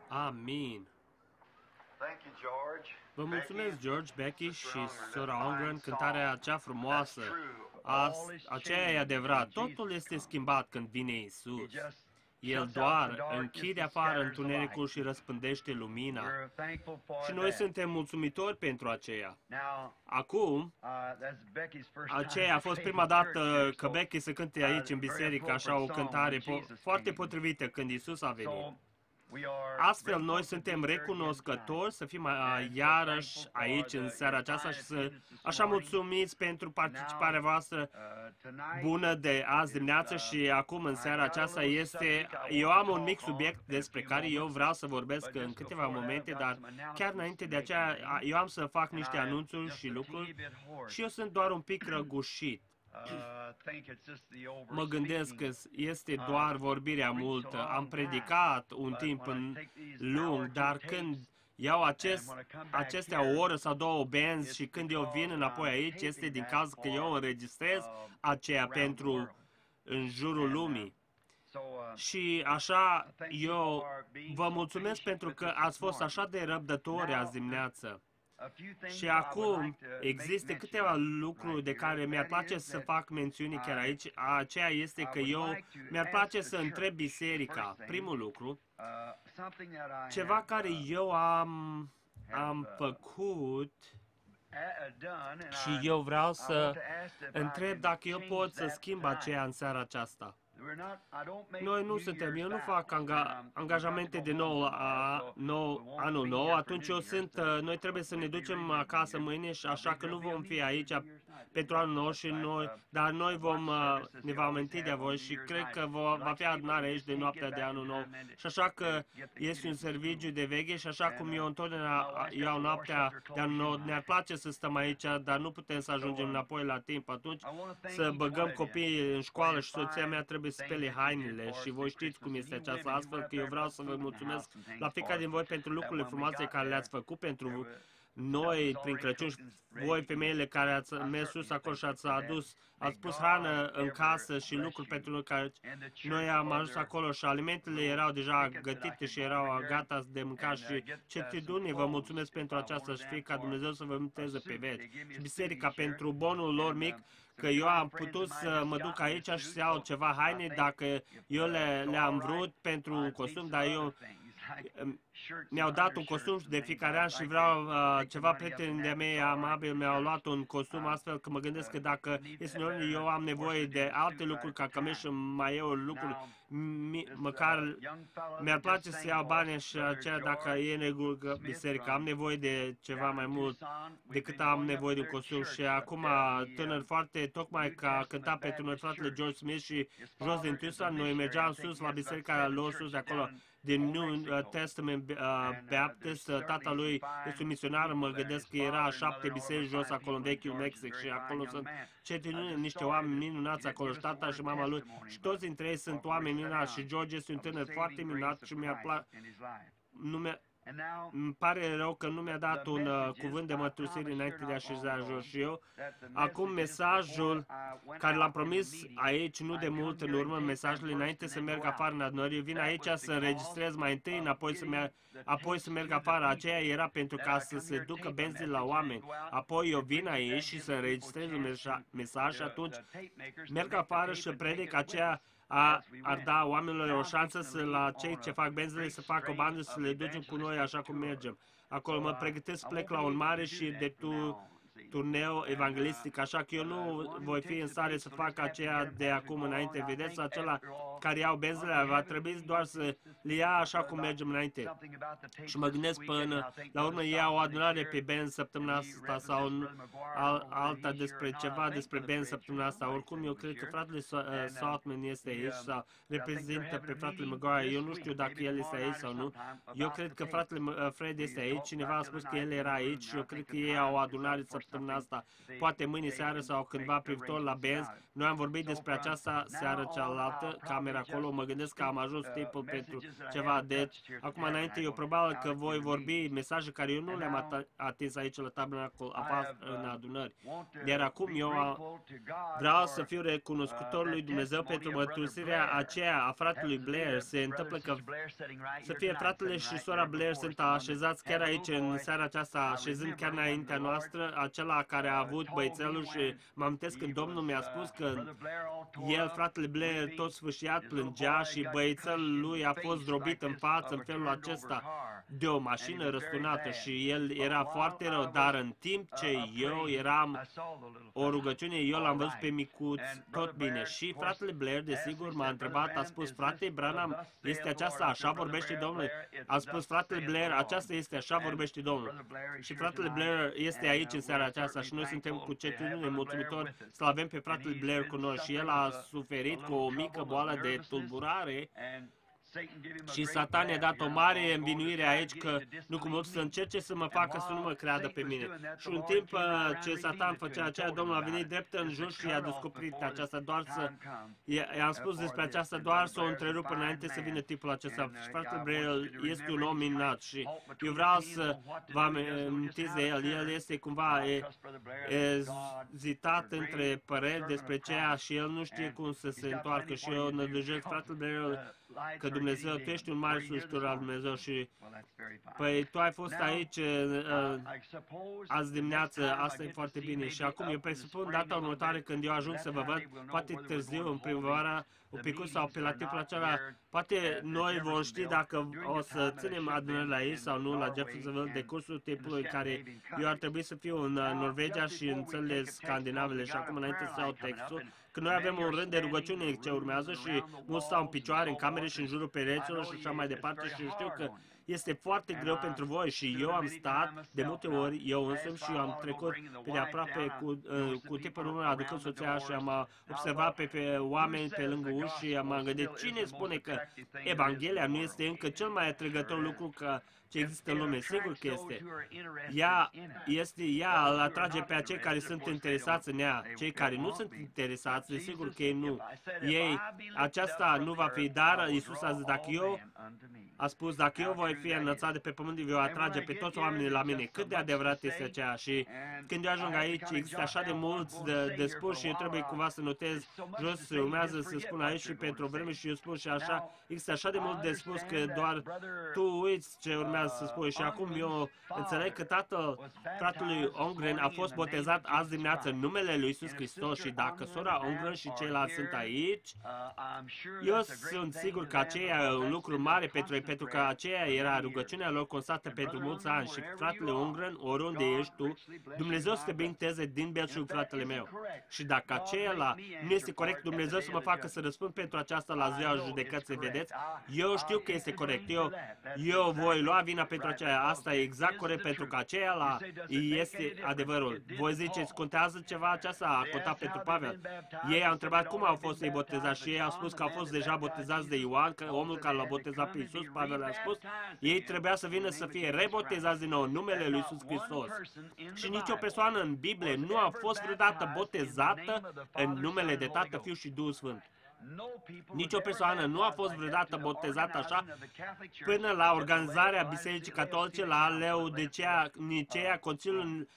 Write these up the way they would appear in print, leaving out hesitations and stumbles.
Amin. Thank you, George. Vă mulțumesc, George, Becky și sora Holmgren, cântarea song. acea frumoasă. That's true. All is Aceea e changed adevărat. when Jesus Totul este comes. schimbat când vine He Isus. just El shuts out the doar darkness închide and afară scatters the întunericul light. și răspândește lumina. We're thankful for Și noi that. suntem mulțumitori pentru aceea. Now, Acum, that's Becky's first time aceea a fost to prima sing in church dată here, că so, Becky să cânte aici în very biserică, așa o appropriate song cântare when Jesus foarte came. potrivită când Isus a venit. So, we are Astfel, grateful noi to suntem be here again recunoscători să fim tonight. iarăși aici în seara aceasta și să așa mulțumiți pentru participarea voastră bună de azi dimineață și acum în seara aceasta eu am un mic subiect despre care eu vreau să vorbesc în câteva momente, dar chiar înainte de aceea eu am să fac niște anunțuri și lucruri și eu sunt doar un pic răgușit. Mă gândesc că este doar vorbirea multă. Am predicat un timp lung, dar când iau acestea o oră sau două benzi și când eu vin înapoi aici, este din cauza că eu înregistrez aceea pentru în jurul lumii. Și așa, eu vă mulțumesc pentru că ați fost așa de răbdători azi dimineață. Și acum există câteva lucruri de care mi-ar place să fac mențiune chiar aici. Aceea este că mi-ar place să întreb biserica. Primul lucru, ceva care eu am făcut și eu vreau să întreb dacă eu pot să schimb aceea în seara aceasta. Noi nu suntem, eu nu fac angajamente de anul nou, atunci noi trebuie să ne ducem acasă mâine și așa că nu vom fi aici pentru anul nou și dar noi ne vom aminti de voi și cred că va fi adunare aici de noaptea de anul nou. Și așa că este un serviciu de veche și așa cum eu întotdeauna iau noaptea de anul nou, ne-ar place să stăm aici, dar nu putem să ajungem înapoi la timp atunci, să băgăm copiii în școală și soția mea trebuie să spele hainele și voi știți cum este aceasta, astfel că eu vreau să vă mulțumesc la fiecare din voi pentru lucrurile frumoase care le-ați făcut pentru noi prin Crăciun și voi femeile care ați mers sus acolo și ați pus hrană în casă și lucruri pentru noi care noi am ajuns acolo și alimentele erau deja gătite și erau gata de mâncat și certitudine vă mulțumesc pentru aceasta și fie ca Dumnezeu să vă mânteze pe veci. Și biserica pentru bonul lor mic, că eu am putut să mă duc aici și să iau ceva haine dacă eu le-am vrut pentru un costum, dar eu mi-au dat un costum de fiecare an și vreau ceva prieteni de-a mei amabil mi-au luat un costum astfel că mă gândesc că dacă este normal, eu am nevoie de alte lucruri ca cămeși și mai eu lucruri măcar mi-ar place să iau bani și aceea dacă e negul biserica. Am nevoie de ceva mai mult decât am nevoie de un costum și acum tânăr foarte tocmai că a cântat pentru noi fratele George Smith și jos din Tucson, noi mergeam sus la biserica lor sus de acolo din New Testament Baptist, tata lui este un misionar, mă gândesc că era 7 biserici jos acolo în vechiul Mexic și acolo sunt niște oameni minunați acolo și tata și mama lui și toți dintre ei sunt oameni minunați și George este un tânăr foarte minunat și îmi pare rău că nu mi-a dat un cuvânt de mărturisire înainte de așezarea jos și eu. Acum mesajul care l-am promis aici, nu de mult în urmă, mesajele înainte să merg afară în adunări. Eu vin aici să înregistrez mai întâi, apoi să merg afară. Aceea era pentru ca să se ducă benzii la oameni. Apoi eu vin aici și să înregistrez un mesaj și atunci merg afară și predic aceea ar da oamenilor o șansă la cei ce fac benzile să facă o bandă să le ducem cu noi așa cum mergem. Acolo mă pregătesc să plec la un mare și de turneu evanghelistic, așa că eu nu voi fi în stare să fac aceea de acum înainte. Vedeți, acela care iau benzile va trebui doar să le ia așa cum mergem înainte. Și mă gândesc până la urmă ia o adunare pe benzi săptămâna asta sau alta despre benzi săptămâna asta. Oricum, eu cred că fratele Saltman este aici sau reprezintă pe fratele Maguire. Eu nu știu dacă el este aici sau nu. Eu cred că fratele Fred este aici. Cineva a spus că el era aici și eu cred că ei au o adunare săptămâna asta, poate mâine seară sau cândva privitor la benzi. Noi am vorbit despre aceasta seară cealaltă, ca numeri acolo, mă gândesc că am ajuns timpul pentru ceva. Deci, acum înainte, eu probabil că voi vorbi mesaje care eu nu le-am atins aici la tabernacul în adunări. Iar acum eu vreau să fiu recunoscător lui Dumnezeu pentru mărturisirea aceea a fratelui Blair. Se întâmplă că să fie fratele și sora Blair sunt așezați chiar aici în seara aceasta, așezând chiar înaintea noastră, acela care a avut băiețelul și mă amintesc când Domnul mi-a spus că el, fratele Blair, tot sfâșiat plângea și băiețelul lui a fost zdrobit în față în felul acesta de o mașină răsturnată și el era foarte rău, dar în timp ce eu eram o rugăciune, eu l-am văzut pe micuț tot bine. Și fratele Blair, desigur, m-a întrebat, a spus, frate Branham, este aceasta, așa vorbește Domnul? A spus, fratele Blair, aceasta este, așa vorbește Domnul. Și fratele Blair este aici în seara aceasta și noi suntem cu certitudine mulțumitori să avem pe fratele Blair cu noi și el a suferit cu o mică boală de tulburare. Și Satan i-a dat o mare învinuire aici că nu cum să încerce să mă facă să nu mă creadă pe mine. Și în timp ce Satan făcea aceea, Domnul a venit drept în jos și i-a descoperit aceasta doar să... I-am spus despre aceasta doar să o întrerupă înainte să vină tipul acesta. Și fratele Blair este un om minunat și eu vreau să vă amintiți de el. El este cumva ezitat între păreri despre ceea și el nu știe cum să se întoarcă și eu nădăjesc fratele Blair că Dumnezeu, tu ești un mare slujitor al Dumnezeu și păi tu ai fost aici azi dimineață, asta e foarte bine și acum eu presupun data următoare când eu ajung să vă văd, poate târziu în primăvara, un pic sau pe la timpul acela, poate noi vom ști dacă o să ținem adunările aici sau nu la Jeffersonville de cursul timpului care eu ar trebui să fiu în Norvegia și în țările scandinavele și acum înainte să iau textul, că noi avem un rând de rugăciune ce urmează și mulți stau în picioare în camere și în jurul pereților și așa mai departe și știu că este foarte greu pentru voi și eu am stat de multe ori, eu însumi și eu am trecut pe de aproape cu tipul număr aducând soția și am observat pe oameni pe lângă uși și am gândit cine spune că Evanghelia nu este încă cel mai atrăgător lucru ce există în lume. Sigur că este. Ea îl atrage pe acei care sunt interesați în ea. Cei care nu sunt interesați, desigur că ei nu. Aceasta nu va fi, dar Iisus a zis, dacă eu voi fi înălțat de pe pământ, voi atrage pe toți oamenii la mine. Cât de adevărat este aceea și când eu ajung aici, există așa de mulți de spus și eu trebuie cumva să notez jos, se urmează să spun aici și pentru o vreme și eu spun și așa, există așa de mult de spus că doar tu uiți ce urmează să spui și acum eu înțeleg că tatăl fratelui Ongren a fost botezat azi dimineață în numele lui Iisus Hristos și dacă sora Ongren și ceilalți sunt aici, eu sunt sigur că aceea e un lucru mare pentru că aceea era rugăciunea lor constată pentru mulți ani și fratele Ongren, oriunde ești tu, Dumnezeu să te binteze din belșug, fratele meu. Și dacă aceea nu este corect, Dumnezeu să mă facă să răspund pentru aceasta la ziua judecății, vedeți? Eu știu că este corect. Eu voi lua vina pentru aceea. Asta e exact corect pentru că aceea este adevărul. Voi ziceți, contează ceva aceasta? A contat pentru Pavel. Ei au întrebat cum au fost ei botezați și ei au spus că au fost deja botezați de Ioan, că omul care l-a botezat pe Iisus, Pavel a spus, ei trebuia să vină să fie rebotezați din nou în numele lui Iisus Hristos. Și nicio persoană în Biblie nu a fost vreodată botezată în numele de Tată, Fiu și Duhul Sfânt. Nici o persoană nu a fost vreodată botezată așa până la organizarea Bisericii Catolice, la Nicea, Conciliul,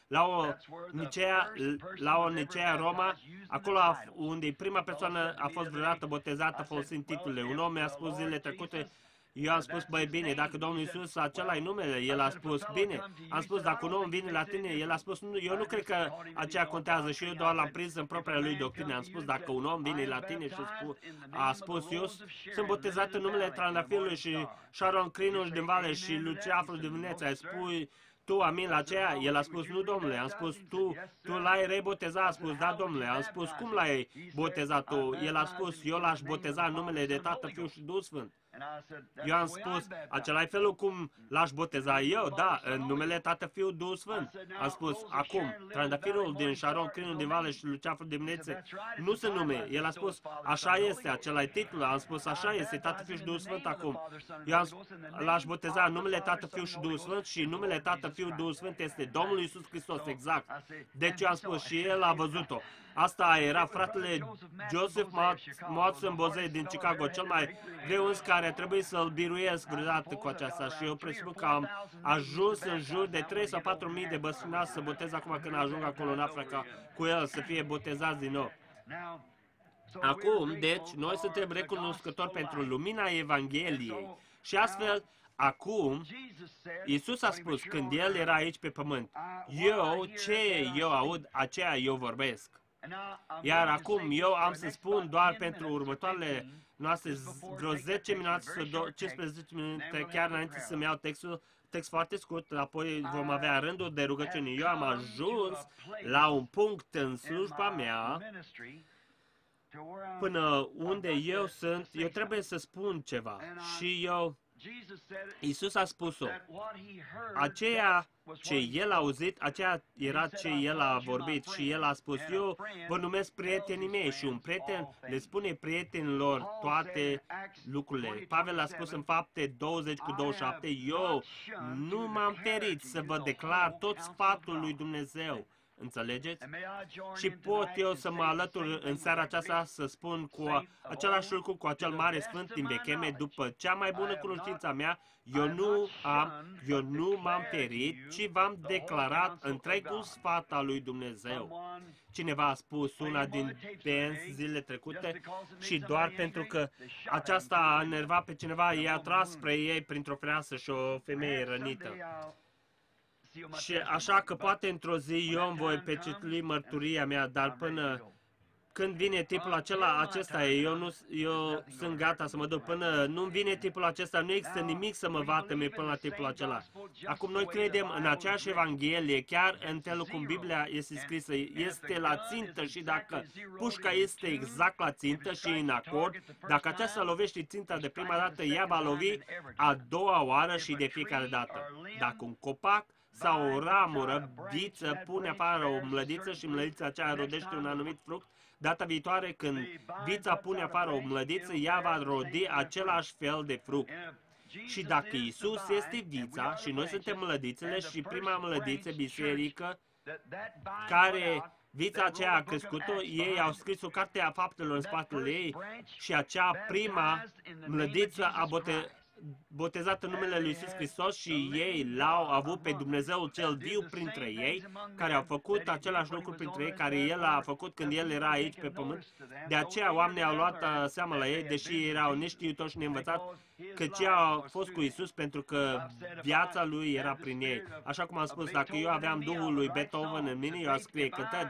la o Nicea Roma, acolo unde prima persoană a fost vreodată botezată folosind titlurile. Un om mi-a spus zilele trecute, eu am spus, băi, bine, dacă Domnul Iisus, acela e numele, el a spus, bine. Am spus, dacă un om vine la tine, el a spus, nu, eu nu cred că aceea contează și eu doar l-am prins în propria lui doctrină. Am spus, dacă un om vine la tine și a spus, eu sunt botezat în numele Trandafirului și Sharon Crinus din Vale și Luceafru din Veneția, spui tu amin la aceea? El a spus, nu, domnule. Am spus, tu l-ai rebotezat? A spus, da, domnule. Am spus, cum l-ai botezat tu? El a spus, eu l-aș boteza în numele de Tată, Fiu și Duh Sfânt. Eu am spus, acela e felul cum l-aș boteza eu, da, în numele Tată, Fiu, Duh Sfânt. Am spus, acum, Trandafirul din Sharon, Crinul din Vale și Luceafru din Veneția nu sunt nume. El a spus, așa este, acela e titlul. Am spus, așa este, Tată, Fiu și Duh Sfânt acum. Eu am spus, l-aș boteza în numele Tată, Fiu și Duh Sfânt și numele Tată, Fiu, Duh Sfânt este Domnul Iisus Hristos, exact. Deci eu am spus și el a văzut-o. Asta era fratele Joseph Watson Bozei din Chicago, cel mai greu îns care a trebuit să-l biruiesc vreodată cu aceasta și eu presupun că am ajuns în jur de 3 sau 4 mii de băsfinați să botez acum când ajung acolo în Africa cu el, să fie botezați din nou. Acum, deci, noi suntem recunoscători pentru lumina Evangheliei și astfel, acum, Iisus a spus când El era aici pe pământ, eu aud, aceea eu vorbesc. Iar acum eu am să spun doar pentru următoarele noastre vreo 10 minute sau 15 minute, chiar înainte să-mi iau text foarte scurt, apoi vom avea rândul de rugăciune. Eu am ajuns la un punct în slujba mea până unde eu sunt, eu trebuie să spun ceva. Și Iisus a spus-o. Aceea ce El a auzit, aceea era ce El a vorbit și El a spus, eu vă numesc prietenii mei și un prieten le spune prietenilor toate lucrurile. Pavel a spus în Fapte 20:27, eu nu m-am ferit să vă declar tot sfatul lui Dumnezeu. Înțelegeți? Și pot eu să mă alătur în seara aceasta să spun cu același lucru cu acel mare sfânt din vechime, după cea mai bună cunoștință a mea, eu nu m-am ferit, ci v-am declarat întregul sfat al lui Dumnezeu. Cineva a spus una din benzi zilele trecute și doar pentru că aceasta a enervat pe cineva, i-a tras spre ei printr-o fereastră și o femeie rănită. Și așa că poate într-o zi eu îmi voi pecetui mărturia mea, dar până când vine tipul acesta, eu sunt gata să mă duc. Până nu vine tipul acesta, nu există nimic să mă vatăme până la tipul acela. Acum noi credem în aceeași Evanghelie, chiar în felul cum Biblia este scrisă, este la țintă și dacă pușca este exact la țintă și în acord, dacă aceasta lovește ținta de prima dată, ea va lovi a doua oară și de fiecare dată. Dacă un copac sau o ramură, viță, pune afară o mlădiță și mlădița aceea rodește un anumit fruct, data viitoare când vița pune afară o mlădiță, ea va rodi același fel de fruct. Și dacă Iisus este vița și noi suntem mlădițele și prima mlădiță, biserică, care vița aceea a crescut-o, ei au scris o carte a faptelor în spatele ei și acea prima mlădiță a botezat în numele lui Iisus Hristos și ei l-au avut pe Dumnezeul cel viu printre ei, care au făcut același lucru printre ei, care El a făcut când El era aici pe pământ. De aceea oamenii au luat seama la ei, deși erau neștiutoși și neînvățați, căci ei au fost cu Iisus pentru că viața Lui era prin ei. Așa cum am spus, dacă eu aveam Duhul lui Beethoven în mine, eu aș scrie cântări.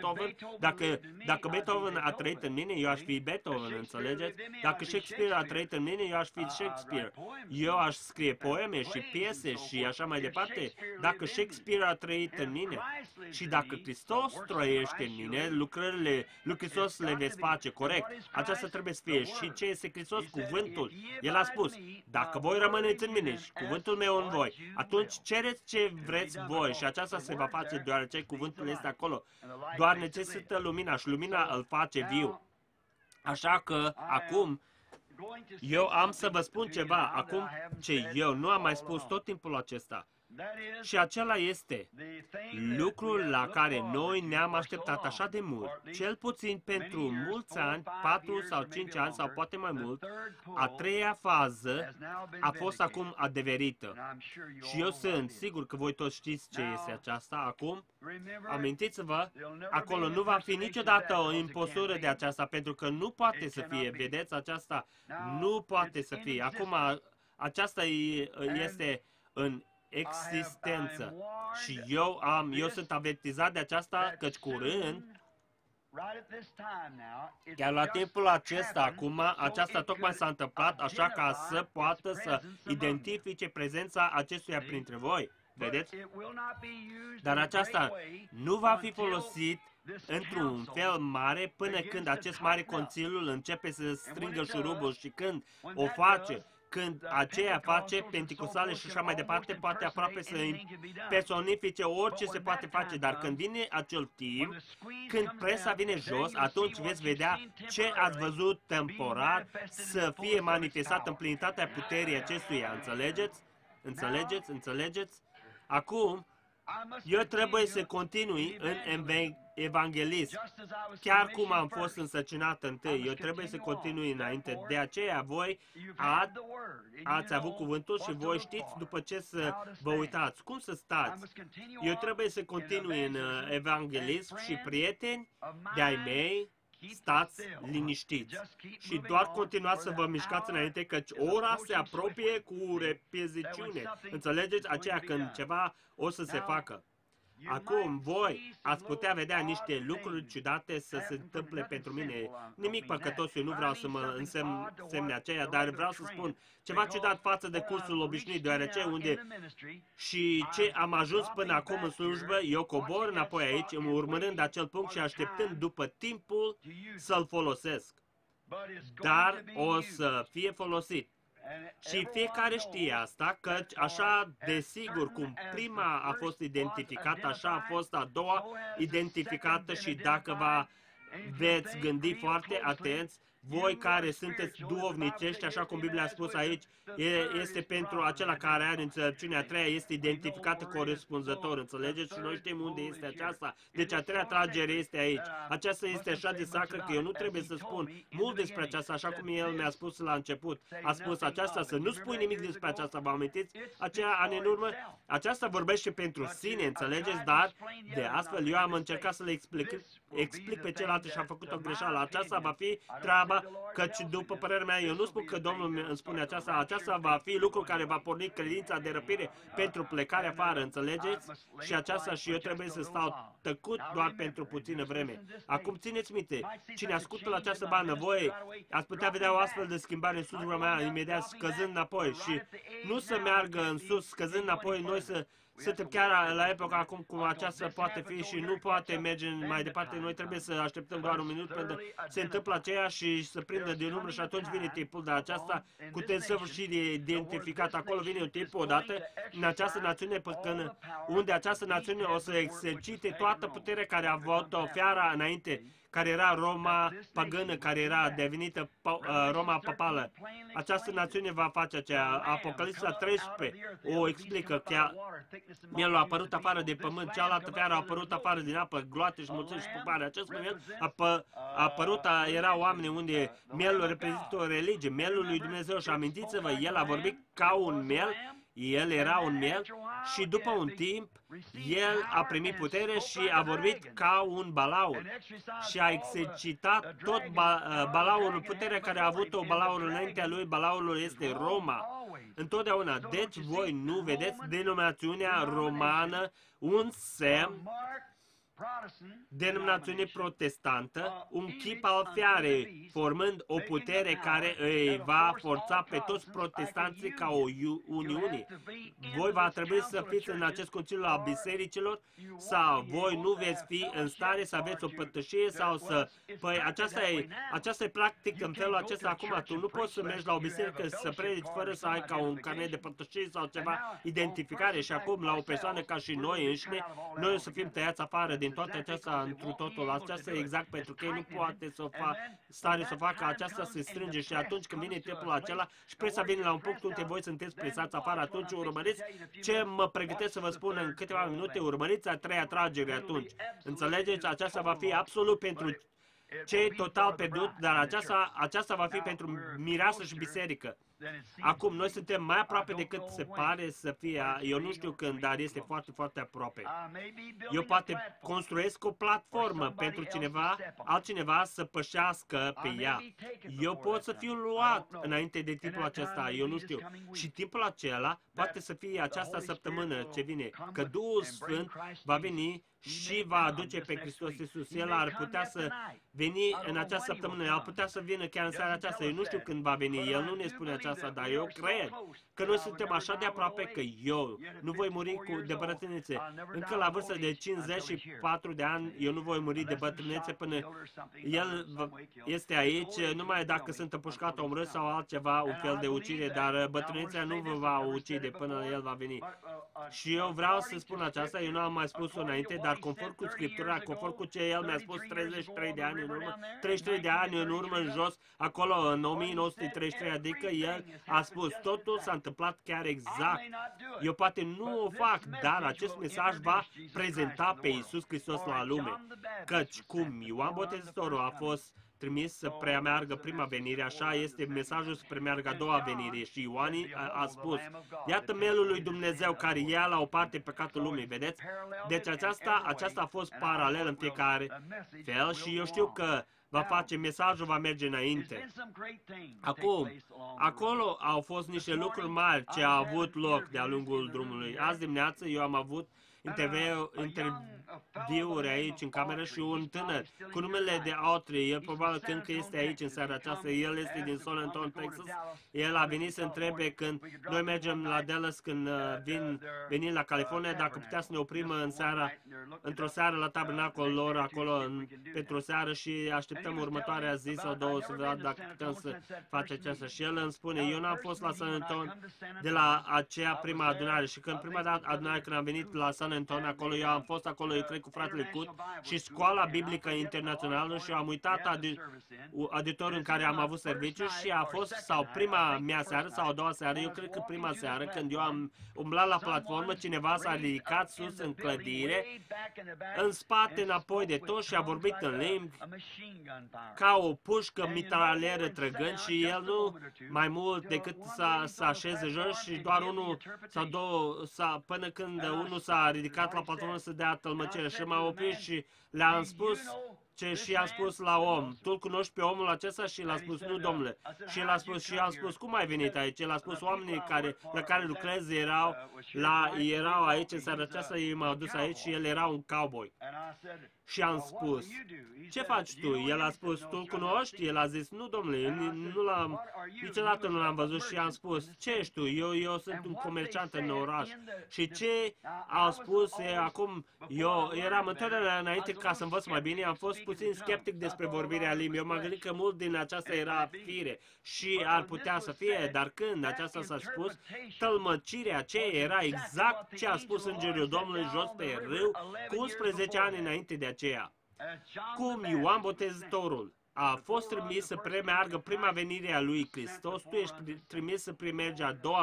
Dacă Beethoven a trăit în mine, eu aș fi Beethoven, înțelegeți? Dacă Shakespeare a trăit în mine, eu aș fi Shakespeare. Eu aș scrie poeme și piese și așa mai departe. Dacă Shakespeare a trăit în mine și dacă Hristos trăiește în mine, lucrările lui Hristos le veți face corect. Aceasta trebuie să fie și ce este Hristos, cuvântul. El a spus, dacă voi rămâneți în mine și cuvântul meu în voi, atunci cereți ce vreți voi și aceasta se va face deoarece cuvântul este acolo. Doar necesită lumina și lumina îl face viu. Așa că acum eu am să vă spun ceva, acum ce eu nu am mai spus tot timpul acesta. Și acela este lucrul la care noi ne-am așteptat așa de mult, cel puțin pentru mulți ani, 4 sau 5 ani sau poate mai mult, a treia fază a fost acum adeverită. Și eu sunt sigur că voi toți știți ce este aceasta acum. Amintiți-vă, acolo nu va fi niciodată o imposură de aceasta, pentru că nu poate să fie, vedeți, aceasta nu poate să fie. Acum, aceasta este în existență. Și eu sunt avertizat de aceasta, căci curând, chiar la timpul acesta, acum, aceasta tocmai s-a întâmplat, așa ca să poată să identifice prezența acestuia printre voi. Vedeți? Dar aceasta nu va fi folosit într-un fel mare până când acest mare consiliul începe să strângă șurubul și când o face, când aceea face penticostale și așa mai departe, poate aproape să personifice orice se poate face, dar când vine acel timp, când presa vine jos, atunci veți vedea ce ați văzut temporar să fie manifestat în plinitatea puterii acestuia. Înțelegeți? Înțelegeți? Înțelegeți? Acum, Eu trebuie să continui în evanghelism. Chiar cum am fost însărcinat întâi, eu trebuie să continui înainte. De aceea voi ați avut cuvântul și voi știți după ce să vă uitați. Cum să stați? Eu trebuie să continui în evanghelism și prieteni de-ai mei, stați liniștiți și doar continuați să vă mișcați înainte, căci ora se apropie cu repeziciune. Înțelegeți? Aceea când ceva o să se facă. Acum, voi ați putea vedea niște lucruri ciudate să se întâmple pentru mine. Nimic păcătos, eu nu vreau să mă însemne aceea, dar vreau să spun ceva ciudat față de cursul obișnuit, deoarece unde și ce am ajuns până acum în slujbă, eu cobor înapoi aici, urmărând acel punct și așteptând după timpul să-l folosesc. Dar o să fie folosit. Și fiecare știe asta, căci așa, desigur, cum prima a fost identificată, așa a fost a doua identificată și dacă veți gândi foarte atenți, voi care sunteți duhovnicești, așa cum Biblia a spus aici, este pentru acela care are înțelepciunea a treia, este identificată corespunzător, înțelegeți? Și noi știm unde este aceasta. Deci a treia tragere este aici. Aceasta este așa de sacră că eu nu trebuie să spun mult despre aceasta, așa cum el mi-a spus la început. A spus aceasta, să nu spui nimic despre aceasta, vă amintiți? Aceea ani în urmă, aceasta vorbește pentru sine, înțelegeți? Dar de astfel eu am încercat să le explic pe celelalte și am făcut o greșeală. Aceasta va fi treaba, căci după părerea mea, eu nu spun că Domnul îmi spune aceasta va fi lucru care va porni credința de răpire pentru plecare afară, înțelegeți? Și aceasta și eu trebuie să stau tăcut doar pentru puțină vreme. Acum țineți minte, cine ascultă la această bandă, voi ați putea vedea o astfel de schimbare în slujba mea, imediat scăzând înapoi și nu să meargă în sus, scăzând înapoi, noi suntem chiar la epoca acum cum aceasta poate fi și nu poate merge mai departe. Noi trebuie să așteptăm doar un minut pentru că se întâmplă aceea și să prindă din umbră și atunci vine timpul de aceasta cu și de identificat. Acolo vine un timp odată în această națiune unde această națiune o să exercite toată puterea care a avut-o fiara înainte, care era Roma pagână, care era devenită Roma papală. Această națiune va face aceea. Apocalipsa 13 o explică că mielul a apărut afară de pământ, cealaltă fiară a apărut afară din apă, gloate și mulțimi și pupare. Acest miel a apărut, era oameni unde mielul reprezintă o religie, mielul lui Dumnezeu și amintiți-vă, el a vorbit ca un miel, el era un miel și după un timp el a primit putere și a vorbit ca un balaur și a exercitat tot balaurul, puterea care a avut-o balaurul înaintea lui. Balaurul este Roma. Întotdeauna. Deci voi nu vedeți denominațiunea romană un semn, denominațiune protestantă, un chip al fiarei, formând o putere care îi va forța pe toți protestanții ca o uniune. Voi va trebui să fiți în acest conciliu al bisericilor sau voi nu veți fi în stare să aveți o părtășie sau să... Păi aceasta e practic în felul acesta acum. Tu nu poți să mergi la o biserică să predici fără să ai ca un carnet de părtășie sau ceva identificare și acum la o persoană ca și noi înșine, noi o să fim tăiați afară din toate aceasta întru totul. Aceasta e exact pentru că ei nu poate să stare să facă aceasta, se strânge și atunci când vine timpul acela și presa vine la un punct unde voi sunteți presați afară, atunci urmăriți ce mă pregătesc să vă spun în câteva minute, urmăriți a treia tragere atunci. Înțelegeți? Aceasta va fi absolut pentru cei total pierdut, dar aceasta va fi pentru mireasă și biserică. Acum, noi suntem mai aproape decât se pare să fie, eu nu știu când, dar este foarte, foarte aproape. Eu poate construiesc o platformă pentru altcineva să pășească pe ea. Eu pot să fiu luat înainte de timpul acesta, eu nu știu. Și timpul acela poate să fie această săptămână ce vine, că Duhul Sfânt va veni și va aduce pe Hristos Iisus. El ar putea să veni în această săptămână, el ar putea să vină chiar în seara aceasta. Eu nu știu când va veni, el nu ne spune aceasta, dar eu cred că noi suntem așa de aproape că eu nu voi muri de bătrânețe. Încă la vârstă de 54 de ani, eu nu voi muri de bătrânețe până el este aici, numai dacă sunt împușcat, omorât sau altceva, un fel de ucire, dar bătrânețea nu vă va ucide până el va veni. Și eu vreau să spun aceasta, eu nu am mai spus-o înainte, dar conform cu Scriptura, conform cu ce el mi-a spus 33 de ani în urmă, 33 de ani în urmă în jos, acolo în 1933, adică el el a spus, totul s-a întâmplat chiar exact. Eu poate nu o fac, dar acest mesaj va prezenta pe Iisus Hristos la lume. Căci cum Ioan Botezătorul a fost trimis să premeargă prima venire, așa este mesajul să premeargă a doua venire. Și Ioan a spus, iată mielul lui Dumnezeu care ia la o parte păcatul lumii, vedeți? Deci aceasta a fost paralel în fiecare fel și eu știu că va face, mesajul va merge înainte. Acum, acolo au fost niște lucruri mari ce au avut loc de-a lungul drumului. Azi dimineață eu am avut interviuri aici în cameră și un tânăr cu numele de Autry, el probabil că încă este aici în seara aceasta, el este din San Antonio, Texas, el a venit să întrebe când noi mergem la Dallas, când venim la California, dacă putea să ne oprim într-o seară la tabernacul lor acolo pentru o seară și așteptăm următoarea zi sau două să vedem dacă putem să facem aceasta. Și el îmi spune, eu n-am fost la San Antonio de la aceea prima adunare și când prima dată adunare când am venit la San Antonio acolo, eu am fost acolo, eu cred, cu fratele Cut și școala biblică internațională și am uitat auditorul în care am avut serviciu și a fost sau prima mea seară sau a doua seară, eu cred că prima seară, când eu am umblat la platformă, cineva s-a ridicat sus în clădire, în spate, înapoi de tot și a vorbit în limbi ca o pușcă mitralieră trăgând și el nu mai mult decât să așeze jos și doar unul sau două, până când unul s-a ridicat la platformă să dea tălmăcire și m-a oprit și le-am spus ce și i-am spus la om, tu îl cunoști pe omul acesta? Și l-a spus, nu, domnule. Și el a spus, și i-am spus, cum ai venit aici? El a spus, oamenii la care lucrez erau aici în seara aceasta, ei m-au dus aici și el era un cowboy. Și am spus, ce faci tu? El a spus, tu îl cunoști? El a zis, nu, domnule, niciodată nu l-am văzut și am spus, ce ești tu? Eu sunt un comerciant în oraș. Și ce au spus, acum, eu eram întotdeauna înainte ca să învăț mai bine, am fost puțin sceptic despre vorbirea limbii. Eu m-am gândit că mult din aceasta era fire și ar putea să fie, dar când aceasta s-a spus, tălmăcirea aceea era exact ce a spus Îngerul Domnului jos pe râu cu 11 ani înainte de aceea. Cum Ioan Botezătorul a fost trimis să premeargă prima venire a lui Hristos, tu ești trimis să premergi a doua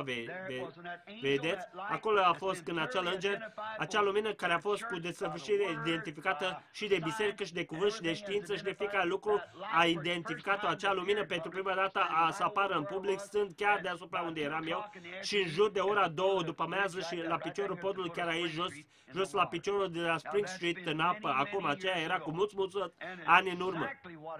vedeți? Acolo a fost când acel înger, acea lumină care a fost cu desăvârșire identificată și de biserică și de cuvânt și de știință și de fiecare lucru, a identificat-o acea lumină pentru prima dată să apară în public, stând chiar deasupra unde eram eu și în jur de ora 2 după amiază și la piciorul podului chiar aici jos la piciorul de la Spring Street în apă. Acum aceea era cu mulți ani în urmă.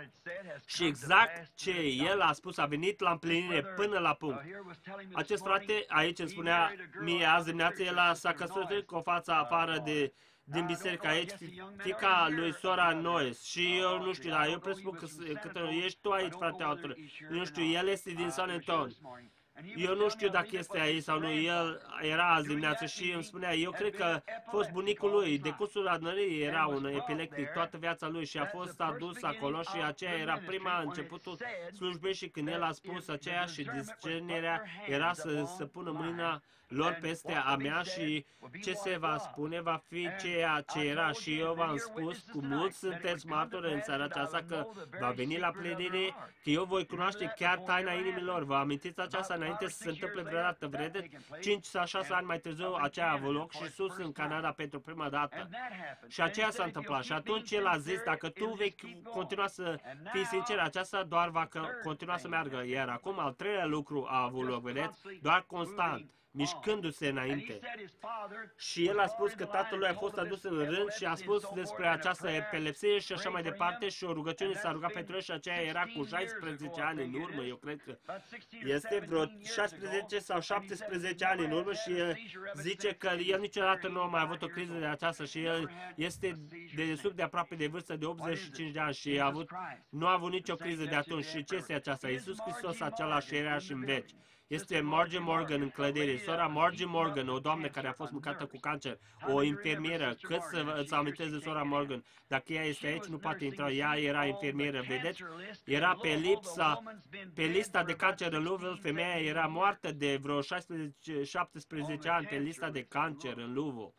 Și exact ce el a spus a venit la împlinire până la punct. Acest frate aici îmi spunea mie azi dimineață, el s-a căsătorit cu o față afară din biserică aici, fiica lui sora Noes. Și eu nu știu, dar eu presupun că ești tu aici, frate autor. Nu știu, el este din San Antonio. Eu nu știu dacă este aici sau nu, el era azi dimineață și îmi spunea, eu cred că a fost bunicul lui, de cursul adunării era un epileptic toată viața lui și a fost adus acolo și aceea era prima începutul slujbei și când el a spus aceea și discernerea era să pună mâna lor peste a mea și ce se va spune va fi ceea ce era și eu v-am spus, cu mulți sunteți martori în seara aceasta că va veni la plenire, că eu voi cunoaște chiar taina inimilor. Vă amintiți aceasta înainte să se întâmple vreodată, vedeți? 5 sau 6 ani mai târziu aceea a avut loc și sus în Canada pentru prima dată. Și aceea s-a întâmplat și atunci el a zis, dacă tu vei continua să fii sincer, aceasta doar va continua să meargă. Iar acum al treilea lucru a avut loc, vedeți? Doar constant, mișcându-se înainte. Și el a spus că tatăl lui a fost adus în rând și a spus despre această epilepsie și așa mai departe și o rugăciune s-a rugat pentru el și aceea era cu 16 ani în urmă, eu cred că este vreo 16 sau 17 ani în urmă și el zice că el niciodată nu a mai avut o criză de aceasta și el este de sub de aproape de vârstă de 85 de ani și nu a avut nicio criză de atunci. Și ce este aceasta? Iisus Hristos același era și în veci. Este Margie Morgan în clădire, sora Margie Morgan, o doamnă care a fost mâncată cu cancer, o infirmieră. Cât să îți amintesc de sora Morgan? Dacă ea este aici, nu poate intra. Ea era infirmieră, vedeți? Era pe lista de cancer în Louisville. Femeia era moartă de vreo 16-17 ani pe lista de cancer în Louisville.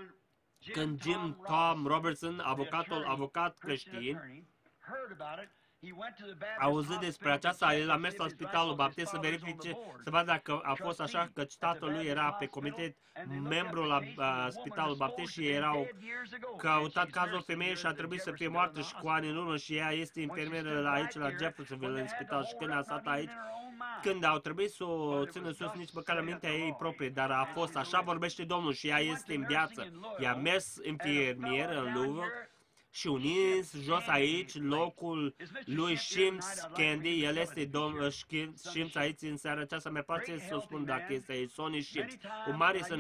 Când Jim Tom Robertson, avocat creștin, auzit despre aceasta, el a mers la Spitalul Baptist să verifice, să vadă dacă a fost așa, că tatăl lui era pe comitet, membru la Spitalul Baptist și erau căutat cazul femeii și a trebuit să fie moartă și cu ani în urmă și ea este infirmieră aici la Jeffersonville în spital și când a stat aici, când au trebuit să o țină sus, nici măcar la mintea ei proprie, dar a fost așa vorbește Domnul și ea este în viață. Ea a mers infirmieră în Louisville și unins jos aici locul lui Shims Candy, el este Shims aici în seara aceasta, mi-e place să o spun dacă este Sonny Shims, un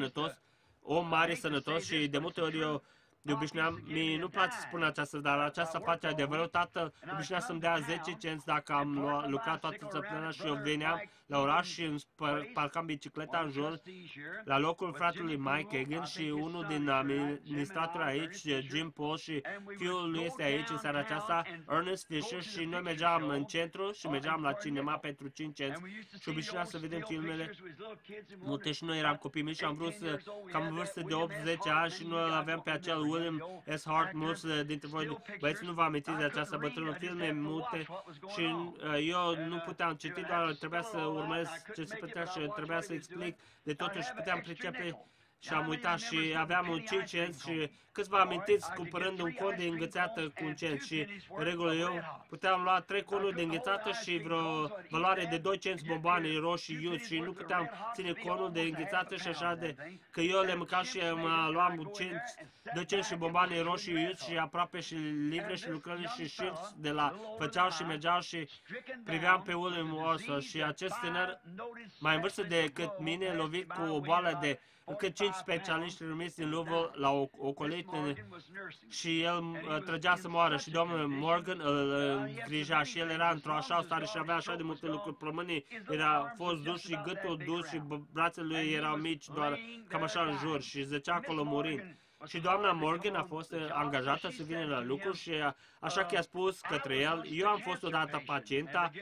mare sănătos și de multe ori eu obișnuiam, mie nu place să spun aceasta, dar aceasta face adevărul. Tatăl obișnuia să-mi dea 10 cenți dacă am lucrat toată săptămâna și eu veneam la oraș și îmi parcam bicicleta în jur la locul fratelui Mike Hagan și unul din administratori aici, Jim Paul, și fiul lui este aici în seara aceasta, Ernest Fisher, și noi mergeam în centru și mergeam la cinema pentru 5 cenți și obișnuiam să vedem filmele. Multe și noi eram copii mici și am vrut să, cam în vârstă de 8-10 ani și noi aveam pe acel William S. Hart, mulți dintre voi băieți nu vă amintiți de această bătrână, filme multe și eu nu puteam citi, doar trebuia să urmăresc ce se putea și trebuia să explic de totul și puteam pricepe și am uitat și aveam un 5 cenți și câți vă amintiți cumpărând un con de înghețată cu un cent și în regulă eu puteam lua 3 conuri de înghețată și vreo valoare de 2 cenți bomboane roșii iuți și nu puteam ține conul de înghețată și așa de că eu le mâncam și mă luam 2 cenți și bomboane roșii iuți și aproape și livre și lucrări și șirți de la făceau și mergeau și priveam pe William Orso și acest tânăr mai în vârstă decât mine lovit cu o boală de încă 5 specialiști numiți din Louisville l-au ocolit și el trăgea să moară și domnul Morgan îl îngrija și el era într-o așa stare și avea așa de multe lucruri. Plămânii era fost dus și gâtul dus și brațele lui erau mici, doar cam așa în jur și zăcea acolo murind. Și doamna Morgan a fost angajată să vină la lucru și așa că i-a spus către el, eu am fost odată pacienta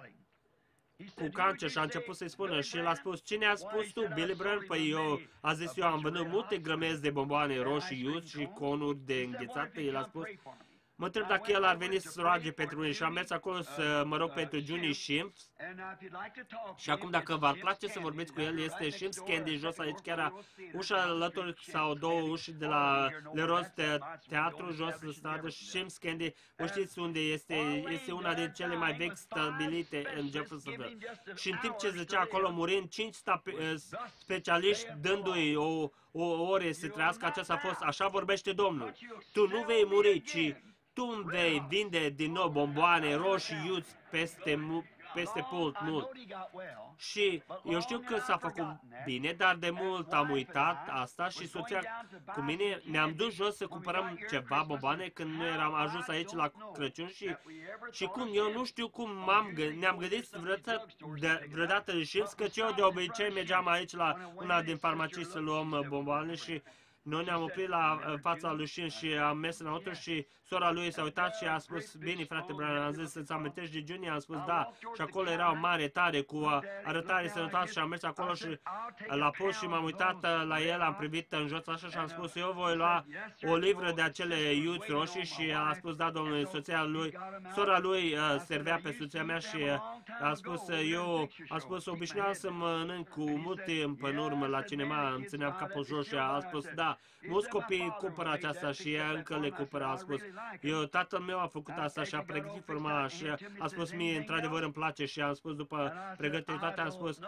cu cancer și a început să-i spună și el a spus, cine a spus tu, Billy Branham? Păi eu, a zis, eu am vândut multe grămezi de bomboane roșii iuți și conuri de înghețată, el a spus. Mă întreb dacă el ar veni să roage pentru mine și am mers acolo să mă rog pentru Juni Shims. Și acum dacă v-ar place să vorbiți cu el, este Shims Candy jos aici, chiar ușa alături sau două uși de la Leroz Teatru jos de stradă. Shims Candy, vă știți unde este? Este una din cele mai vechi stabilite în Jeffersonville. Și în timp ce zicea acolo murind 5 specialiști dându-i o ore să trăiască, aceasta a fost, așa vorbește Domnul. Tu nu vei muri, ci tu îmi vei vinde din nou bomboane roșii iuți peste mult. Și eu știu că s-a făcut bine, dar de mult am uitat asta și soția cu mine ne-am dus jos să cumpărăm ceva bomboane când noi eram ajuns aici la Crăciun și cum eu nu știu cum ne-am gândit vreodată și că eu de obicei mergeam aici la una din farmacii să luăm bomboane și noi ne-am oprit la fața lui Shin și am mers înăuntru și sora lui s-a uitat și a spus, bine frate Branham, am zis să-ți amintești de Juni? Am spus da. Și acolo era o mare tare cu arătare sănătoasă și am mers acolo și la pus și m-am uitat la el, am privit în jos așa și am spus, eu voi lua o livră de acele iuți roșii și a spus, da domnule, soția lui, sora lui servea pe soția mea și a spus, eu am spus, obișnuiam să mănânc cu mult timp în urmă la cinema, îmi țineam capul jos și a spus, da, mulți copii cumpără aceasta și ea încă le cumpără, a spus. Eu, tatăl meu a făcut asta și a pregătit forma și a spus mie, într-adevăr îmi place și am spus după pregătire toate, am spus,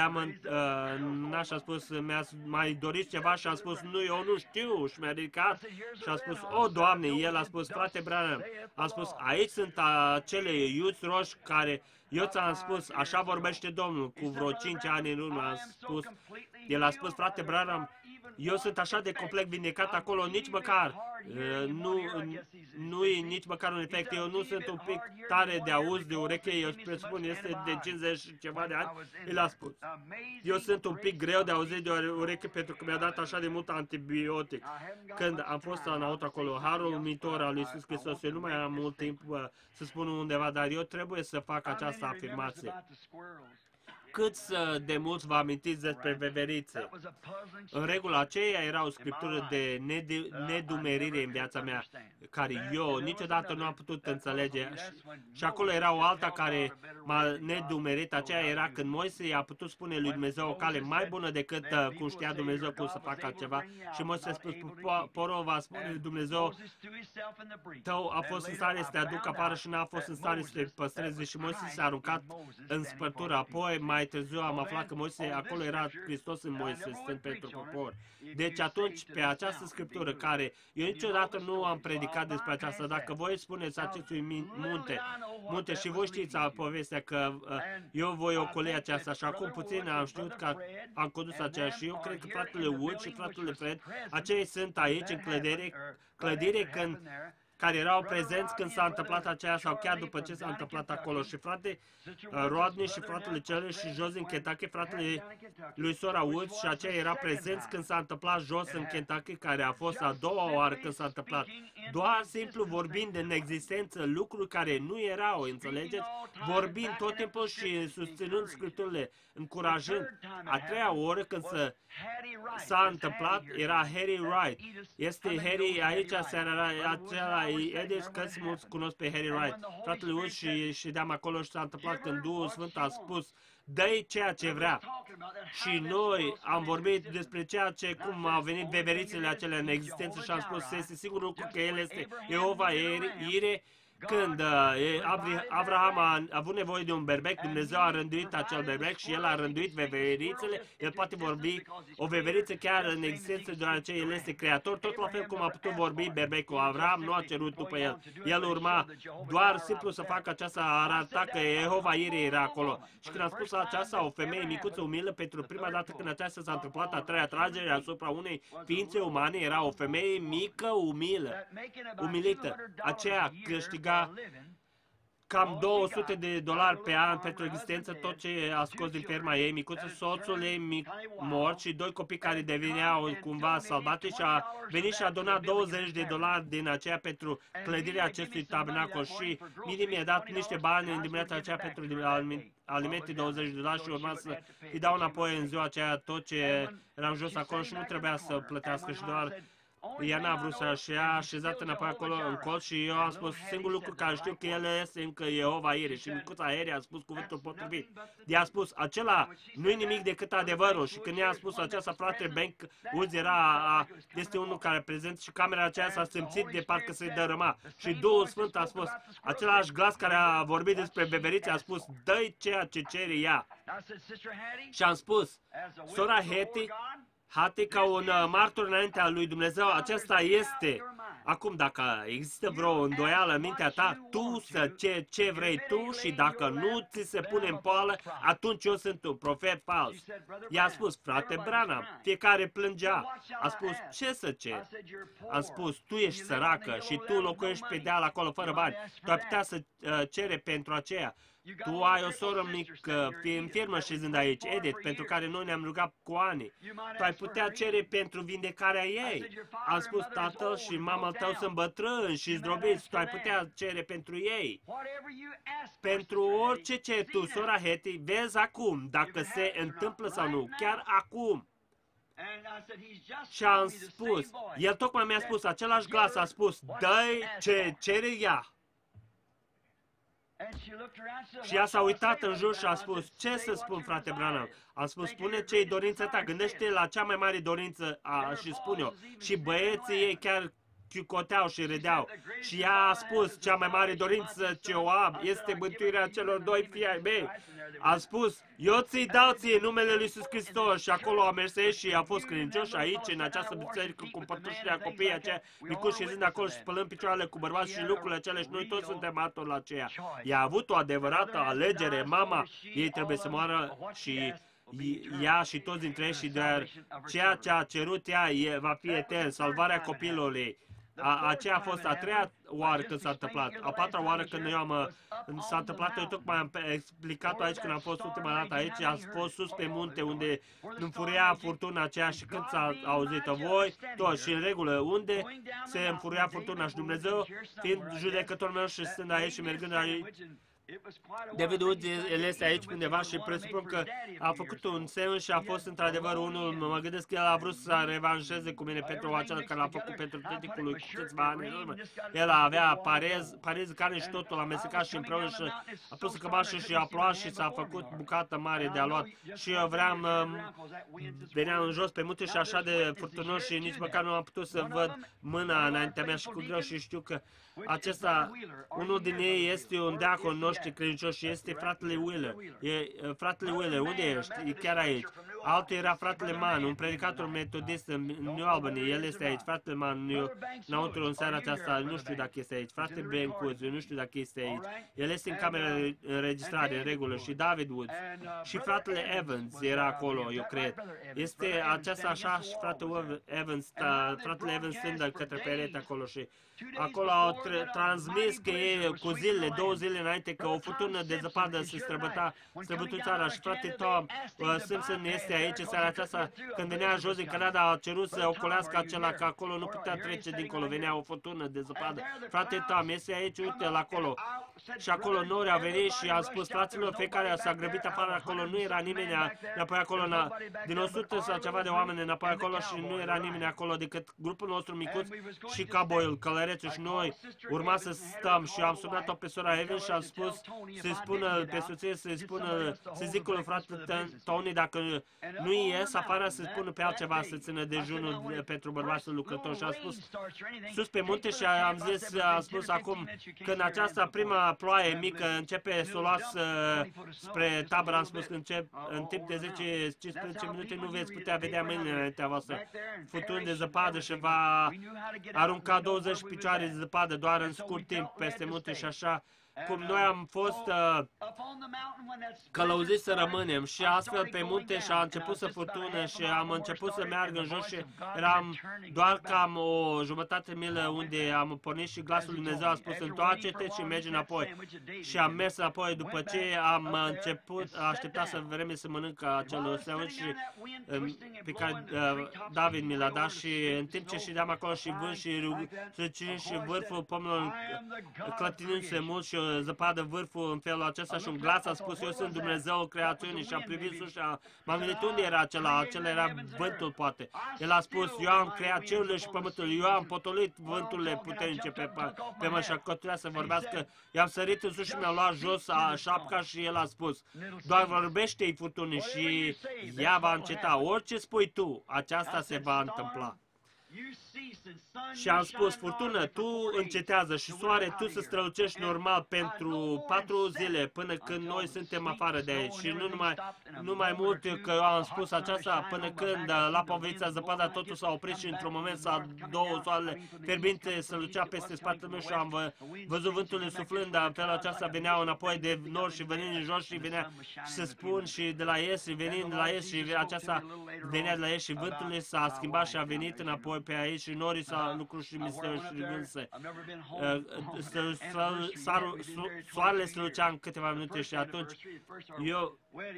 a spus, mi-ați mai dorit ceva și am spus, nu, eu nu știu și mi-a ridicat și a spus, o, Doamne, el a spus, frate Branham, am spus, aici sunt acele iuți roși care eu ți-am spus, așa vorbește Domnul, cu vreo 5 ani în urmă am spus, el a spus, frate Branham, eu sunt așa de complet vindecat acolo, nici măcar, nu e nici măcar un efect, eu nu sunt un pic tare de auz, de ureche, eu presupun este de 50 și ceva de ani, el a spus, eu sunt un pic greu de auzit de ureche pentru că mi-a dat așa de mult antibiotic. Când am fost înăuntru acolo, harul uimitor al lui Iisus Hristos, eu nu mai am mult timp să spun undeva, dar eu trebuie să fac această afirmație. Câți de mulți vă amintiți despre veverițe? În regulă aceea era o scriptură de nedumerire în viața mea, care eu niciodată nu am putut înțelege. Și acolo era o alta care m-a nedumerit. Aceea era când Moise a putut spune lui Dumnezeu o cale mai bună decât cum știa Dumnezeu cum să facă altceva. Și Moise a spus, poporul va spune lui Dumnezeu, tău a fost în stare să te aduc afară și n-a fost în stare să te păstreze. Și Moise s-a aruncat în spărtură. Apoi, mai târziu, am aflat că Moise, acolo era Hristos în Moise, stând pentru popor. Deci atunci, pe această scriptură care eu niciodată nu am predicat despre aceasta, dacă voi spuneți acestui munte și voi știți povestea că eu voi ocoli aceasta și acum puțin am știut că am condus aceea și eu cred că fratele Wood și fratele Fred, aceia sunt aici în clădire care erau prezenți când s-a întâmplat aceea sau chiar după ce s-a întâmplat acolo. Și frate Rodney și fratele Cele și jos în Kentucky, fratele lui sora Woods și aceea era prezenți când s-a întâmplat jos în Kentucky, care a fost a doua oară când s-a întâmplat. Doar simplu vorbind în existență lucruri care nu erau, înțelegeți? Vorbind tot timpul și susținând scripturile, încurajând. A treia oră când s-a întâmplat era Harry Wright. Este Harry aici, seara acela Edis, câți mulți cunosc pe Harry Wright. Fratele Wood și de-am acolo și s-a întâmplat când Duhul Sfânt a spus, dă-i ceea ce vrea. Și noi am vorbit despre ceea ce, cum au venit veverițele acelea în existență și am spus, este sigur lucru că El este Jehova Ire. Când Abraham a avut nevoie de un berbec, Dumnezeu a rânduit acel berbec și El a rânduit veverițele. El poate vorbi o veveriță chiar în existență, deoarece El este creator, tot la fel cum a putut vorbi berbecul. Abraham nu a cerut după El. El urma doar simplu să facă aceasta, arăta că Jehova Ire era acolo. Și când a spus aceasta, o femeie micuță umilă, pentru prima dată când aceasta s-a întâmplat, a treia tragere asupra unei ființe umane, era o femeie mică, umilită. Aceea câștiga cam $200 pe an pentru existență, tot ce a scos din ferma ei micuță, soțul ei mort și doi copii care deveneau cumva sălbatici și a venit și a donat $20 din aceea pentru clădirea acestui tabernacol și Miri mi-a dat niște bani în dimineața aceea pentru alimente, $20 și urma să îi dau înapoi în ziua aceea tot ce era în jos acolo și nu trebuia să plătească și doar ea n-a vrut să-și ia așezat înapoi acolo în colț și eu am spus singurul lucru care știu că el este încă Jehova Ire și micuța Ere a spus cuvântul potrivit. I-a spus, acela nu-i nimic decât adevărul și când i-a spus aceasta, frate Bank Woods este unul care prezent și camera aceea s-a simțit de parcă se dărâma și Duhul Sfânt a spus, același glas care a vorbit despre beberițe a spus, dă-i ceea ce cere ea. Și am spus, sora Hati, ca un martor înaintea lui Dumnezeu, acesta este. Acum, dacă există vreo îndoială în mintea ta, tu să ce vrei tu și dacă nu ți se pune în poală, atunci eu sunt un profet fals. I-a spus, frate Branham, fiecare plângea. A spus, ce să cer? Am spus, tu ești săracă și tu locuiești pe deal acolo fără bani. Tu ai putea să cere pentru aceea. Tu ai o soră mică, infirmă șezând aici, Edith, pentru care noi ne-am rugat cu ani. Tu ai putea cere pentru vindecarea ei. Am spus, tatăl și mama tău sunt bătrâni și zdrobiți, tu ai putea cere pentru ei. Pentru orice ce tu, sora Hetty, vezi acum, dacă se întâmplă sau nu, chiar acum. Și am spus, el tocmai mi-a spus, același glas a spus, dă-i ce cere ea. Și ea s-a uitat în jur și a spus, ce să spun, frate Branham? Am spus, spune ce-i dorința ta, gândește la cea mai mare dorință și spune-o. Și băieții ei chiar chiucoteau și râdeau. Și ea a spus, cea mai mare dorință ce o am este mântuirea celor doi fii ai mei. A spus, eu ți-i dau ție numele lui Iisus Hristos. Și acolo a mers și a fost credincios aici, în această biserică, cu împărtășirea copiii aceia micuși și zând acolo și spălând picioarele cu bărbați și lucrurile acelea și noi toți suntem martori la aceea. Ea a avut o adevărată alegere, mama ei trebuie să moară și ea și toți dintre ei și doar ceea ce a cerut ea va fi etern, salvarea copilului. Aceea a fost a treia oară când s-a întâmplat. A patra oară când s-a întâmplat, eu tocmai am explicat-o aici când am fost ultima dată aici, a fost sus pe munte unde înfuria furtuna aceea și când s-a auzit-o voi, toți și în regulă, unde se înfuria furtuna și Dumnezeu, fiind judecătorul meu și stând aici și mergând aici, David Woods, el este aici undeva și presupun că a făcut un semn și a fost într-adevăr unul, mă gândesc că el a vrut să revanșeze cu mine pentru acela care l-a făcut pentru tăticul lui cu câțiva ani în urmă. El avea parez, carne și totul amestecat și împreună și a pus cămașă și a plouat și s-a făcut bucată mare de aluat. Și eu veneam în jos pe munte și așa de furtunos și nici măcar nu am putut să văd mâna înaintea mea și cu greu și știu că acesta, unul din ei este un deacon noștri credincioși și este fratele Wheeler. Fratele Wheeler, unde ești? E chiar aici. Altul era fratele Mann, un predicator metodist în New Albany. El este aici. Fratele Mann, înăuntru în seara aceasta, nu știu dacă este aici. Fratele Ben Woods, nu știu dacă este aici. El este în camera de înregistrare, în regulă. Și David Woods. Și fratele Evans era acolo, eu cred. Este aceasta așa și fratele Evans, fratele Evans stând către perete acolo și acolo au transmis că e cu zile, 2 zile înainte, că o furtună de zăpadă se străbătu țara și frate Tom Simpson este aici seara aceasta, când venea jos din Canada, a cerut să ocolească acela, că acolo nu putea trece dincolo, venea o furtună de zăpadă. Frate Tom este aici, uite-l acolo. Și acolo nori a venit și a spus, fraților, fiecare s-a grăbit afară acolo, nu era nimeni înapoi acolo, din 100 sau ceva de oameni înapoi acolo și nu era nimeni acolo decât grupul nostru micuț și cowboy-ul, călărețul și noi urma să stăm și am sunat-o pe sora Evans și am spus să-i spună pe soție, să zică lui frate Tony dacă nu ies afară să spună pe altceva să țină dejunul pentru bărbatul lucrător și am spus sus pe munte și am spus acum când această prima ploaie mică începe să o luați spre tabără, am spus că în timp de 10-15 minute nu veți putea vedea mâinile înaintea voastră futuni de zăpadă și va arunca 20 picioare de zăpadă doar în scurt timp peste munte și așa cum noi am fost călăuziți să rămânem și astfel pe munte și a început să furtună și am început să meargă în jos și eram doar cam o jumătate milă unde am pornit și glasul lui Dumnezeu a spus întoarce-te și mergi înapoi. Și am mers înapoi după ce am așteptat să vreme să mănâncă acel sandwich pe care David mi l-a dat și în timp ce ședeam acolo și vânt și vârful pomilor clătinându-se mult și zăpadă vârful în felul acesta și un glas a spus, eu sunt Dumnezeul creațiunii și am privit sus și m-am gândit unde era acela, acela era vântul poate. El a spus, eu am creat cerurile și pământul, eu am potolit vânturile puternice pe mă și a continuat să vorbească. I-am sărit în sus și mi-am luat jos șapca și el a spus, doar vorbește-i furtunii și ea va înceta. Orice spui tu, aceasta se va întâmpla. Și am spus, furtună, tu încetează și soare, tu să strălucești normal pentru 4 zile până când noi suntem afară de aici. Și nu mai mult că eu am spus aceasta până când la Poveița zăpada totul s-a oprit și într-un moment două soarele fierbinte strălucea peste spatele meu și am văzut vântul suflând, dar în felul aceasta veneau înapoi de nord și venind în jos și venea să spun și de la est și venind de la est și aceasta venea de la est și vântul s-a schimbat și a venit înapoi pe aici și norii s-a lucruri și misteri și vânse. Soarele strălucea în câteva minute și atunci eu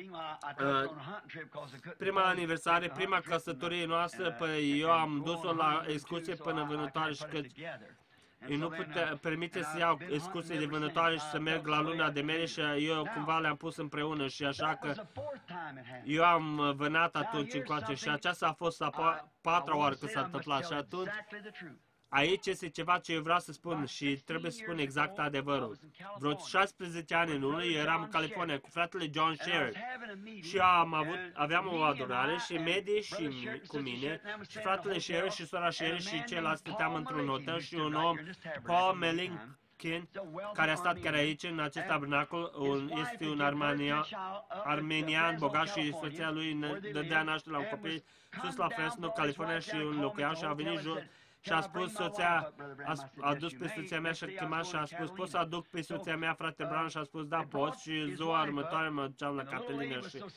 prima aniversare, prima căsătorie noastră, eu am dus-o la excursie până vânătoare și că eu nu putea permite să iau excursie de vânătoare și să merg la luna de miere și eu cumva le-am pus împreună și așa că eu am vânat atunci încoace și aceasta a fost a 4-a oară că s-a întâmplat și atunci aici este ceva ce eu vreau să spun și trebuie să spun exact adevărul. Vreo 16 ani în urmă, eu eram în California cu fratele John Sherrod și aveam o adorare și Medi și cu mine și fratele Sherrod și sora Sherrod și ceilalți stăteam într-un hotel și un om, Paul Melinkin, care a stat chiar aici în acest tabernacol, este un armenian bogat și soția lui dădea naștere la un copil sus la Fresno, California și un locuiau și a venit și a spus soția, a dus pe soția mea și a chemat și a spus, pot să aduc pe soția mea, frate Brown? Și a spus, da, poți. Și ziua următoare mă duceam la Catalina și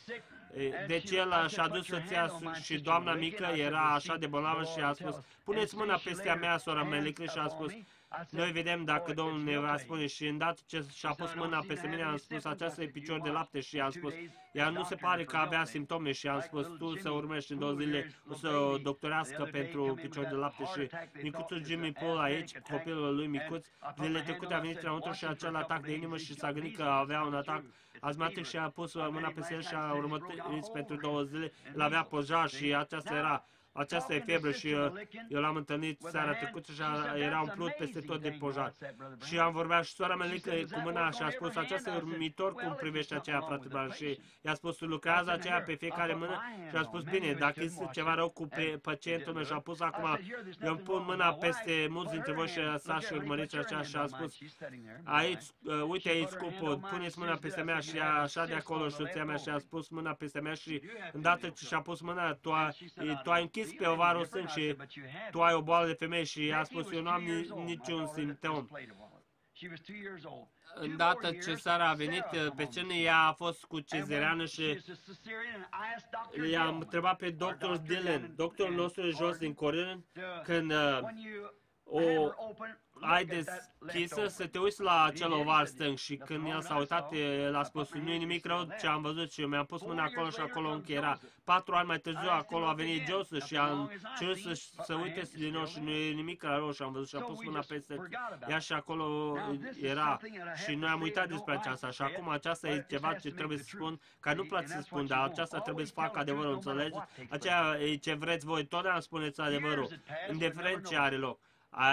Deci el și-a dus soția și doamna mică era așa de bolnavă și a spus, puneți mâna peste a mea, sora Melicli, și a spus, noi vedem dacă Domnul ne va spune. Și îndată ce și-a pus mâna peste mine, am spus, aceasta e picior de lapte și am spus, ea nu se pare că avea simptome și am spus, tu să urmești în 2 zile, o să o doctorească pentru picior de lapte. Și micuțul Jimmy Paul aici, copilul lui micuț, zilele trecute a venit înăuntru și acel atac de inimă și s-a gândit că avea un atac asmatic și a pus mâna peste el și a urmărit pentru 2 zile, el avea pojar și aceasta e febră și eu l-am întâlnit seara trecută și era umplut peste tot de pojar. Și am vorbit și sora Melicli cu mâna și a spus, aceasta e urmitor cum privește aceea, frate Bran. Și i-a spus, lucrează aceea pe fiecare mână și a spus, bine, dacă este ceva rău cu pacientul meu și a pus acum, eu îmi pun mâna peste mulți dintre voi și s-a și urmărit aceea și a spus, aici, uite aici scupul, puneți mâna peste mea și așa de acolo soția mea și a pus mâna peste mea și îndată ce și-a pus mâna, tu ai închis pe ovarul stâng și tu ai o boală de femeie și a spus, eu nu am niciun simptom. Îndată ce Sara a venit pe scenă, ea a fost cu cezariană și i-am întrebat pe doctor Dylan, doctorul nostru de jos din Corinth, când o ai deschisă să te uiți la acel ovar stâng și când el s-a uitat, el a spus, nu e nimic rău ce am văzut și eu mi-am pus mâna acolo și acolo încă era. 4 ani mai târziu acolo a venit Joseph și am cerut să uite din nou și nu e nimic rău și am văzut și a pus mâna peste ea și acolo era și noi am uitat despre aceasta și acum aceasta e ceva ce trebuie să spun, care nu place să spun, dar aceasta trebuie să fac adevărul, înțelegeți? Aceea e ce vreți voi, totdeauna spuneți adevărul, indiferent ce are loc.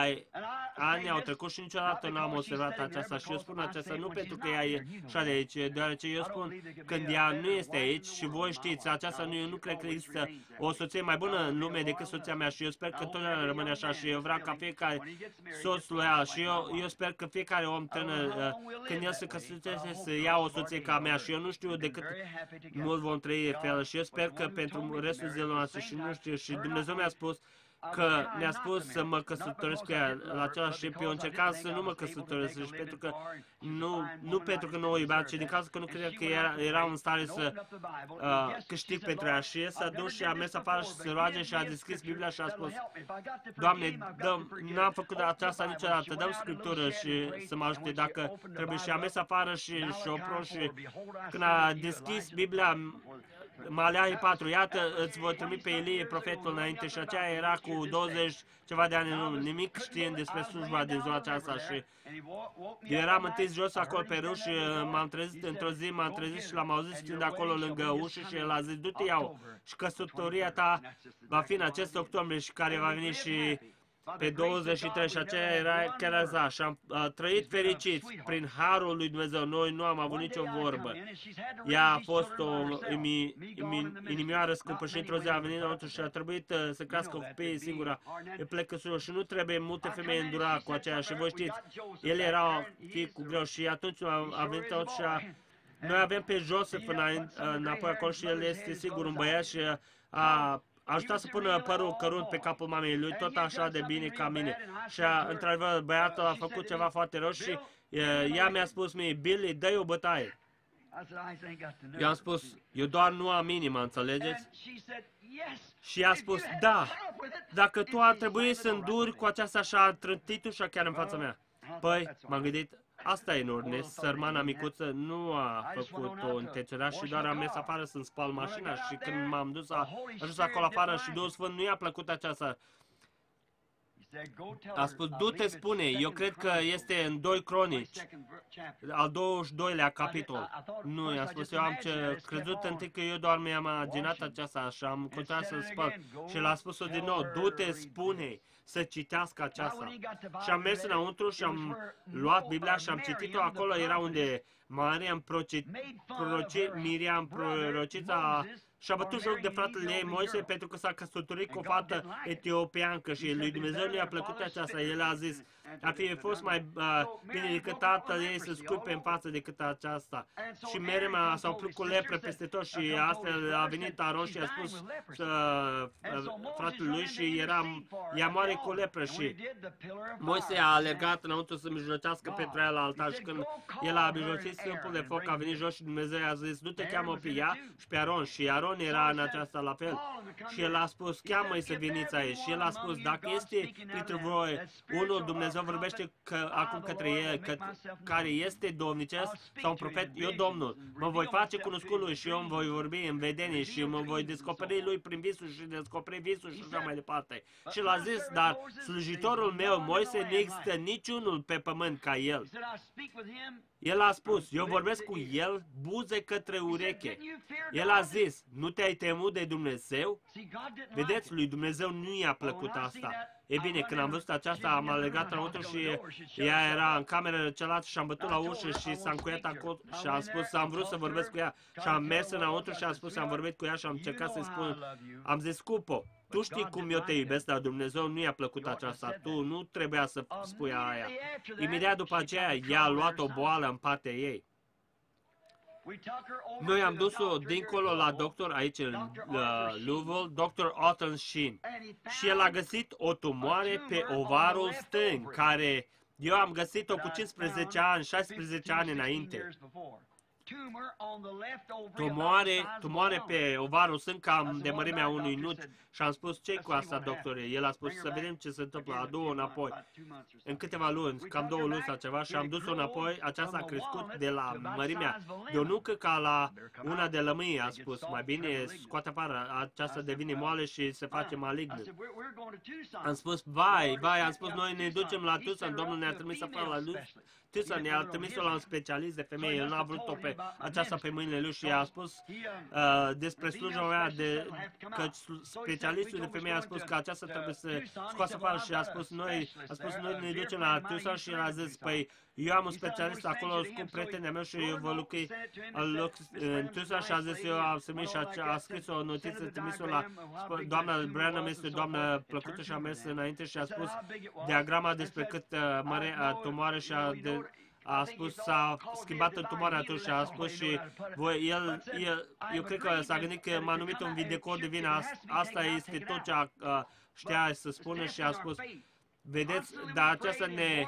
Ani au trecut și niciodată nu am observat aceasta și eu spun aceasta nu pentru că ea e așa de aici, deoarece eu spun când ea nu este aici și voi știți, aceasta eu nu cred că există o soție mai bună în lume decât soția mea și eu sper că totdeauna rămâne așa și eu vreau ca fiecare soț loial și eu sper că fiecare om tânăr când el se căsătorește să ia o soție ca mea și eu nu știu decât mult vom trăi fel și eu sper că pentru restul zilelor noastre și nu știu și Dumnezeu mi-a spus că mi-a spus să mă căsătoresc cu ea la același timp. Eu încercam să nu mă căsătoresc și pentru că nu pentru că nu o iubeam, ci din cauza că nu credea că era în stare să câștig pentru ea. Și el s-a dus și a mers afară și se roage și a deschis Biblia și a spus, Doamne, n-am făcut aceasta niciodată, dăm Scriptură și să mă ajute dacă trebuie. Și a mers afară și opro și când a deschis Biblia, Maleahii 4, iată, îți voi trimite pe Ilie, profetul înainte, și aceea era cu 20 ceva de ani în urmă, nimic știind despre slujba din ziua aceasta și eu eram întins jos acolo pe râu și m-am trezit într-o zi, și l-am auzit stând acolo lângă ușă și el a zis, du-te iau și căsătoria ta va fi în acest octombrie și care va veni și pe 23 și aceea era chiar așa și am trăit fericiți prin harul lui Dumnezeu. Noi nu am avut nicio vorbă. Ea a fost o inimioară scâmpă și într-o zi a venit înăuntru și a trebuit să crească copiii singura. E plecăsură și nu trebuie multe femei îndura cu aceea și voi știți, el era fiic cu greu și atunci a venit înăuntru și noi avem pe Joseph înapoi acolo și el este sigur un băiat și a ajutat să pună părul cărunt pe capul mamei lui, tot așa de bine ca mine. Și într-adevăr, băiatul a făcut ceva foarte rău și ea mi-a spus mie, Billy, dă-i o bătaie. Eu am spus, eu doar nu am inima, înțelegeți? Și ea a spus, da, dacă tu ar trebui să înduri cu aceasta și a trântit ușa chiar în fața mea. Păi, m-am gândit, asta e în ordine, sărmana micuță nu a făcut-o intenționat și doar am mers afară să-mi spăl mașina și când m-am dus, a ajuns acolo afară și Duhul Sfânt nu i-a plăcut aceasta. A spus, du-te, spune, eu cred că este în 2 Cronici, al 22-lea capitol. Nu, i-am spus, eu am crezut întâi că eu doar mi-am imaginat aceasta și am continuat să spăl. Și l-a spus-o din nou, du-te, spune să citească aceasta. Și am mers înăuntru și am luat Biblia și am citit-o acolo, era unde Miriam prorocița și-a bătut joc de fratele ei Moise pentru că s-a căsătorit cu o fată etiopiancă și lui Dumnezeu nu i-a plăcut aceasta. El a zis, ar fi fost mai bine decât tatăl ei să scuipe în față decât aceasta. Și Miriam s-a umplut cu lepră peste tot și astfel a venit Aron și a spus fratelui și ea moare cu lepră și Moise a alergat înăuntru să mijlocească pentru ea la altar și când el a mijlocit stâmpul de foc, a venit jos și Dumnezeu a zis, du-te, cheamă pe ea și pe Aron. Și Aron era în aceasta la fel. Și el a spus, cheamă-i să veniți aici. Și el a spus, dacă este printre voi unul, Dumnezeu vorbește acum către el, care este domnicesc sau un profet, eu Domnul, mă voi face cunoscut lui și eu îmi voi vorbi în vedenie și mă voi descoperi lui prin visul și descoperi visul și așa mai departe. Și el a zis, dar slujitorul meu, Moise, nu există niciunul pe pământ ca el. El a spus, eu vorbesc cu el buze către ureche. El a zis, nu te-ai temut de Dumnezeu? Vedeți, lui Dumnezeu nu i-a plăcut asta. E bine, când am văzut aceasta, am alergat înăuntru și ea era în cameră cealaltă și am bătut la ușă și s-a încuiat acolo și am spus, am vrut să vorbesc cu ea și am mers înăuntru și am spus, am vorbit cu ea și am încercat să-i spun, am zis, scupo, tu știi cum eu te iubesc, dar Dumnezeu nu i-a plăcut aceasta, tu nu trebuia să spui aia. Imediat după aceea, ea a luat o boală în partea ei. Noi am dus-o dincolo la doctor aici în Louisville, Dr. Alton Sheen, și el a găsit o tumoare pe ovarul stâng, care eu am găsit-o cu 15 ani, 16 ani înainte. Tumoare pe ovarul stâng cam de mărimea unui nut și am spus, ce cu asta, doctore? El a spus, să vedem ce se întâmplă, adu-o înapoi. În câteva luni, cam 2 luni sau ceva și am dus-o înapoi, aceasta a crescut de la mărimea de o nucă ca la una de lămâie, a spus, mai bine scoate afară, aceasta devine moale și se face malignă. Am spus, vai, am spus, noi ne ducem la Tucson, Domnul ne-a trimis afară la Tucson, ne-a trimis-o la un specialist de femeie, el n-a vrut-o pe aceasta pe mâinile lui și a spus despre sluja mea că specialistul de femeie a spus că aceasta trebuie să scoasă afară și a spus noi ne ducem la Tucson și el a zis, păi eu am un specialist acolo cu prietenea mea și eu vă lucrui în Tucson și a zis eu am trimis și a scris o notiță trimis-o la doamna Branham, este o doamnă plăcută și a mers înainte și a spus diagrama despre cât mare tumoare și a spus, s-a schimbat în tumoare atunci și a spus și eu cred că s-a gândit că m-a numit un vindecător divin, asta este tot ce știa să spună și a spus, vedeți, dar aceasta ne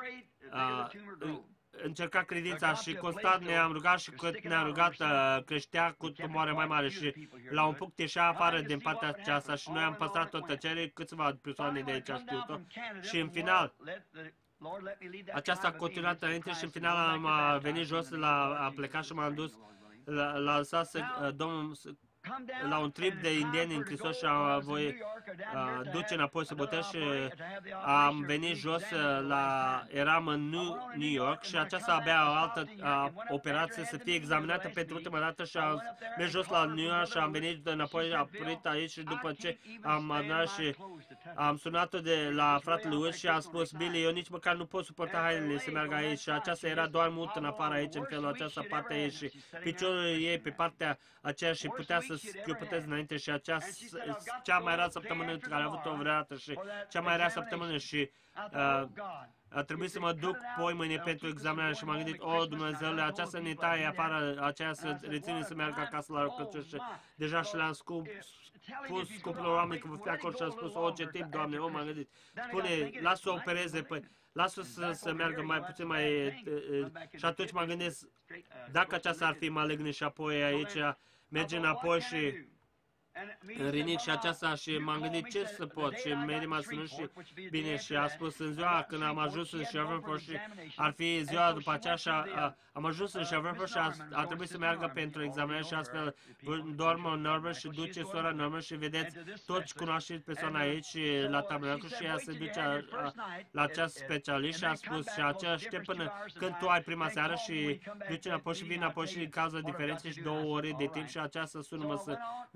încerca credința și constant ne-am rugat și cât ne-am rugat creștea cu tumoare mai mare și la un punct ieșea afară din partea aceasta și noi am păstrat o tăcere, câțiva persoane de aici știu-o și în final aceasta a continuat înainte și în final am venit jos, a plecat și m-am dus la Domnul la un trip de indieni în Hristos și voi duce înapoi să botez și am venit jos, eram în New York și aceasta abia o altă operație să fie examinată pentru ultima dată și am mers jos la New York și am venit înapoi, am oprit aici și după ce am adunat și am sunat-o de la fratele lui și am spus, Billy, eu nici măcar nu pot suporta hainele să meargă aici și aceasta era doar mult în afară aici, în felul aceasta partea ei și piciorul ei pe partea aceea și putea să schiopăteze înainte și cea mai rea săptămână care a avut-o vreodată și cea mai rea săptămână și a trebuit să mă duc poi mâine pentru examinare și m-am gândit, Dumnezeule, aceasta ne taie afară, aceea să reține să meargă acasă la rugăciune și deja și le-am spus scumpilor oameni că vă fi acolo și am spus, ce tip, Doamne, m-am gândit, spune, lasă-o opereze, păi, lasă-o să meargă mai puțin și atunci mă gândesc, dacă aceasta ar fi malignă și apoi aici merge înapoi și în rinic și aceasta și m-am gândit ce să pot și Mary m-a ținut și bine și a spus în ziua când am ajuns în Shreveport și ar fi ziua după aceea și am ajuns în Shreveport și a trebuit să meargă pentru examinare și astfel dormă Norbert și duce sora Norbert și vedeți, toți cunoașteți persoana aici și la tabernacul și ea se duce la acest specialist și a spus și aceea aștept până când tu ai prima seară și duce înapoi și vine înapoi și din cauza diferenței și 2 ore de timp și aceea să sună-mă să vin înapoi și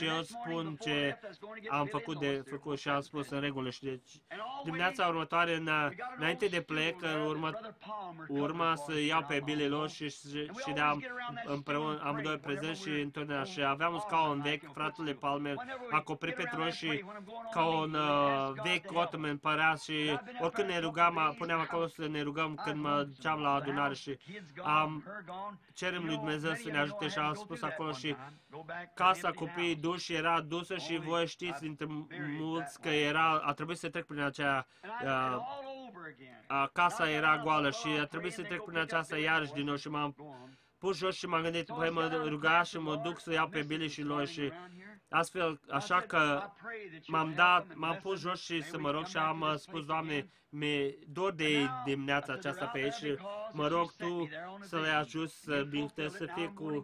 eu spun ce am făcut de făcut și am spus în regulă. Și deci dimineața următoare, înainte de plec, urma să iau pe Billy lor și împreună amândoi prezenți și întotdeauna. Și aveam un scaun vechi, fratele Palmer, acoperit pentru noi și ca un vechi ottoman părea și oricând ne rugam, puneam acolo să ne rugăm când mă duceam la adunare și cerem lui Dumnezeu să ne ajute și am spus acolo și casa copiii duși era dusă și voi știți dintre mulți că a trebuit să trec prin aceea casa era goală și a trebuit să trec prin aceasta iarăși din nou și m-am pus jos și m-am gândit, păi mă ruga și mă duc să iau pe Billy și lui și astfel, așa că m-am pus jos și să mă rog și am spus, Doamne, mi-e dor de dimineața aceasta pe aici și mă rog Tu să le ajuți să fie cu...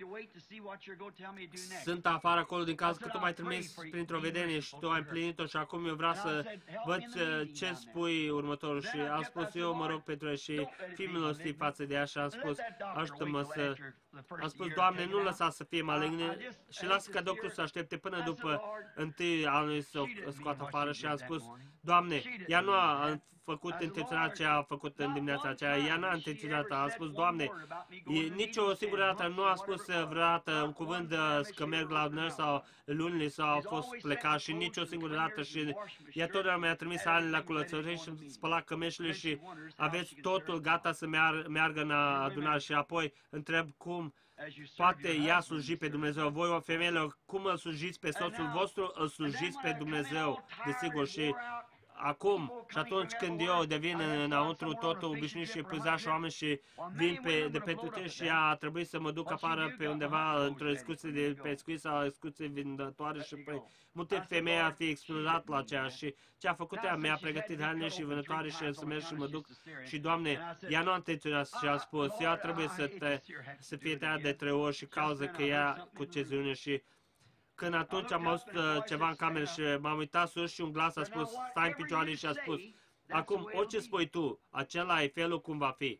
Sunt afară acolo din caz că Tu m-ai trimis printr-o vedenie și Tu ai împlinit-o și acum eu vreau să văd ce spui următorul și am spus, eu mă rog pentru el și fii milostiv față de ea și am spus, ajută-mă să... Am spus, Doamne, nu lăsa să fie maligne și lasă ca doctorul să aștepte până după întâi anului să o scoată afară și am spus, Doamne, ea nu a făcut intenționat ce a făcut în dimineața aceea, ea n-a intenționat, a spus, Doamne, nici o singură dată nu a spus vreodată un cuvânt că merg la adunări sau lunile sau au fost plecat și nici o singură dată și ea totdeauna mi-a trimis haine la culățărie și spăla cămeșile și aveți totul gata să meargă în adunare și apoi întreb cum poate ea sluji pe Dumnezeu. Voi, femeile, cum îl slujiți pe soțul vostru, îl slujiți pe Dumnezeu, desigur, și acum și atunci când eu devin înăuntru totul obișnuit și epuizat și oameni și vin de pe tine și ea a trebuit să mă duc afară pe undeva într-o excursie de pescuit sau excursie vindătoare și pe multe femei ar fi explodat la aceea și ce a făcut ea, mi-a pregătit haine și vânătoare și să merg și mă duc și Doamne, ea nu a intenționat și a spus, ea trebuie să fie tăiat de 3 ori și cauză că ea cu ceziune și când atunci am auzit ceva în cameră și m-am uitat sus și un glas a spus, stai în picioare și a spus, acum orice spui tu, acela e felul cum va fi.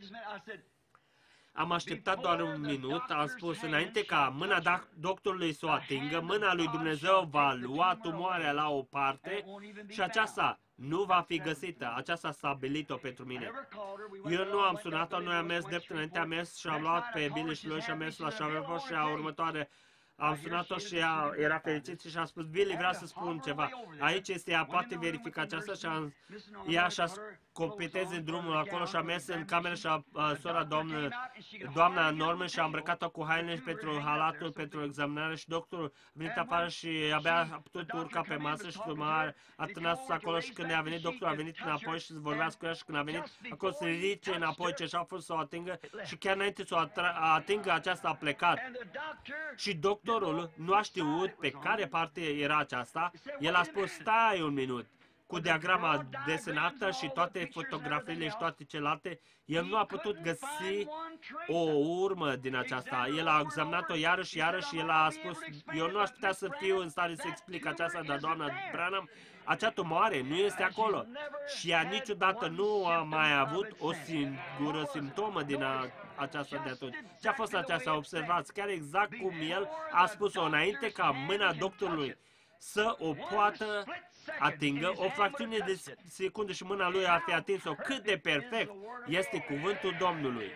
Am așteptat doar un minut, am spus, înainte ca mâna doctorului să o atingă, mâna lui Dumnezeu va lua tumoarea la o parte și aceasta nu va fi găsită. Aceasta a stabilit-o pentru mine. Eu nu am sunat-o, noi am mers drept înainte, am mers și am luat pe Billy și lui și am mers la Schaverford și a următoare am sunat-o și ea era fericită și a spus, Billy, vreau să spun ceva. Aici este, ea poate verifica aceasta și ea și-a completeze drumul acolo și a mers în cameră și sora doamna Norman și a îmbrăcat-o cu haine pentru halatul, pentru examinare și doctorul a venit afară și abia a putut urca pe masă și a tânat sus acolo și când a venit doctorul a venit înapoi și să vorbească cu ea și când a venit acolo să ridice înapoi ce și-a fost să o atingă și chiar înainte să o atingă aceasta a plecat. Și doctorul nu a știut pe care parte era aceasta, el a spus, stai un minut. Cu diagrama desenată și toate fotografiile și toate celelalte, el nu a putut găsi o urmă din aceasta. El a examinat-o iarăși și el a spus, eu nu aș putea să fiu în stare să explic aceasta, dar doamna Branham, acea tumoare nu este acolo. Și ea niciodată nu a mai avut o singură simptomă din aceasta de atunci. Ce a fost aceasta? Observați, chiar exact cum el a spus-o înainte ca mâna doctorului să o poată atingă, o fracțiune de secundă și mâna lui a fi atins-o. Cât de perfect este cuvântul Domnului.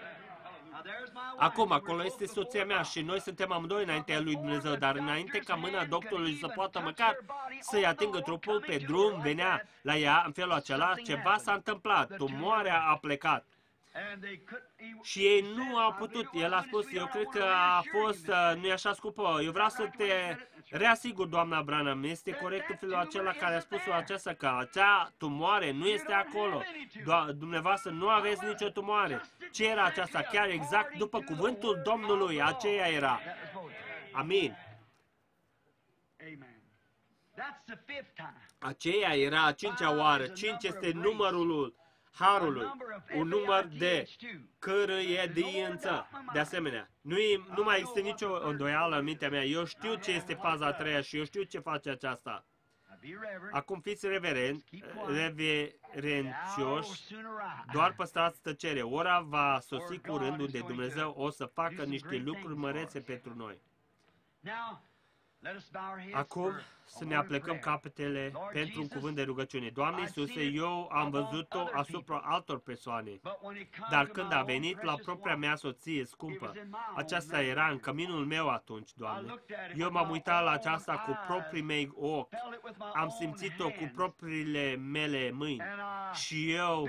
Acum, acolo este soția mea și noi suntem amândoi înaintea lui Dumnezeu, dar înainte ca mâna doctorului să poată măcar să-i atingă trupul, pe drum venea la ea în felul acela, ceva s-a întâmplat, tumoarea a plecat. Și ei nu au putut. El a spus, eu cred că a fost, nu e așa scupă, eu vreau să te reasigur, doamna Branham, este corect în felul acela care a spus-o aceasta, că acea tumoare nu este acolo. Dumneavoastră nu aveți nicio tumoare. Ce era aceasta? Chiar exact după cuvântul Domnului, aceea era. Amin. Aceea era a 5-a oară. 5 este numărul harului, un număr de cărăiediință. De asemenea, nu mai este nicio îndoială în mintea mea. Eu știu ce este faza a treia și eu știu ce face aceasta. Acum fiți reverențioși, doar păstrați tăcere. Ora va sosi curând unde Dumnezeu o să facă niște lucruri mărețe pentru noi. Acum să ne aplecăm capetele pentru un cuvânt de rugăciune. Doamne Iisuse, eu am văzut-o asupra altor persoane, dar când a venit la propria mea soție scumpă, aceasta era în căminul meu atunci, Doamne. Eu m-am uitat la aceasta cu proprii mei ochi, am simțit-o cu propriile mele mâini și eu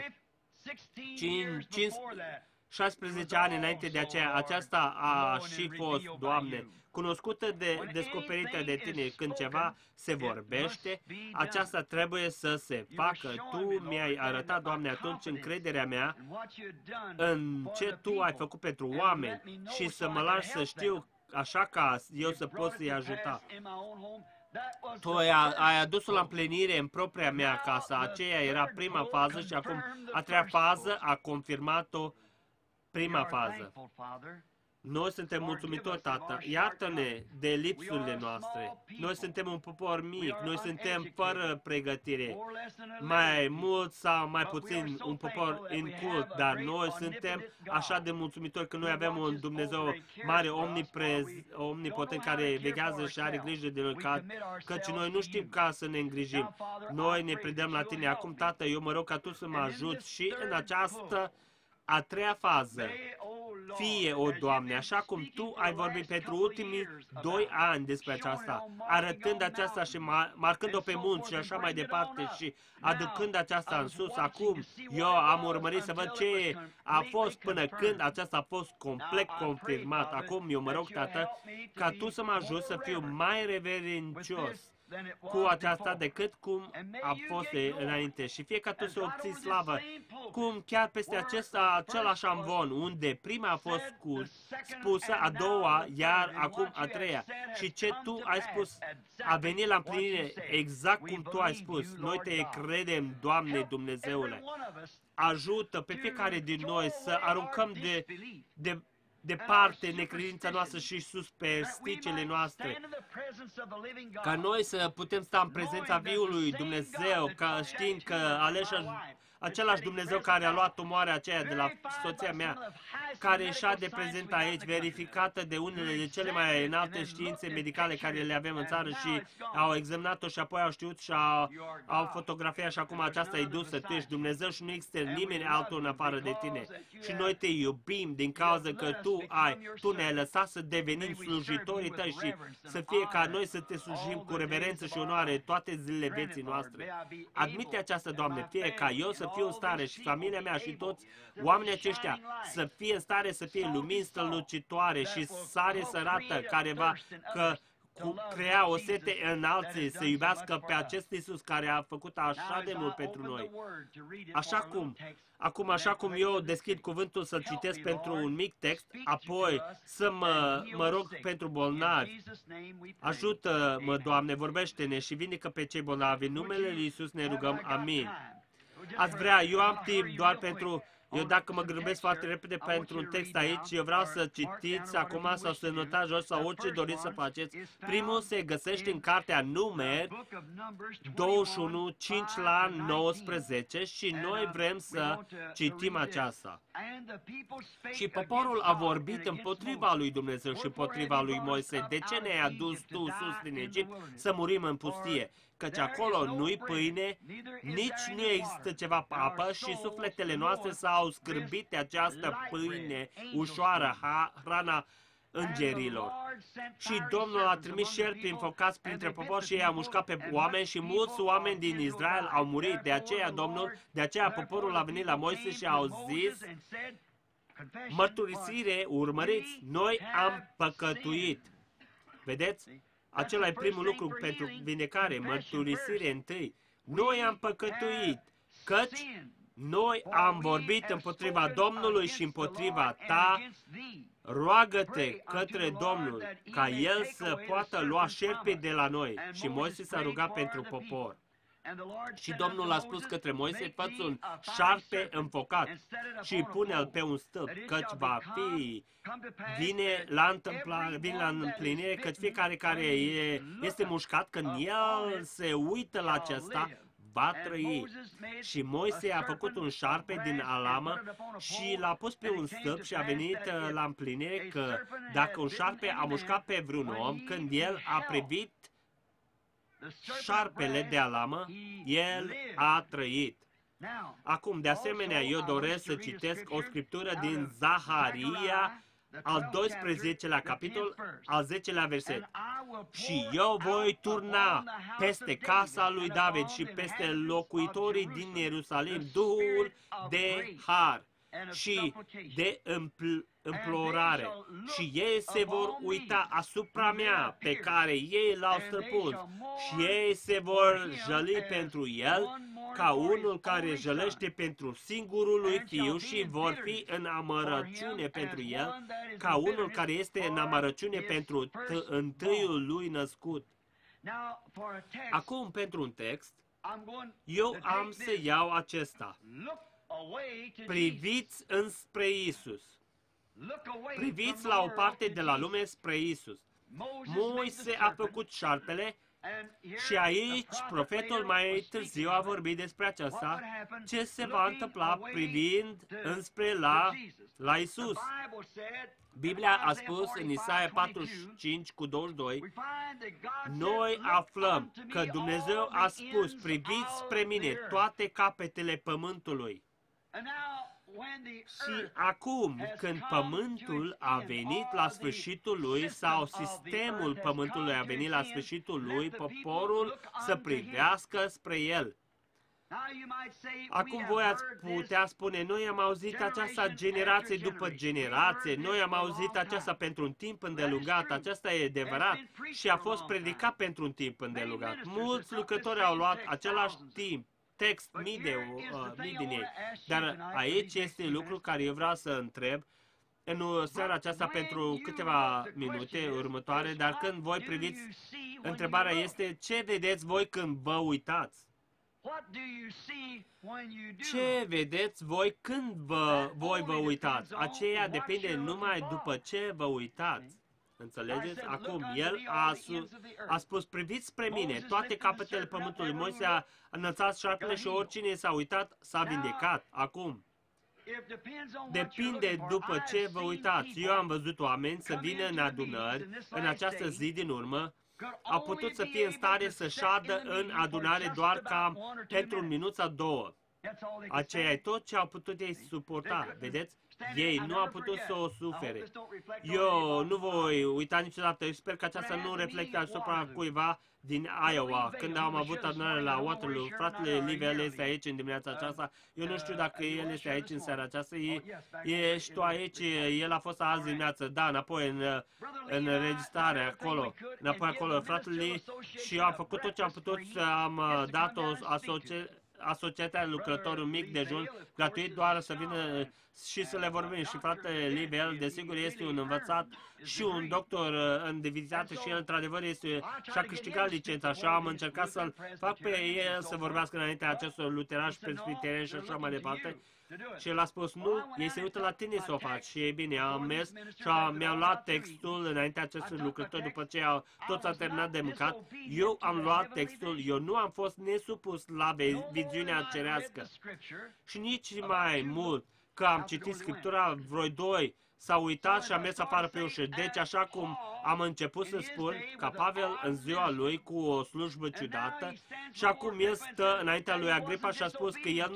16 ani înainte de aceea, aceasta a și fost, Doamne, cunoscută descoperită de Tine. Când ceva se vorbește, aceasta trebuie să se facă. Tu mi-ai arătat, Doamne, atunci încrederea mea în ce Tu ai făcut pentru oameni și să mă lași să știu așa ca eu să pot să-i ajuta. Tu ai adus-o la împlinire în propria mea casă. Aceea era prima fază și acum a treia fază a confirmat-o prima fază. Noi suntem mulțumitori, Tată. Iartă-ne de lipsurile noastre. Noi suntem un popor mic. Noi suntem fără pregătire. Mai mult sau mai puțin un popor incult, dar noi suntem așa de mulțumitori că noi avem un Dumnezeu mare, omnipotent, care veghează și are grijă de noi, căci noi nu știm ca să ne îngrijim. Noi ne predăm la Tine. Acum, Tată, eu mă rog ca Tu să mă ajuți și în această a treia fază. Fie, o Doamne, așa cum Tu ai vorbit pentru ultimii 2 ani despre aceasta, arătând aceasta și marcând-o pe munți și așa mai departe și aducând aceasta în sus. Acum eu am urmărit să văd ce a fost până când aceasta a fost complet confirmat. Acum eu mă rog, Tată, ca Tu să mă ajuți să fiu mai reverencios cu aceasta decât cum a fost înainte. Și fie ca Tu să obții slavă, cum chiar peste același amvon, unde prima a fost spusă, a doua, iar acum a treia. Și ce Tu ai spus a venit la împlinire exact cum Tu ai spus. Noi Te credem, Doamne Dumnezeule. Ajută pe fiecare din noi să aruncăm departe necredința noastră și superstițiile noastre, ca noi să putem sta în prezența viului Dumnezeu, ca știind că același Dumnezeu care a luat omoarea aceea de la soția mea, care și-a de prezent aici, verificată de unele de cele mai înalte științe medicale care le avem în țară și au examinat-o și apoi au știut și au fotografiat și acum aceasta e dusă. Tu ești Dumnezeu și nu există nimeni altul în afară de Tine. Și noi Te iubim din cauza că Tu ne-ai lăsat să devenim slujitorii Tăi și să fie ca noi să Te slujim cu reverență și onoare toate zilele vieții noastre. Admite aceasta, Doamne, fie ca eu să fiu în stare și familia mea și toți oamenii aceștia să fie în stare să fie lumini strălucitoare și sare sărată care va crea o sete în alții să iubească pe acest Iisus care a făcut așa de mult pentru noi. Așa cum eu deschid cuvântul să-l citesc pentru un mic text, apoi să mă rog pentru bolnavi. Ajută-mă, Doamne, vorbește-ne și vindecă pe cei bolnavi. În numele Lui Iisus ne rugăm. Amin. Ați vrea, eu am timp doar pentru... Eu dacă mă grăbesc foarte repede pentru un text aici, eu vreau să citiți acum sau să notați jos sau orice doriți să faceți. Primul se găsește în cartea Numeri 21, 5 la 19 și noi vrem să citim aceasta. Și poporul a vorbit împotriva lui Dumnezeu și împotriva lui Moise. De ce ne-ai adus tu sus din Egipt să murim în pustie? Căci acolo nu-i pâine, nici nu există ceva apă și sufletele noastre s-au scârbit de această pâine ușoară, hrana îngerilor. Și Domnul a trimis șerpi înfocați printre popor și ei au mușcat pe oameni și mulți oameni din Israel au murit. De aceea poporul a venit la Moise și au zis, mărturisire, urmăriți, noi am păcătuit. Vedeți? Acela e primul lucru pentru vindecare, mărturisire întâi. Noi am păcătuit, căci noi am vorbit împotriva Domnului și împotriva ta. Roagă-te către Domnul ca El să poată lua șerpii de la noi. Și Moise s-a rugat pentru popor. Și Domnul a spus către Moise, fă-ți un șarpe înfocat și pune-l pe un stâlp, căci vine la împlinire, căci fiecare care este mușcat, când el se uită la acesta, va trăi. Și Moise a făcut un șarpe din alamă și l-a pus pe un stâlp și a venit la împlinire că dacă un șarpe a mușcat pe vreun om, când el a privit șarpele de alamă, el a trăit. Acum, de asemenea, eu doresc să citesc o scriptură din Zaharia, al 12-lea capitol, al 10-lea verset. Și eu voi turna peste casa lui David și peste locuitorii din Ierusalim Duhul de har și de implorare. Și ei se vor uita asupra mea pe care ei l-au străpuns și ei se vor jăli pentru el ca unul care jălește pentru singurul lui fiu și vor fi în amărăciune pentru el ca unul care este în amărăciune pentru întâiul lui născut. Acum, pentru un text, eu am să iau acesta. Priviți înspre Iisus. Priviți la o parte de la lume spre Iisus. Moise a făcut șarpele și aici profetul mai târziu a vorbit despre aceasta, ce se va întâmpla privind înspre la Iisus. Biblia a spus în Isaia 45:22, noi aflăm că Dumnezeu a spus, priviți spre mine toate capetele pământului. Și acum, când pământul a venit la sfârșitul lui, sau sistemul pământului a venit la sfârșitul lui, poporul să privească spre el. Acum voi ați putea spune, noi am auzit aceasta generație după generație, noi am auzit aceasta pentru un timp îndelungat, aceasta e adevărat și a fost predicat pentru un timp îndelungat. Mulți lucrători au luat același timp, text, mii din ei. Dar aici este lucru care eu vreau să întreb în seara aceasta pentru câteva minute următoare, dar când voi priviți, întrebarea este, ce vedeți voi când vă uitați? Ce vedeți voi când voi vă uitați? Aceea depinde numai după ce vă uitați. Înțelegeți? Acum, el a spus, priviți spre mine, toate capetele pământului. Moise a înălțat șarpele și oricine s-a uitat, s-a vindecat. Acum, depinde după ce vă uitați. Eu am văzut oameni să vină în adunări în această zi din urmă, au putut să fie în stare să șadă în adunare doar cam pentru un minut sau două. Aceea e tot ce au putut ei suporta, vedeți? Ei nu au putut să o sufere. Eu nu voi uita niciodată, eu sper că aceasta nu reflectă asupra cuiva din Iowa. Când am avut adunare la Waterloo, fratele Livel este aici în dimineața aceasta. Eu nu știu dacă el este aici în seara aceasta. Ești tu aici? El a fost azi dimineață, da, înapoi în registrare, acolo. Înapoi acolo, fratele Lee, și eu am făcut tot ce am putut, am dat o Asociația Lucrătorului Mic Dejun gratuit doar să vină și să le vorbim. Și fratele Livel, desigur, este un învățat și un doctor în divizitate și el, într-adevăr, și-a câștigat licența și am încercat să-l fac pe el să vorbească înaintea acestor luterani, presbiterieni și așa mai departe. Și el a spus, nu, ei se uită la tine să o faci. Și e bine, am mers și mi-am luat textul înaintea acestor lucrători după ce toți au terminat de mâncat. Eu am luat textul, eu nu am fost nesupus la viziunea cerească. Și nici mai mult că am citit Scriptura, vreo doi s-au uitat și am mers afară pe ușă. Deci, așa cum am început să spun, ca Pavel în ziua lui cu o slujbă ciudată, și acum el stă înaintea lui Agripa și a spus că el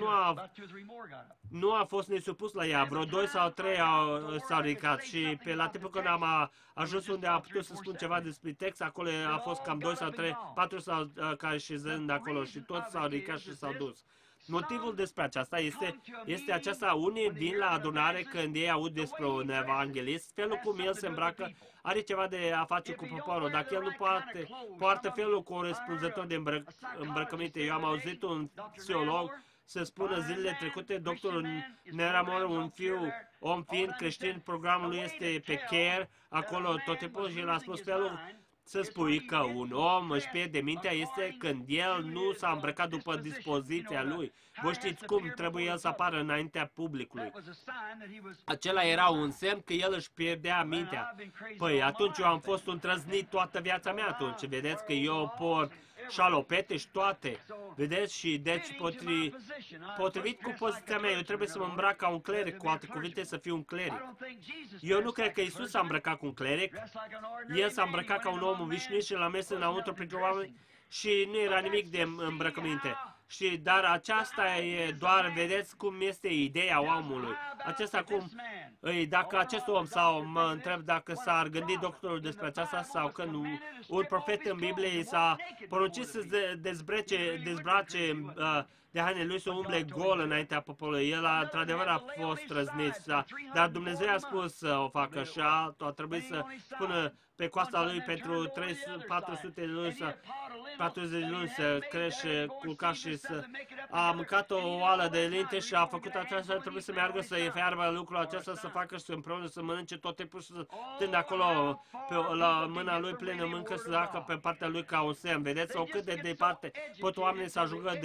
nu a fost nesupus la ea. Vreo doi sau trei s-au ridicat și pe la timpul când am ajuns unde am putut să spun ceva despre text, acolo a fost cam 2 sau 3, 4 sau care șezând acolo și toți s-au ridicat și s-au dus. Motivul despre aceasta este aceasta, unii vin la adunare când ei aud despre un evanghelist, felul cum el se îmbracă are ceva de a face cu poporul. Dacă el nu poartă felul corespunzător de îmbrăcăminte. Eu am auzit un psiholog să spună zilele trecute, doctorul Neramor, un om fiind creștin, programul lui este pe care, acolo tot timpul, și el a spus felul să spui că un om își pierde mintea este când el nu s-a îmbrăcat după dispoziția lui. Voi știți cum trebuie el să apară înaintea publicului. Acela era un semn că el își pierdea mintea. Păi atunci eu am fost un trăznit toată viața mea atunci. Vedeți că eu port șalopete și toate. Vedeți? Și deci potrivit cu poziția mea, eu trebuie să mă îmbrac ca un cleric, cu alte cuvinte, să fiu un cleric. Eu nu cred că Iisus s-a îmbrăcat cu un cleric. El s-a îmbrăcat ca un om obișnuit și l-a mers înăuntru printre oameni și nu era nimic de îmbrăcăminte. Dar aceasta e doar, vedeți cum este ideea omului. Acesta cum, dacă acest om, sau mă întreb dacă s-ar gândi doctorul despre aceasta, sau când un profet în Biblie s-a poruncit să dezbrace de haine lui, să umble gol înaintea poporului. El, într-adevăr, a fost răznit, dar Dumnezeu a spus să o facă și a trebuit să spună pe coasta lui pentru 400 de luni, 40 de luni să crește, culca și să a mâncat o oală de linte și a făcut aceasta, trebuie să meargă să fiarbă lucrul acesta, să facă și împreună să mănânce tot timpul și să tând acolo la mâna lui plină mâncă, să dacă pe partea lui ca un semn. Vedeți? O cât de departe pot oamenii să ajungă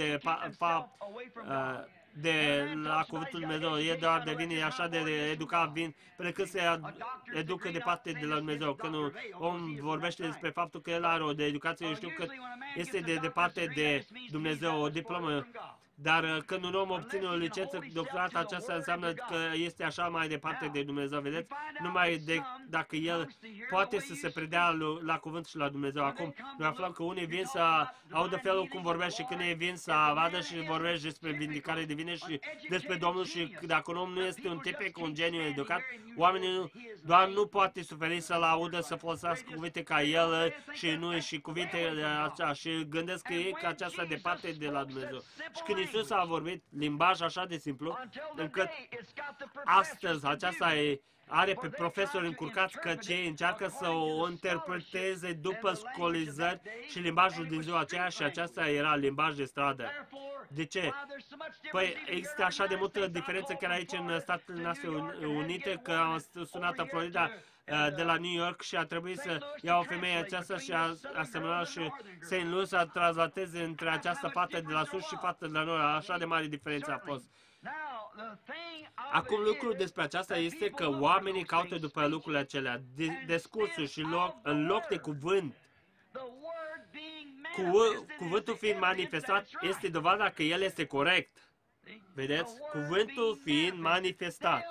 de la cuvântul Lui Dumnezeu. E doar devine așa de educat, până când se educă departe de la Dumnezeu. Când un om vorbește despre faptul că el are o de educație, eu știu că este de departe de Dumnezeu, o diplomă. Dar când un om obține o licență doctorată, aceasta înseamnă că este așa mai departe de Dumnezeu, vedeți? Numai dacă el poate să se predea la cuvânt și la Dumnezeu. Acum, noi aflăm că unii vin să audă felul cum vorbește și când ei vin să vadă și vorbește despre vindicare divină și despre Domnul și dacă un om nu este un tipic, un geniu educat, oamenii doar nu poate suferi să-l audă, să folosească cuvinte ca el și cuvinte așa și gândesc că e ca aceasta departe de la Dumnezeu. Și când Iisus a vorbit limbaj așa de simplu, încât astăzi aceasta are pe profesori încurcați că cei încearcă să o interpreteze după școlizări și limbajul din ziua aceea și aceasta era limbaj de stradă. De ce? Păi există așa de multă diferență chiar aici în Statele noastre Unite, că am sunat în Florida de la New York și a trebuit să ia o femeie aceasta și a semnat și St. Louis să translateze între această fată de la sus și fată de la nord. Așa de mare diferență a fost. Acum lucrul despre aceasta este că oamenii caută după lucrurile acelea, discursul și în loc de cuvânt. Cuvântul fiind manifestat este dovada că el este corect. Vedeți? Cuvântul fiind manifestat.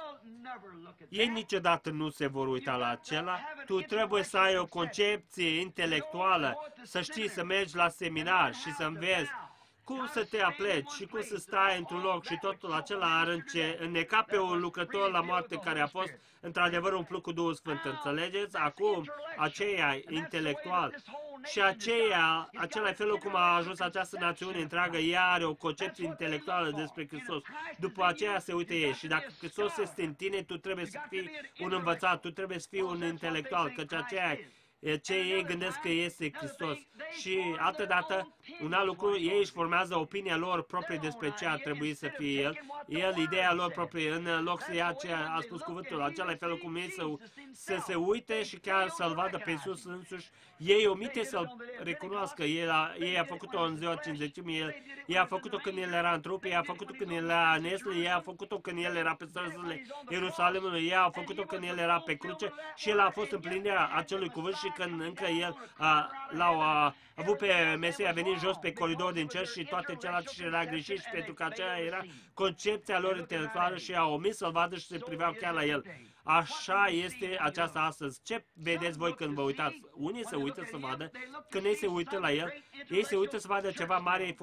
Ei niciodată nu se vor uita la acela. Tu trebuie să ai o concepție intelectuală, să știi să mergi la seminar și să înveți cum să te apleci și cum să stai într-un loc și totul acela ar înneca pe un lucrător la moarte care a fost într-adevăr umplut cu Duhul Sfânt. Înțelegeți? Acum, aceea intelectual și acela e felul cum a ajuns această națiune întreagă. Ea are o concepție intelectuală despre Hristos. După aceea se uită ei. Și dacă Hristos este în tine, tu trebuie să fii un învățat, tu trebuie să fii un intelectual, căci aceea ce ei gândesc că este Hristos. Și altădată, un alt lucru, ei își formează opinia lor proprie despre ce ar trebui să fie el, ideea lor proprie, în loc să ia ce a spus cuvântul. Acela e felul cum ei să se uite și chiar să-L vadă pe Iisus însuși. Ei omite să-L recunoască. Ei a făcut-o în ziua Cincizecimii, ei a făcut-o când El era în trup, ei a făcut-o când El era în Esle, ei a făcut-o când El era pe străzile Ierusalimului, ei a făcut-o când El era pe cruce și El a fost împlinirea acelui cuvânt și când încă El l-a avut pe Mesia venit jos pe coridor din cer și toate celelalte și era greșit și pentru că aceea era concepția lor intelectuală și a omis să-L vadă și se priveau chiar la El. Așa este aceasta astăzi. Ce vedeți voi când vă uitați? Unii se uită să vadă, când ei se uită la El, ei se uită să vadă ceva mare,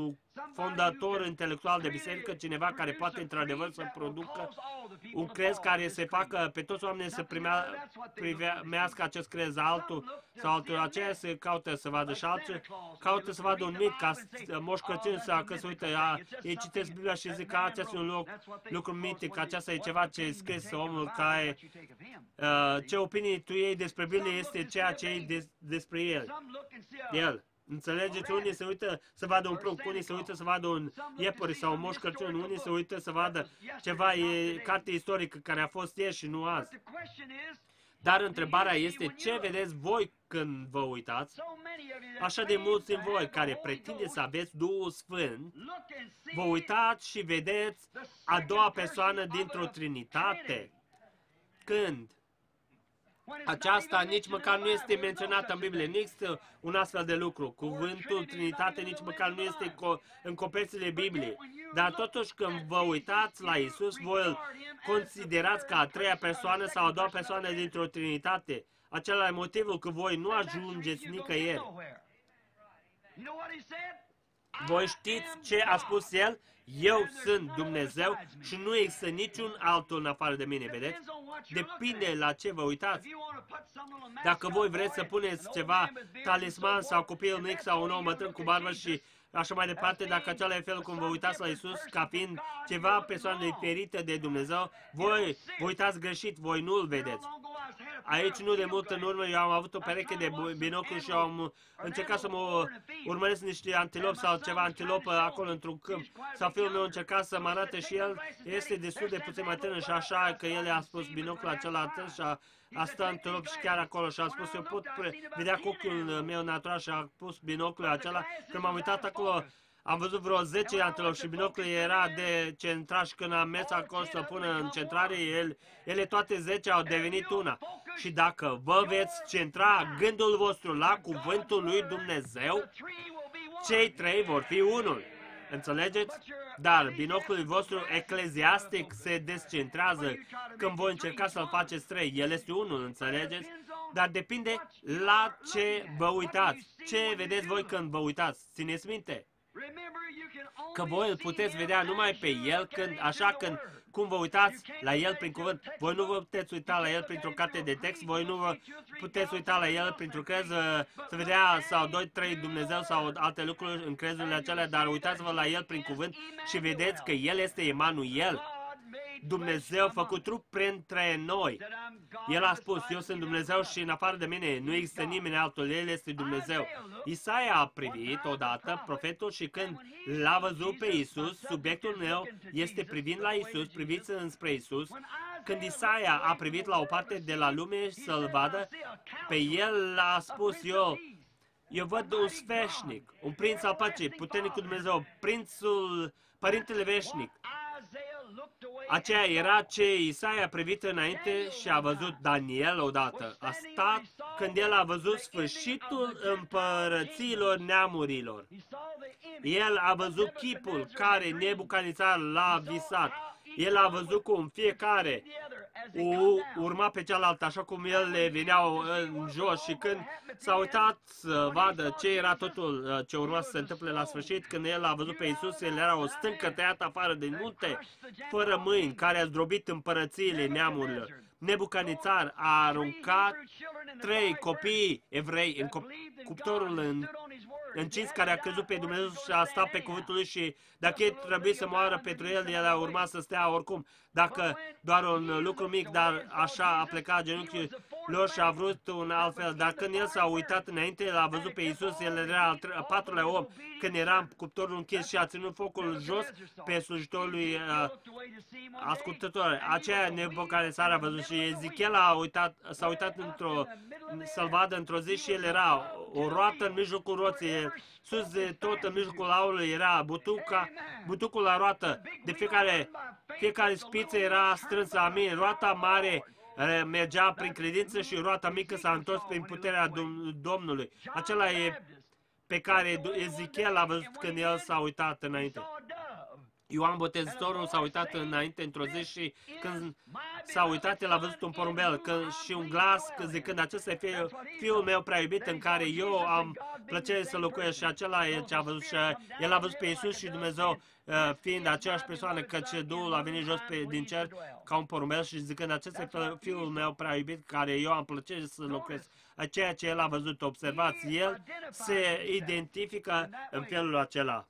fondator intelectual de biserică, cineva care poate într-adevăr să producă un crez care să facă pe toți oamenii să primească acest crez altul sau altul. Aceea se caută să vadă și alții caută să vadă un mit ca Moș Crăciun că se uită, ei citesc Biblia și zic că acesta este un lucru mitic, aceasta e ceva ce e scris omul care ce opinii tu iei despre Biblie este ceea ce iei despre el. Înțelegeți? Unii se uită să vadă un prunc, unii se uită să vadă un iepure sau un Moș Crăciun, unii se uită să vadă ceva, carte istorică care a fost ieri și nu azi. Dar întrebarea este ce vedeți voi când vă uitați? Așa de mulți din voi care pretindeți să aveți Duhul Sfânt, vă uitați și vedeți a doua persoană dintr-o Trinitate. Când Aceasta nici măcar nu este menționată în Biblie. Nu există un astfel de lucru. Cuvântul Trinitate nici măcar nu este în coperțile Bibliei. Dar totuși când vă uitați la Isus, voi îl considerați ca a treia persoană sau a doua persoană dintr-o Trinitate. Acela e motivul că voi nu ajungeți nicăieri. Voi știți ce a spus El? Eu sunt Dumnezeu și nu există niciun altul în afară de mine, vedeți? Depinde la ce vă uitați. Dacă voi vreți să puneți ceva talisman sau copil mic sau un om bătrân cu barbă și așa mai departe, dacă acela e felul cum vă uitați la Isus ca fiind ceva persoană diferită de Dumnezeu, voi vă uitați greșit, voi nu-L vedeți. Aici nu de mult în urmă eu am avut o pereche de binoculi și am încercat să mă urmăresc niște antilopi sau ceva antilopă acolo într-un câmp. Sau fiul meu încerca să mă arate și el este destul de puțin mai tânăr și așa că el a spus binocul acela atât și a stat antilop și chiar acolo și a spus eu pot vedea cu ochiul meu natural și a pus binocul acela. Când m-am uitat acolo am văzut vreo 10 antilopi și binocul era de centrat și când am mers acolo să pună în centrare, ele toate 10 au devenit una. Și dacă vă veți centra gândul vostru la cuvântul lui Dumnezeu, cei 3 vor fi unul. Înțelegeți? Dar binocul vostru ecleziastic se descentrează când voi încerca să-l faceți 3. El este unul, înțelegeți? Dar depinde la ce vă uitați. Ce vedeți voi când vă uitați? Țineți minte că voi îl puteți vedea numai pe El când cum vă uitați la El prin cuvânt. Voi nu vă puteți uita la El printr-o carte de text, voi nu vă puteți uita la El printr-o crez, să vedea sau 2-3 Dumnezeu sau alte lucruri în crezurile acelea, dar uitați-vă la El prin cuvânt și vedeți că El este Emanuel. Dumnezeu făcut trup printre noi. El a spus, eu sunt Dumnezeu și în afară de mine nu există nimeni altul, El este Dumnezeu. Isaia a privit odată profetul și când l-a văzut pe Isus, subiectul meu este privind la Isus, priviți înspre Isus. Când Isaia a privit la o parte de la lume să-L vadă, pe el a spus, eu văd un sfeșnic, un prinț al păcii, puternicul Dumnezeu, Părintele Veșnic. Aceea era ce Isaia a privit înainte și a văzut Daniel odată. A stat când el a văzut sfârșitul împărățiilor neamurilor. El a văzut chipul care Nebucadnețar l-a visat. El a văzut cum fiecare urma pe cealaltă, așa cum el le veneau în jos și când s-a uitat să vadă ce era totul ce urma să se întâmple la sfârșit, când el a văzut pe Isus, el era o stâncă tăiată afară din munte, fără mâini, care a zdrobit împărățiile neamurilor. Nebucadnețar a aruncat 3 copii evrei în cuptorul încins care a crezut pe Dumnezeu și a stat pe cuvântul lui și dacă ei trebuie să moară pentru el a urmat să stea oricum. Dacă doar un lucru mic, dar așa a plecat genunchii lor și a vrut un alt fel. Dar când el s-a uitat înainte, el a văzut pe Isus, el era al 4-lea om, când era în cuptorul închis și a ținut focul jos pe slujitorul lui ascultător. Aceea Nebucadnețar a văzut și Ezechiel s-a uitat să-l vadă într-o zi și el era o roată în mijlocul roții, sus de tot în mijlocul aurului era butucul la roată, de fiecare spiță era strânsă, amin. Roata mare mergea prin credință și roata mică s-a întors prin puterea Domnului. Acela e pe care Ezechiel a văzut când el s-a uitat înainte. Ioan Botezătorul s-a uitat înainte într-o zi și când s-a uitat, el a văzut un porumbel și un glas zicând, acesta e fiul meu prea iubit în care eu am plăcere să locuiesc și acela e ce a văzut și el a văzut pe Iisus și Dumnezeu fiind aceeași persoană, căci Duhul a venit jos din cer ca un porumbel și zicând, acesta e fiul meu prea iubit care eu am plăcere să locuiesc. Ceea ce el a văzut, observați, el se identifică în felul acela.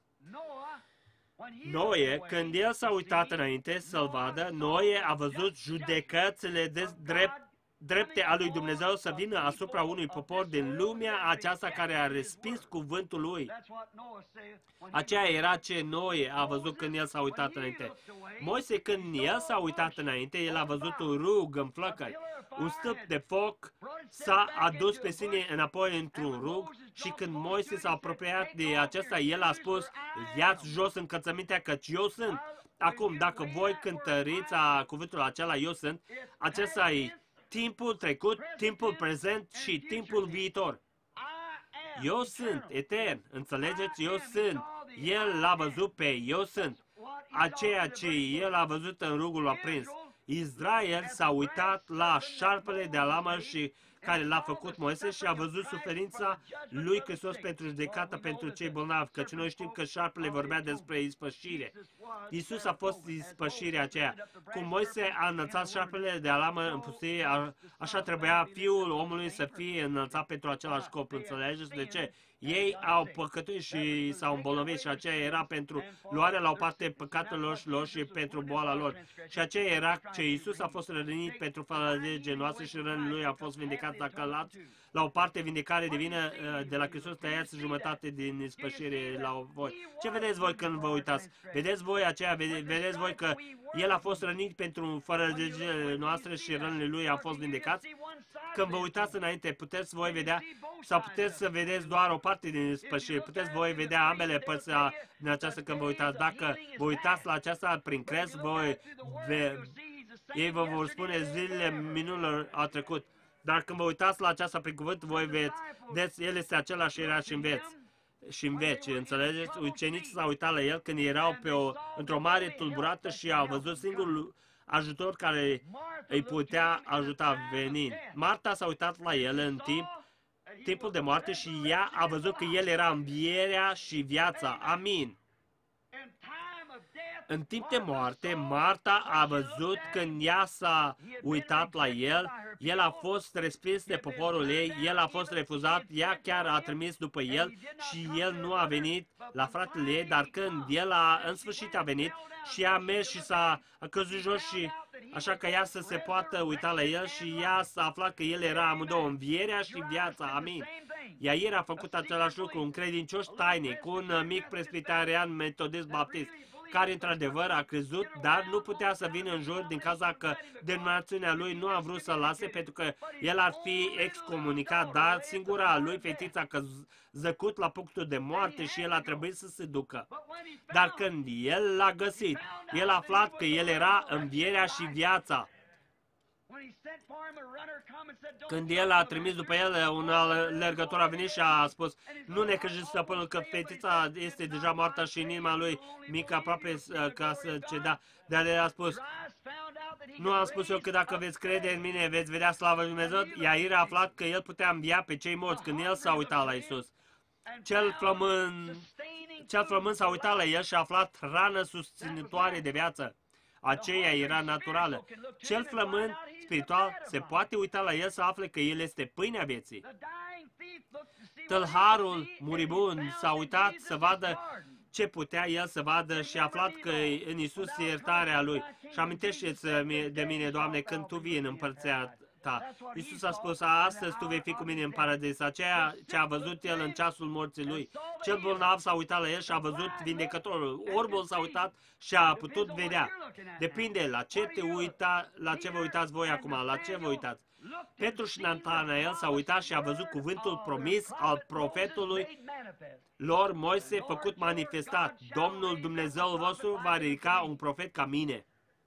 Noe, când el s-a uitat înainte să-l vadă, Noe a văzut judecățile drepte a lui Dumnezeu să vină asupra unui popor din lumea aceasta care a respins cuvântul lui. Aceea era ce Noe a văzut când el s-a uitat înainte. Moise, când el s-a uitat înainte, el a văzut un rug în flăcări. Un stâlp de foc s-a adus pe sine înapoi într-un rug și când Moise s-a apropiat de acesta, el a spus, ia-ți jos încălțămintea căci eu sunt. Acum, dacă voi cântăriți cuvântul acela, eu sunt, acesta e timpul trecut, timpul prezent și timpul viitor. Eu sunt etern, înțelegeți? Eu sunt. El l-a văzut pe eu sunt. Aceea ce el a văzut în rugul aprins. Israel s-a uitat la șarpele de alamă și care l-a făcut Moise și a văzut suferința lui Hristos pentru judecată pentru cei bolnavi, căci noi știm că șarpele vorbea despre ispășire. Iisus a fost ispășirea aceea. Cum Moise a înălțat șarpele de alamă în pustie, așa trebuia Fiul omului să fie înălțat pentru același scop. Înțelegeți de ce? Ei au păcătuit și s-au îmbolnăvit și aceea era pentru luarea la o parte păcatelor lor și pentru boala lor. Și aceea era ce Iisus a fost rănit pentru fără lege noastre și rănile lui a fost vindecat dacă la o parte vindecare divină de la Hristos tăiați jumătate din ispășire la voi. Ce vedeți voi când vă uitați? Vedeți voi aceea, vedeți voi că El a fost rănit pentru fără legile noastre și rănile lui a fost vindecați? Când vă uitați înainte, puteți voi vedea sau puteți să vedeți doar o parte din ispășire. Puteți voi vedea ambele părți din aceasta când vă uitați. Dacă vă uitați la aceasta prin crez, ei vă vor spune zilele minunilor au trecut. Dar când vă uitați la aceasta prin cuvânt, voi vedeți, El este același era și în veci, înțelegeți? Ucenicii s-au uitat la El când erau într-o mare tulburată și au văzut singurul ajutor care îi putea ajuta venind. Marta s-a uitat la El în timpul de moarte și ea a văzut că El era învierea și viața. Amin. În timp de moarte, Marta a văzut când ea s-a uitat la El, El a fost respins de poporul ei, El a fost refuzat, ea chiar a trimis după El și El nu a venit la fratele ei, dar când El în sfârșit a venit și a mers și s-a căzut jos și așa că ea să se poată uita la El și ea s-a aflat că El era amândouă învierea și viața. Amin. Iair a făcut același lucru, un credincios tainic, un mic presbiterian metodist baptist, care într-adevăr a crezut, dar nu putea să vină în jur din cauza că denominațiunea lui nu a vrut să-l lase pentru că el ar fi excomunicat, dar singura lui fetiță a zăcut la punctul de moarte și el a trebuit să se ducă. Dar când el l-a găsit, el a aflat că el era învierea și viața. Când el a trimis după el, un alergător a venit și a spus, nu necăji stăpânul că fetița este deja moartă și inima lui mică aproape ca să ceda. Dar el a spus, nu am spus eu că dacă veți crede în mine veți vedea slavă lui Dumnezeu? Iair a aflat că el putea învia pe cei morți când el s-a uitat la Iisus. Cel flămând s-a uitat la el și a aflat hrană susținătoare de viață. Aceea era naturală. Cel flămând spiritual se poate uita la el să afle că el este pâinea vieții. Tâlharul muribund s-a uitat să vadă ce putea el să vadă și a aflat că în Iisus e iertarea lui. Și amintește-ți de mine, Doamne, când Tu vii în împărția Ta. Iisus a spus, astăzi Tu vei fi cu mine în paradis. Aceea ce a văzut el în ceasul morții lui. Cel bolnav s-a uitat la el și a văzut vindecătorul. Orbul s-a uitat și a putut vedea. Depinde la ce vă uitați voi acum, la ce vă uitați. Petru și Natanael s-a uitat și a văzut cuvântul promis al profetului lor Moise făcut manifestat. Domnul Dumnezeul vostru va ridica un profet ca mine.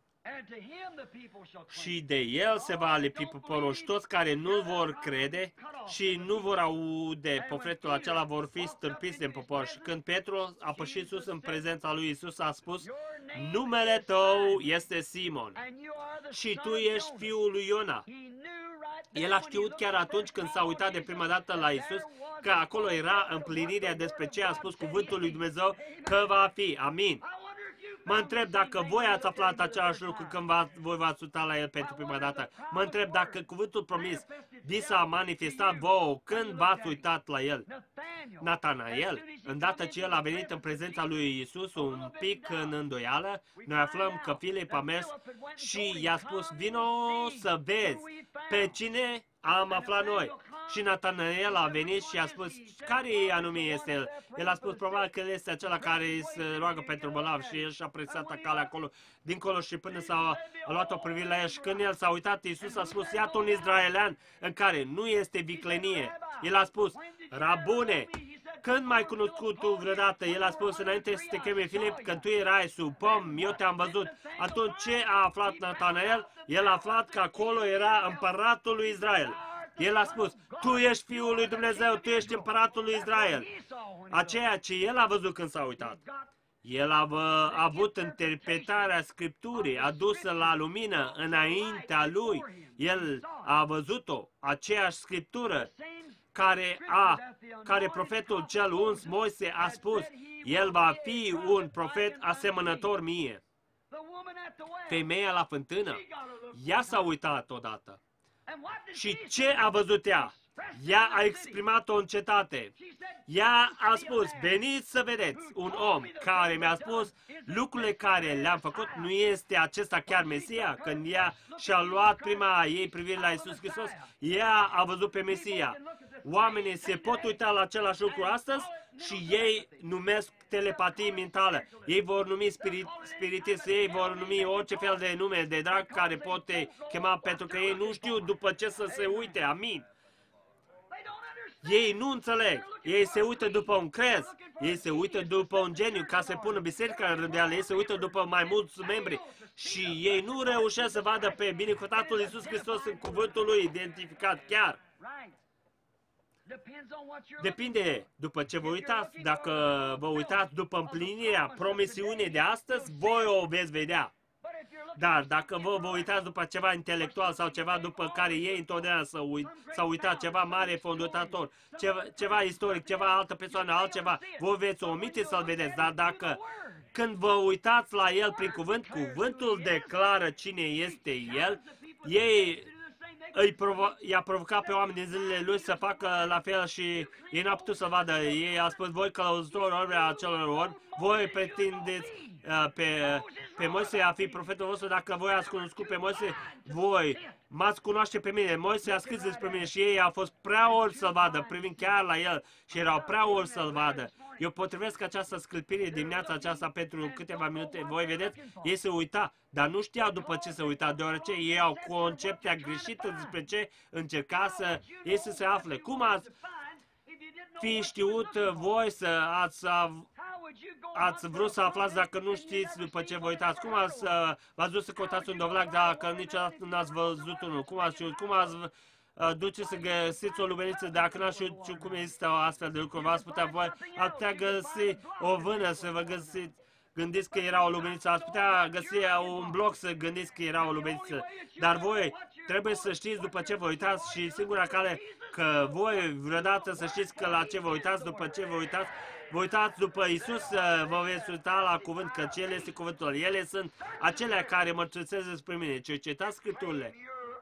Și de el se va alipi poporul și toți care nu vor crede și nu vor aude profetul acela vor fi stârpiți de popor. Și când Petru a pășit sus în prezența lui Iisus a spus, numele tău este Simon și tu ești fiul lui Iona. El a știut chiar atunci când s-a uitat de prima dată la Iisus că acolo era împlinirea despre ce a spus cuvântul lui Dumnezeu că va fi. Amin. Mă întreb dacă voi ați aflat același lucru când voi v-ați uitat la el pentru prima dată. Mă întreb dacă cuvântul promis vi s-a manifestat vouă când v-ați uitat la el. Natanael, îndată ce el a venit în prezența lui Iisus un pic în îndoială, noi aflăm că Filip a mers și i-a spus, vino să vezi pe cine am aflat noi. Și Natanael a venit și a spus, care anume este el? El a spus, probabil că el este acela care se roagă pentru bolnavi și el și-a presat calea acolo, dincolo și până s-a luat o privire la el. Și când el s-a uitat, Iisus a spus, iată un izraelean în care nu este viclenie. El a spus, Rabune, când m-ai cunoscut tu vreodată? El a spus, înainte să te cheme Filip, când tu erai sub pom, eu te-am văzut. Atunci ce a aflat Natanael? El a aflat că acolo era împăratul lui Israel. El a spus, tu ești Fiul lui Dumnezeu, tu ești împăratul lui Israel. Aceea ce el a văzut când s-a uitat. El a avut interpretarea Scripturii adusă la lumină înaintea lui. El a văzut-o, aceeași Scriptură care profetul cel uns, Moise, a spus, el va fi un profet asemănător mie. Femeia la fântână, ea s-a uitat odată. Și ce a văzut ea? Ea a exprimat-o în cetate. Ea a spus, veniți să vedeți un om care mi-a spus lucrurile care le-am făcut, nu este acesta chiar Mesia? Când ea și-a luat prima ei privire la Iisus Hristos, ea a văzut pe Mesia. Oamenii se pot uita la același lucru astăzi și ei numesc telepatie mentală. Ei vor numi spiritist, ei vor numi orice fel de nume de drag care pot te chema, pentru că ei nu știu după ce să se uite. Amin. Ei nu înțeleg. Ei se uită după un crez. Ei se uită după un geniu ca să pună biserica în rânduială. Ei se uită după mai mulți membri. Și ei nu reușesc să vadă pe binecuvântatul Iisus Hristos în cuvântul lui identificat chiar. Depinde după ce vă uitați. Dacă vă uitați după împlinirea promisiunii de astăzi, voi o veți vedea. Dar dacă vă uitați după ceva intelectual sau ceva după care ei întotdeauna s-au uitat, ceva mare, fondutator, ceva istoric, ceva altă persoană, altceva, vă veți omite să-l vedeți. Dar dacă când vă uitați la el prin cuvânt, cuvântul declară cine este el, i-a provocat pe oameni din zilele lui să facă la fel și ei n-au putut să vadă. Ei a spus, voi călăuzitori ori a celor ori, voi pretindeți pe Moise a fi profetul vostru. Dacă voi ați cunoscut pe Moise, voi m-ați cunoaște pe mine. Moise a scris despre mine și ei au fost prea ori să-l vadă, privind chiar la el și erau prea ori să-l vadă. Eu potrivesc această sclipire dimineața aceasta pentru câteva minute. Voi vedeți, ei se uita, dar nu știau după ce se uita, deoarece ei au concepția greșită despre ce încerca să ei să se afle. Cum ați fi știut voi să ați vrut să aflați dacă nu știți după ce vă uitați? Cum v-ați dus să căutați un dovleac dacă niciodată nu ați văzut unul? Cum ați știut? Cum ați duce să găsiți o lubeniță dacă n-ați știut cum există o astfel de lucruri? V-ați putea voi, ați putea găsi o vână să vă gândiți că era o lubeniță, ați putea găsi un bloc să gândiți că era o lubeniță, dar voi trebuie să știți după ce vă uitați și singura cale că voi vreodată să știți că la ce vă uitați, după ce vă uitați după Iisus, vă veți uita la cuvânt, că El este cuvântul. Ele sunt acelea care mărturisesc despre mine. Cercetați Scripturile.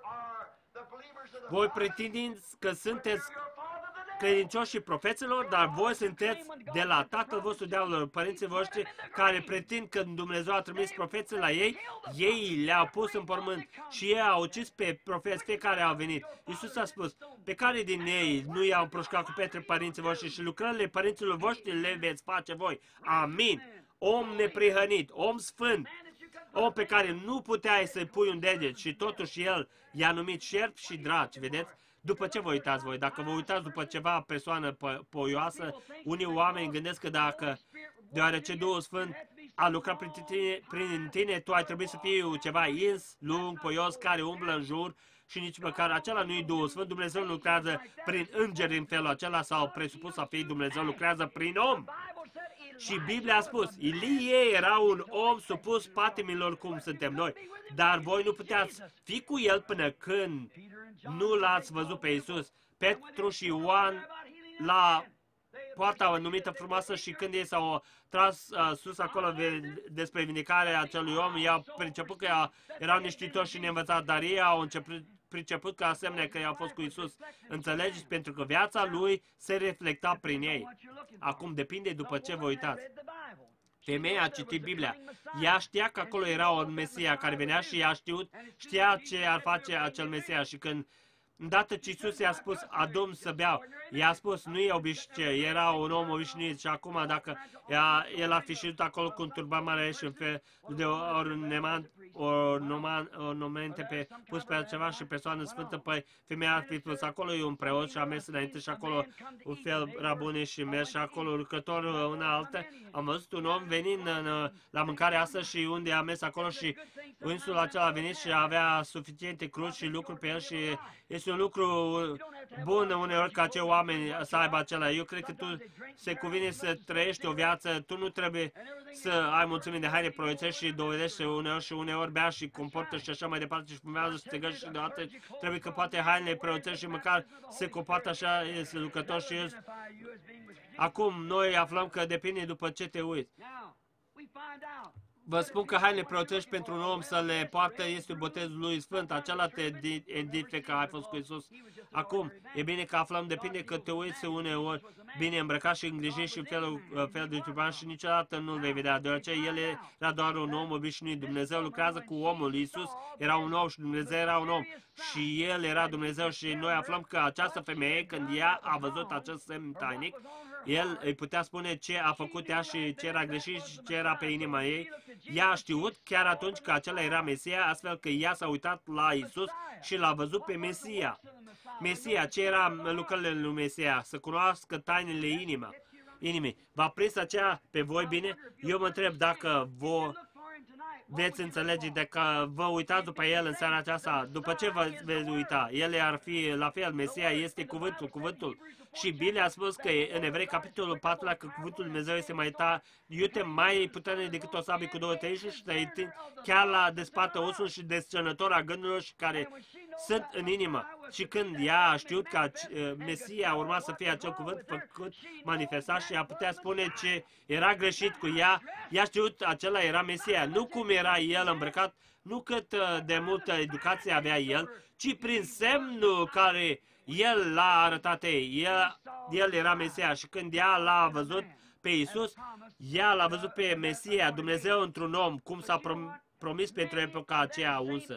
Voi pretindeți că sunteți credincioși și profeților, dar voi sunteți de la tatăl vostru diavolul, părinții voștri care pretind că Dumnezeu a trimis profeții la ei, ei le-au pus în pământ și ei au ucis pe profeți, fiecare au venit. Iisus a spus, pe care din ei nu i-au împroșcat cu pietre părinții voștri și lucrările părinților voștri le veți face voi. Amin. Om neprihănit, om sfânt, om pe care nu puteai să-i pui un deget și totuși el i-a numit șerp și draci, vedeți? După ce vă uitați voi? Dacă vă uitați după ceva persoană poioasă, unii oameni gândesc că deoarece Duhul Sfânt a lucrat prin tine, tu ai trebuit să fii ceva ins, lung, poios, care umblă în jur și nici măcar acela nu e Duhul Sfânt. Dumnezeu lucrează prin îngeri în felul acela sau presupus să fie Dumnezeu lucrează prin om. Și Biblia a spus, Ilie era un om supus patimilor cum suntem noi, dar voi nu puteați fi cu el până când nu l-ați văzut pe Iisus. Petru și Ioan la poarta numită frumoasă și când ei s-au tras sus acolo despre vindecarea acelui om, ei au priceput că erau neștiutori și neînvățați, dar ei au priceput că asemenea că i-au fost cu Iisus. Înțelegeți? Pentru că viața lui se reflecta prin ei. Acum depinde după ce vă uitați. Femeia a citit Biblia. Ea știa că acolo era un Mesia care venea și ea știa ce ar face acel Mesia și când Îndată ce Iisus i-a spus, adu-mi să beau, i-a spus, nu e obișnuit, era un om obișnuit și acum dacă el a fi ședut acolo cu un turban mare și în fel de ornamente pus pe altceva și persoană sfântă, păi femeia ar fi pus acolo, e un preot și a mers înainte și acolo un fel rabune și mers și acolo lucrător una altă. Am văzut un om venind la mâncare astăzi și unde a mers acolo și însul acela a venit și avea suficiente cruci și lucruri pe el și este un lucru bun uneori ca acei oameni să aibă acela. Eu cred că tu se cuvine să trăiești o viață, tu nu trebuie să ai mulțumiri de haine proiețești și dovedești și uneori bea și comportă și așa mai departe și fumează și te găși și deodată trebuie că poate hainele proiețești și măcar se comportă așa, este lucrător și el. Acum noi aflăm că depinde după ce te uiți. Vă spun că hainele preoțești pentru un om să le poartă este botezul lui Sfânt. Acela te indice că ai fost cu Iisus. Acum, e bine că aflăm, depinde că te uiți uneori bine îmbrăcat și îngrijit și în fel de turban și niciodată nu-l vei vedea, deoarece el era doar un om obișnuit. Dumnezeu lucrează cu omul. Iisus era un om și Dumnezeu era un om. Și el era Dumnezeu și noi aflăm că această femeie, când ea a văzut acest semn tainic, el îi putea spune ce a făcut ea și ce era greșit și ce era pe inima ei. Ea a știut chiar atunci că acela era Mesia, astfel că ea s-a uitat la Iisus și l-a văzut pe Mesia. Mesia, ce era lucrările lui Mesia? Să cunoască tainele inimii. V-a prins aceea pe voi bine? Eu mă întreb dacă veți înțelege, dacă vă uitați după el în seara aceasta, după ce vă veți uita? El ar fi la fel, Mesia este cuvântul. Și Biblia a spus că în Evrei, capitolul 4, că cuvântul lui Dumnezeu este mai puternic decât o sabie cu două tăișuri și chiar la desparte osul și descernător a gândurilor și care sunt în inimă. Și când ea a știut că Mesia urma să fie acel cuvânt făcut manifestat și a putea spune ce era greșit cu ea, ea a știut acela era Mesia. Nu cum era el îmbrăcat, nu cât de multă educație avea el, ci prin semnul care el l-a arătat ei. El era Mesia și când ea l-a văzut pe Iisus, ea l-a văzut pe Mesia, Dumnezeu într-un om, cum s-a promis pentru epoca aceea unsă.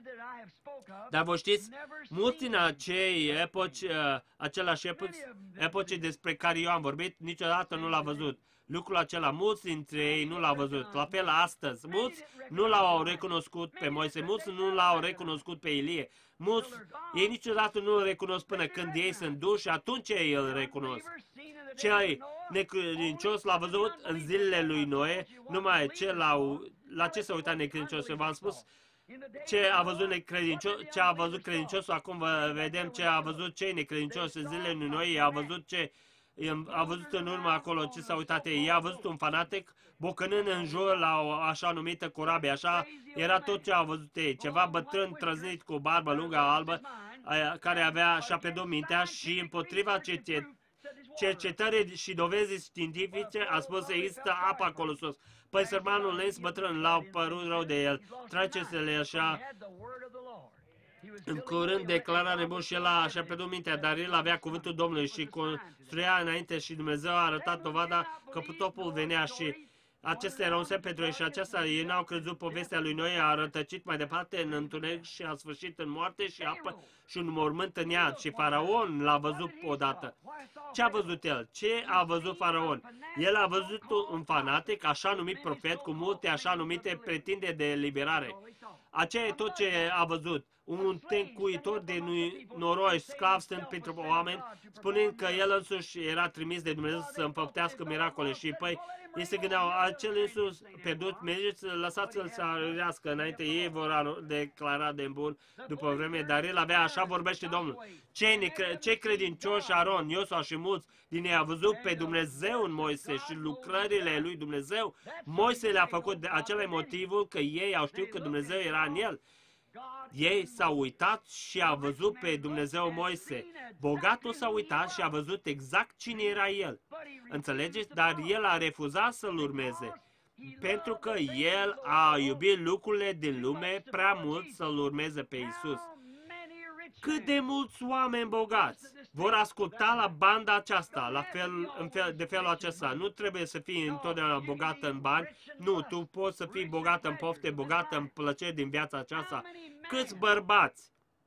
Dar vă știți, mulți în acei același epoci despre care eu am vorbit, niciodată nu l-a văzut. Lucrul acela, mulți dintre ei nu l-au văzut. La fel astăzi, mulți nu l-au recunoscut pe Moise, mulți nu l-au recunoscut pe Ilie. Mulți, ei niciodată nu îl recunosc până când ei sunt duși și atunci ei îl recunosc. Cel necredincios l-a văzut în zilele lui Noe, numai la ce s-a uitat necredinciosul. V-am spus ce a văzut credinciosul, acum vedem ce a văzut cei necredincioși în zilele lui Noe, a văzut în urmă acolo ce s-a uitat ei. A văzut un fanatic bocănând în jur la o așa numită corabie. Așa era tot ce a văzut ei. Ceva bătrân trăznit cu barbă lungă albă care avea și-a pierdut mintea și împotriva cercetării și dovezii științifice a spus că există apă acolo sus. Păi sărmanul lens bătrân l-au părut rău de el. Trage-se-le așa. În curând declarare bun și el și-a pierdut mintea, dar el avea cuvântul Domnului și construia înainte și Dumnezeu a arătat dovada că potopul venea și acesta era un semn pentru ei și aceasta ei n-au crezut povestea lui Noe, a rătăcit mai departe în întuneric și a sfârșit în moarte și apă și un mormânt în iad și Faraon l-a văzut odată. Ce a văzut el? Ce a văzut Faraon? El a văzut un fanatic, așa numit profet, cu multe așa numite pretinderi de eliberare. Aceea e tot ce a văzut. Un tencuitor de noroi, sclav stând pentru oameni, spunând că el însuși era trimis de Dumnezeu să împăptească miracole și păi ei se gândeau, acel însuși pierdut, mergeți, lăsați-l să rărească înainte, ei vor declara de bun după vreme, dar el avea, așa vorbește Domnul. Cei credincioși, Aron, Iosua și mulți din ei a văzut pe Dumnezeu în Moise și lucrările lui Dumnezeu, Moise le-a făcut, acela e motivul că ei au știut că Dumnezeu era în el. Ei s-au uitat și a văzut pe Dumnezeu Moise. Bogatul s-a uitat și a văzut exact cine era el. Înțelegeți? Dar el a refuzat să-l urmeze. Pentru că el a iubit lucrurile din lume prea mult să-l urmeze pe Iisus. Cât de mulți oameni bogați vor asculta la banda aceasta, de felul acesta. Nu trebuie să fii întotdeauna bogat în bani. Nu, tu poți să fii bogat în pofte, bogat în plăceri din viața aceasta. Câți bărbați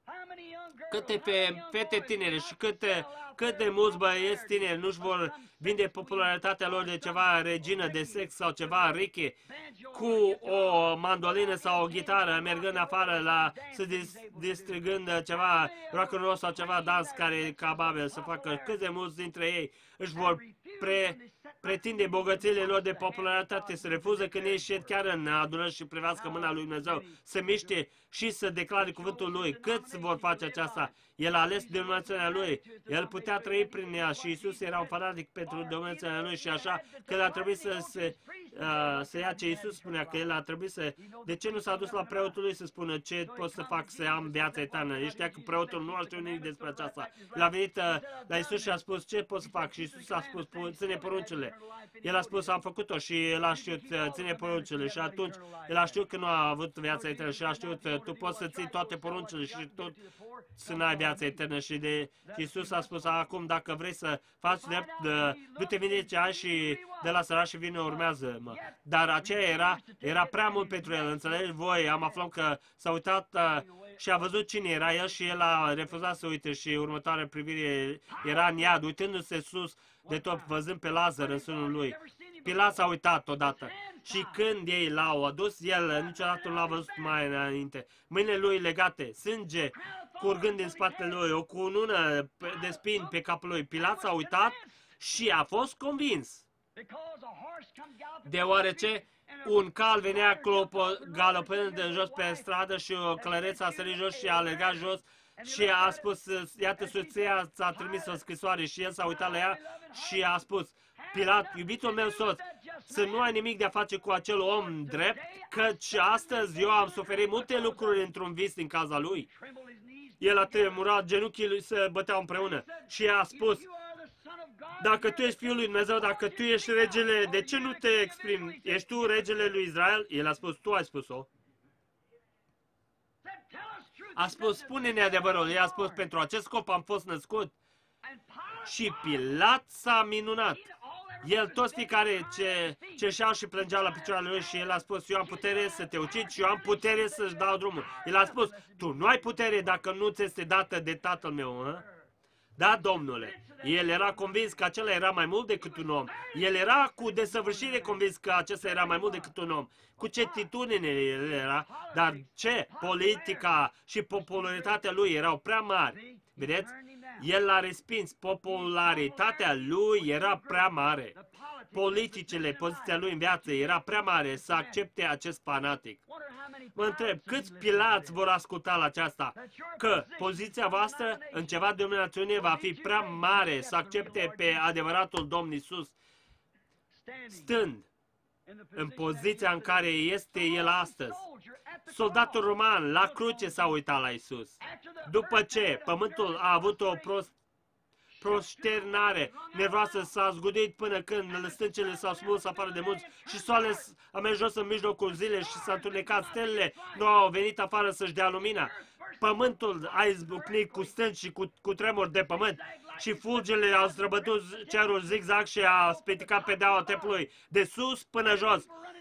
Câte fete tinere și câte mulți băieți tineri nu-și vor vinde popularitatea lor de ceva regină de sex sau ceva riche cu o mandolină sau o gitară, mergând afară distrigând ceva rock and roll sau ceva dans care e capabil să facă. Cât de mulți dintre ei își vor pretinde bogățiile lor de popularitate, să refuză când ei șed chiar în adunări și privească mâna lui Dumnezeu, să miște și să declare cuvântul lui. Câți vor face aceasta? El a ales denominația lui. El putea trăi prin ea și Iisus era un fanatic pentru denominația lui și așa că el a trebuit să ia ce Iisus spunea, că el a trebuit să... De ce nu s-a dus la preotul lui să spună ce pot să fac să am viața eternă? El știa că preotul nu a știut nimic despre aceasta. El a venit la Iisus și a spus ce pot să fac și Iisus a spus ține poruncile. El a spus am făcut-o și el a știut ține poruncile și atunci el a știut că nu a avut viața eternă și a știut tu poți să ții toate poruncile și tot să n-ai viața eternă și de Iisus a spus acum dacă vrei să faci drept, du-te vinde ce ai și de la săraci și vine urmează-mă. Dar aceea era prea mult pentru el, înțelegi voi? Am aflat că s-a uitat și a văzut cine era el și el a refuzat să uite și următoarea privire era în iad, uitându-se sus de tot, văzând pe Lazar în sânul lui. Pilat s-a uitat odată și când ei l-au adus, el niciodată nu l-a văzut mai înainte. Mâinile lui legate, sânge curgând din spatele lui, o cunună de spini pe capul lui. Pilat s-a uitat și a fost convins. Deoarece un cal venea galopând în jos pe stradă și o călăreță a sărit jos și a alergat jos și a spus, iată, soția ți-a trimis o scrisoare și el s-a uitat la ea și a spus, Pilat, iubitul meu soț, să nu ai nimic de a face cu acel om drept, căci astăzi eu am suferit multe lucruri într-un vis din cauza lui. El a tremurat, genunchii lui se băteau împreună și a spus, dacă tu ești Fiul lui Dumnezeu, dacă tu ești regele, de ce nu te exprimi? Ești tu regele lui Israel? El a spus, tu ai spus-o. A spus, spune-ne adevărul. El a spus, pentru acest scop am fost născut. Și Pilat s-a minunat. El, toți fiecare cerșeau și plângeau la picioarele lui și el a spus, eu am putere să te ucid și eu am putere să-și dau drumul. El a spus, tu nu ai putere dacă nu ți este dată de tatăl meu, hă? Da, domnule. El era convins că acela era mai mult decât un om. El era cu desăvârșire convins că acesta era mai mult decât un om. Cu ce titudine el era, dar ce politica și popularitatea lui erau prea mari. Vedeți? El l-a respins. Popularitatea lui era prea mare. Politicile, poziția lui în viață era prea mare să accepte acest fanatic. Mă întreb, câți Pilați vor asculta la aceasta? Că poziția voastră în ceva denominațiune va fi prea mare să accepte pe adevăratul Domn Iisus, stând în poziția în care este El astăzi. Soldatul roman la cruce s-a uitat la Iisus. După ce pământul a avut o prosternare nervoasă, s-a zgudit până când stâncele s-au smuls afară de munți și soarele a mers jos în mijlocul zilei și s-a întunecat, stelele nu au venit afară să-și dea lumina. Pământul a izbucnit cu stânci și cu tremur de pământ și fulgele au străbătut cerul zigzag și a speticat pedeaua templului de sus până jos.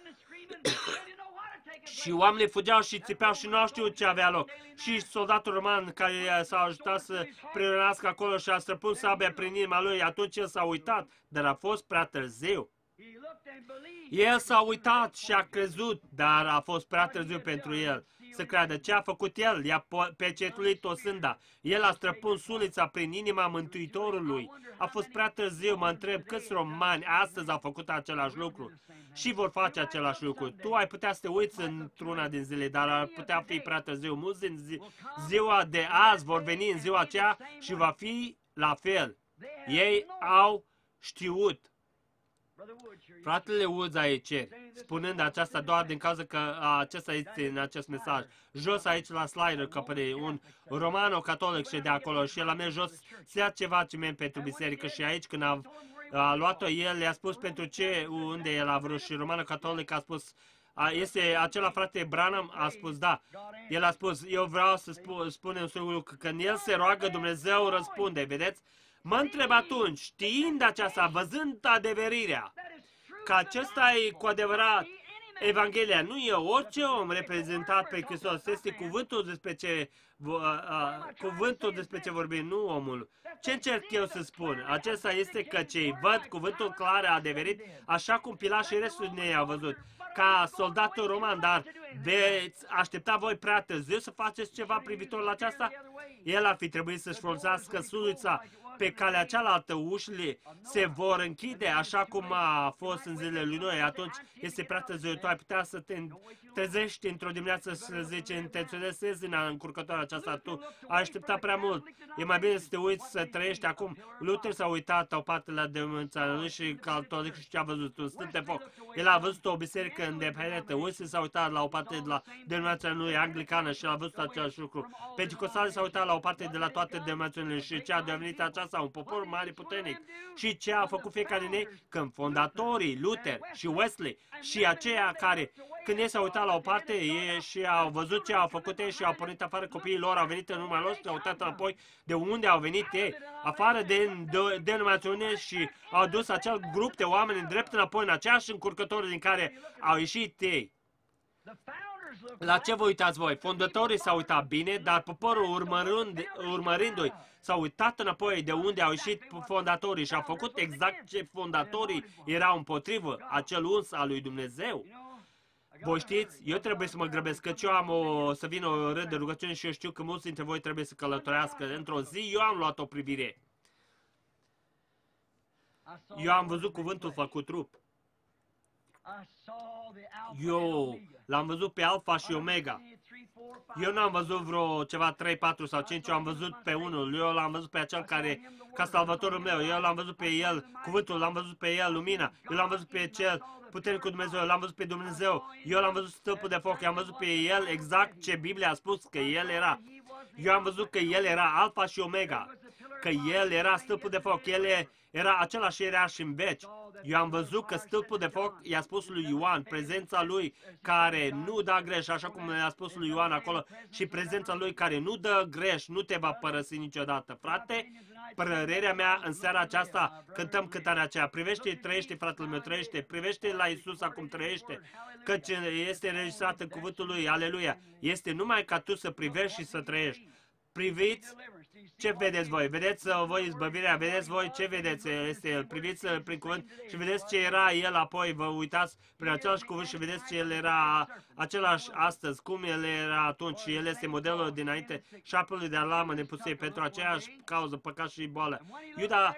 Și oamenii fugeau și țipeau și nu au știut ce avea loc. Și soldatul roman care s-a ajutat să preunească acolo și a străpuns sabia prin inima lui, atunci el s-a uitat, dar a fost prea târziu. El s-a uitat și a crezut, dar a fost prea târziu pentru el să creadă. Ce a făcut el? I-a pecetuit o sânda. El a străpuns sulița prin inima Mântuitorului. A fost prea târziu. Mă întreb câți romani astăzi au făcut același lucru și vor face același lucru. Tu ai putea să te uiți într-una din zile, dar ar putea fi prea târziu. Mulți din ziua de azi vor veni în ziua aceea și va fi la fel. Ei au știut. Fratele Woods aici, spunând aceasta doar din cauza că acesta este în acest mesaj. Jos aici la slider, căpădei, un romano-catolic și de acolo și el a mers jos să ia ceva ciment pentru biserică și aici când a luat-o el, le-a spus pentru ce, unde el a vrut și romano-catolic a spus, este acela frate Branham? A spus da. El a spus, eu vreau să spun un singur lucru, când el se roagă, Dumnezeu răspunde, vedeți? Mă întreb atunci, știind aceasta, văzând adeverirea, că acesta e cu adevărat, Evanghelia nu e orice om reprezentat pe Hristos, este cuvântul despre ce vorbim, nu omul. Ce încerc eu să spun? Acesta este că cei văd cuvântul clar a adeverit, așa cum Pilat și restul din ei au văzut, ca soldatul roman, dar veți aștepta voi prea târziu să faceți ceva privitor la aceasta? El ar fi trebuit să-și folosească sulița pe calea cealaltă, ușile se vor închide, așa cum a fost în zilele lui Noe. Atunci este prea târziu. Tu ai putea să te trezești într-o dimineață și să zici, intenționezi în încurcătoarea aceasta. Tu ai așteptat prea mult. E mai bine să te uiți să trăiești acum. Luther s-a uitat o parte la demânța lui și catolic și ce a văzut? Un stânt de foc. El a văzut o biserică independentă. Wesley s-a uitat la o parte de la denominația lui anglicană și a văzut același lucru. Pentecostale s-a uitat la o parte de la toate denominațiunile și ce a devenit aceasta, un popor mare puternic. Și ce a făcut fiecare din ei? Când fondatorii, Luther și Wesley și aceia care, când ei s-au uitat la o parte, ei și au văzut ce au făcut ei și au pornit afară, copiii lor au venit în urma lor și au uitat înapoi de unde au venit ei, afară de denominațiune și au dus acel grup de oameni în drept înapoi în aceeași încurcătură din care au ieșit ei. La ce vă uitați voi? Fondatorii s-au uitat bine, dar poporul urmărindu-i s-au uitat înapoi de unde au ieșit fondatorii și au făcut exact ce fondatorii erau împotrivă, acel uns al lui Dumnezeu. Voi știți, eu trebuie să mă grăbesc, căci eu am să vin o rând de rugăciune și eu știu că mulți dintre voi trebuie să călătorească. Într-o zi eu am luat o privire. Eu am văzut cuvântul făcut trup. Eu l-am văzut pe Alfa și Omega. Eu n-am văzut vreo ceva 3, 4 sau 5, eu am văzut pe unul. Eu l-am văzut pe acel care, ca salvatorul meu. Eu l-am văzut pe el, cuvântul, l-am văzut pe el, lumina. Eu l-am văzut pe cel puternicul Dumnezeu, eu l-am văzut pe Dumnezeu. Eu l-am văzut stâlpul de foc, eu am văzut pe el exact ce Biblia a spus că el era. Eu am văzut că el era Alfa și Omega, că el era stâlpul de foc, el era același era și în veci. Eu am văzut că stâlpul de foc i-a spus lui Ioan, prezența lui care nu dă greș, așa cum i-a spus lui Ioan acolo, și prezența lui care nu dă greș, nu te va părăsi niciodată. Frate, părerea mea în seara aceasta, cântăm cântarea aceea, privește, trăiește, fratele meu, trăiește, privește la Iisus acum trăiește, căci este înregistrat în cuvântul lui, aleluia. Este numai ca tu să privești și să trăiești. Priviți ce vedeți voi? Vedeți voi izbăvirea? Vedeți voi ce vedeți? Este el. Priviți prin cuvânt și vedeți ce era el apoi. Vă uitați prin același cuvânt și vedeți ce el era același astăzi, cum el era atunci. Și el este modelul dinainte șapelului de alarmă nepusei pentru aceeași cauză, păcat și boală. Iuda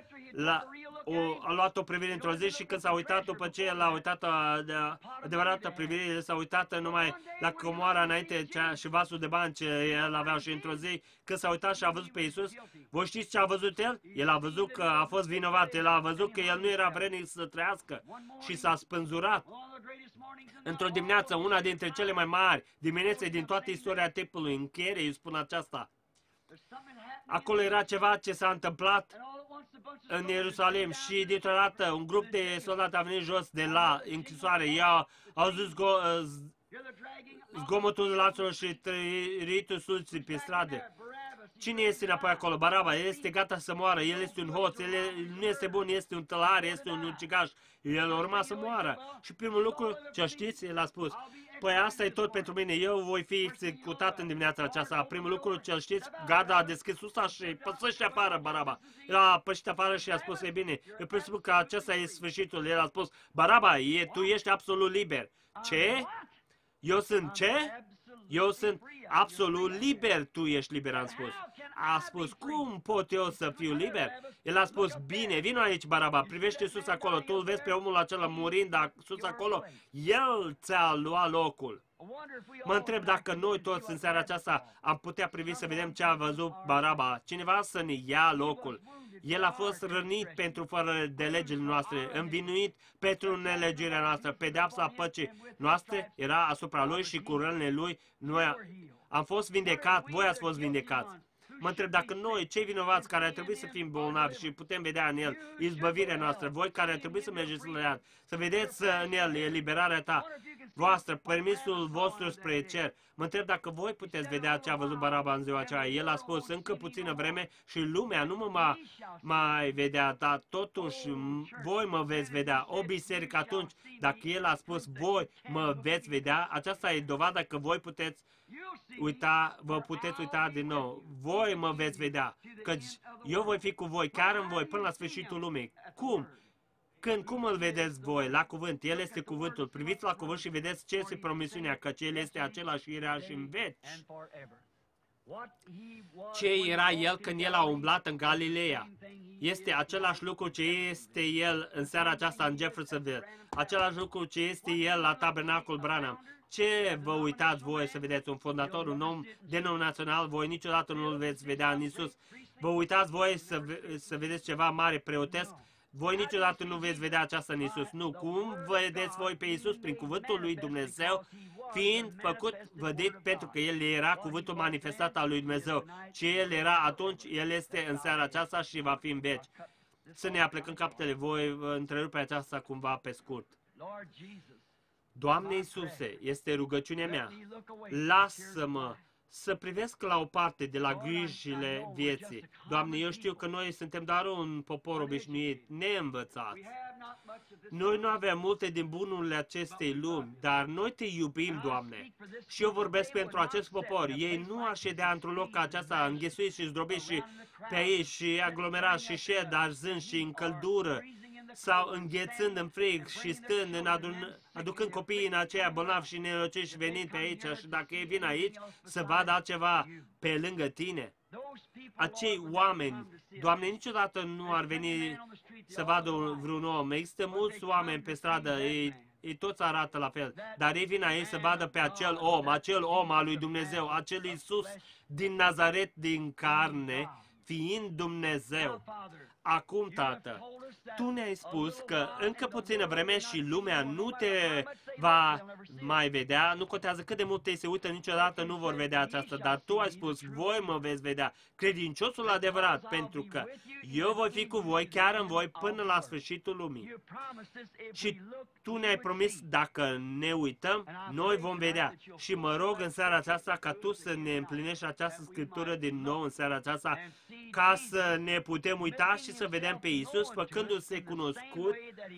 a luat o privire într-o zi și când s-a uitat după ce el a uitat adevărată privire, el s-a uitat numai la comoara înainte și vasul de bani ce el avea și într-o zi când s-a uitat și a văzut pe Iisus, voi știți ce a văzut el? El a văzut că a fost vinovat, el a văzut că el nu era vrednic să trăiască și s-a spânzurat. Într-o dimineață, una dintre cele mai mari diminețe din toată istoria timpului, încheiere, îi spun aceasta. Acolo era ceva ce s-a întâmplat în Ierusalim și dintr-o dată un grup de soldați a venit jos de la închisoare. Ei au auzit zgomotul laților și ritul sulții pe stradă. Cine este înapoi acolo? Baraba. El este gata să moară. El este un hoț. El nu este bun. Este un tălhar. Este un ucigaș. El urma să moară. Și primul lucru, ce știți, el a spus, păi asta e tot pentru mine. Eu voi fi executat în dimineața aceasta. Primul lucru, ce știți, garda a deschis usta și păsăște afară Baraba. El a pășit afară și a spus, e bine, eu presupun că acesta e sfârșitul. El a spus, Baraba, tu ești absolut liber. Ce? Eu sunt ce? Eu sunt absolut liber, tu ești liber, am spus. A spus, cum pot eu să fiu liber? El a spus, bine, vino aici, Baraba, privește sus acolo, tu îl vezi pe omul acela murind sus acolo, el ți-a luat locul. Mă întreb dacă noi toți în seara aceasta am putea privi să vedem ce a văzut Baraba, cineva să ne ia locul. El a fost rănit pentru fără de legile noastre, învinuit pentru nelegirea noastră. Pedeapsa păcii noastre era asupra lui și cu rănile lui noi am fost vindecat, voi ați fost vindecați. Mă întreb dacă noi, cei vinovați care ar trebui să fim bolnavi și putem vedea în el izbăvirea noastră, voi care ar trebui să mergeți la el, să vedeți în el eliberarea ta, voastră, permisul vostru spre cer. Mă întreb dacă voi puteți vedea ce a văzut Baraba în ziua aceea. El a spus, încă puțină vreme și lumea nu mă mai vedea, dar totuși voi mă veți vedea. O biserică atunci, dacă el a spus, voi mă veți vedea, aceasta e dovada că voi puteți vă puteți uita din nou. Voi mă veți vedea, căci eu voi fi cu voi, chiar în voi, până la sfârșitul lumii. Cum? Cum îl vedeți voi? La cuvânt. El este cuvântul. Priviți la cuvânt și vedeți ce este promisiunea, căci El este același ieri și în veci. Ce era El când El a umblat în Galileea? Este același lucru ce este El în seara aceasta în Jeffersonville. Același lucru ce este El la Tabernacul Branham. Ce vă uitați voi să vedeți? Un fondator, un om denominațional, voi niciodată nu îl veți vedea în Iisus. Vă uitați voi să vedeți ceva mare preotesc? Voi niciodată nu veți vedea aceasta în Iisus. Nu. Cum vedeți voi pe Iisus? Prin cuvântul lui Dumnezeu, fiind făcut vădit, pentru că El era cuvântul manifestat al lui Dumnezeu. Ce El era atunci, El este în seara aceasta și va fi în veci. Să ne aplecăm capetele. Voi întrerupe aceasta cumva pe scurt. Doamne Iisuse, este rugăciunea mea. Lasă-mă să privesc la o parte de la grijile vieții. Doamne, eu știu că noi suntem doar un popor obișnuit, neînvățați. Noi nu avem multe din bunurile acestei lumi, dar noi Te iubim, Doamne. Și eu vorbesc pentru acest popor. Ei nu ar ședea într-un loc ca aceasta, înghesuiți și zdrobiți și pe aici, și aglomerați și șed arzând și în căldură, sau înghețând în frig și stând, aducând copiii în aceia bolnavi și nenorociți și venind pe aici, și dacă ei vin aici, să vadă altceva pe lângă Tine. Acei oameni, Doamne, niciodată nu ar veni să vadă vreun om. Există mulți oameni pe stradă, ei toți arată la fel, dar ei vin aici să vadă pe acel om al lui Dumnezeu, acel Iisus din Nazaret, din carne, fiind Dumnezeu. Acum, Tată, Tu ne-ai spus că încă puțină vreme și lumea nu Te va mai vedea, nu contează cât de mult Te se uită, niciodată nu vor vedea aceasta, dar Tu ai spus, voi mă veți vedea, credinciosul adevărat, pentru că eu voi fi cu voi, chiar în voi, până la sfârșitul lumii. Și Tu ne-ai promis, dacă ne uităm, noi vom vedea. Și mă rog în seara aceasta ca Tu să ne împlinești această scriptură din nou în seara aceasta, ca să ne putem uita și să vedem pe Iisus făcându-se cunoscut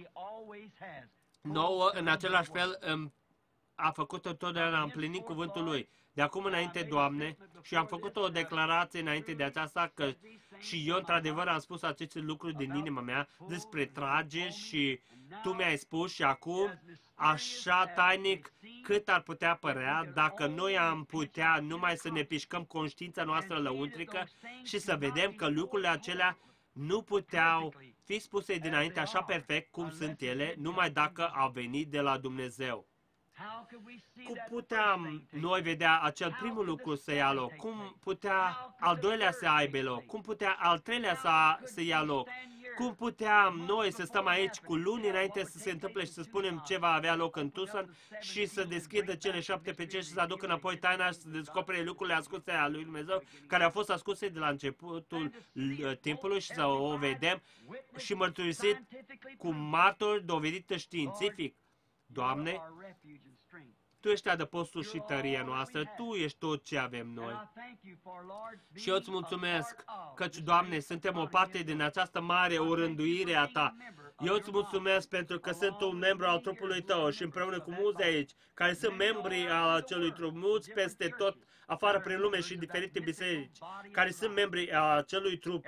nouă în același fel a făcut întotdeauna, împlinind cuvântul Lui. De acum înainte, Doamne, și am făcut o declarație înainte de aceasta că și eu într-adevăr am spus aceste lucruri din inima mea despre trage și Tu mi-ai spus și acum așa tainic cât ar putea părea dacă noi am putea numai să ne pișcăm conștiința noastră lăuntrică și să vedem că lucrurile acelea nu puteau fi spuse dinainte așa perfect cum sunt ele, numai dacă au venit de la Dumnezeu. Cum puteam noi vedea acel primul lucru să ia loc? Cum putea al doilea să aibă loc? Cum putea al treilea să ia loc? Cum puteam noi să stăm aici cu luni înainte să se întâmple și să spunem ce va avea loc în Tucson și să deschidă cele 7 peceti și să aducă înapoi taina și să descopere lucrurile ascunse ale lui Dumnezeu, care au fost ascunse de la începutul timpului și să o vedem și mărturisit cu martori dovedită științific. Doamne, Tu ești adăpostul și tăria noastră, Tu ești tot ce avem noi. Și eu îți mulțumesc căci, Doamne, suntem o parte din această mare orânduire a Ta. Eu îți mulțumesc pentru că sunt un membru al trupului Tău și împreună cu mulți de aici, care sunt membri al acelui trup, mulți peste tot, afară prin lume și în diferite biserici, care sunt membri al acelui trup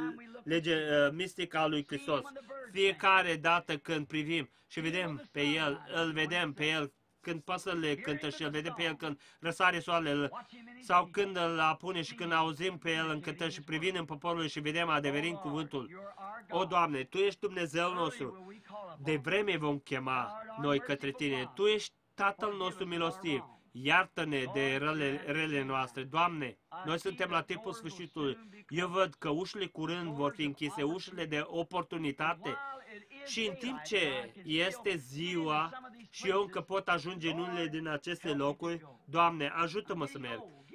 mistic al lui Hristos. Fiecare dată când privim și vedem pe El, îl vedem pe El, când păsările cântă și îl vedem pe El când răsare soarele, sau când îl apune și când auzim pe El în cântări și privind în poporul și vedem adeverind cuvântul. O, Doamne, Tu ești Dumnezeul nostru. De vreme vom chema noi către Tine. Tu ești Tatăl nostru milostiv. Iartă-ne de relele noastre. Doamne, noi suntem la timpul sfârșitului. Eu văd că ușile curând vor fi închise, ușile de oportunitate. Și în timp ce este ziua și eu încă pot ajunge în unele din aceste locuri, Doamne, ajută-mă să merg.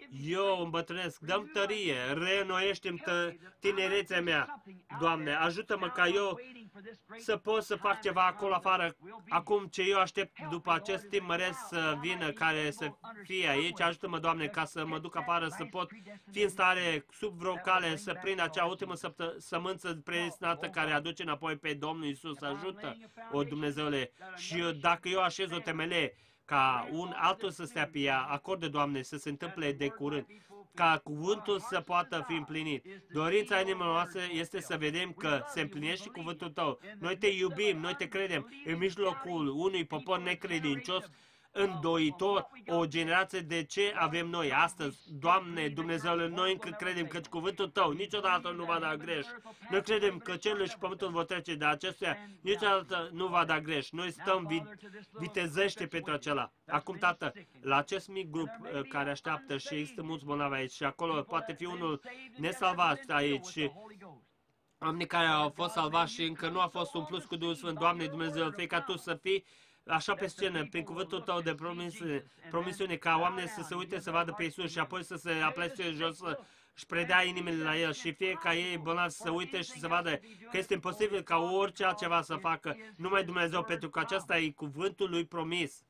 Eu îmbătrânesc, dăm tărie, reînnoiește-mi tinerețea mea. Doamne, ajută-mă ca eu să pot să fac ceva acolo afară. Acum ce eu aștept după acest timp măresc să vină, care să fie aici, ajută-mă, Doamne, ca să mă duc afară, să pot fi în stare sub vreo cale să prind acea ultimă sămânță predestinată care aduce înapoi pe Domnul Iisus. Ajută, o Dumnezeule, și dacă eu așez o temelie, ca un altul să stea pe ea, acorde, Doamne, să se întâmple de curând, ca cuvântul să poată fi împlinit. Dorința inimilor noastre este să vedem că se împlinește cuvântul Tău. Noi Te iubim, noi Te credem. În mijlocul unui popor necredincios, îndoitor, o generație de ce avem noi astăzi. Doamne, Dumnezeule, noi încă credem că cuvântul Tău niciodată nu va da greș. Noi credem că cerul și pământul vor trece, de acestuia niciodată nu va da greș. Noi stăm vitezește pentru acela. Acum, Tată, la acest mic grup care așteaptă și există mulți bolnavi aici și acolo poate fi unul nesalvat aici și oamenii care au fost salvați și încă nu au fost umpluți cu Duhul Sfânt, Doamne Dumnezeu, fie ca Tu să fii așa pe scenă, prin cuvântul Tău de promisiune, ca oamenii să se uite să vadă pe Iisus și apoi să se aplece jos, să-și predea inimile la El și fie ca ei bolnavi să se uite și să vadă că este imposibil ca orice altceva să facă numai Dumnezeu, pentru că acesta e cuvântul Lui promis.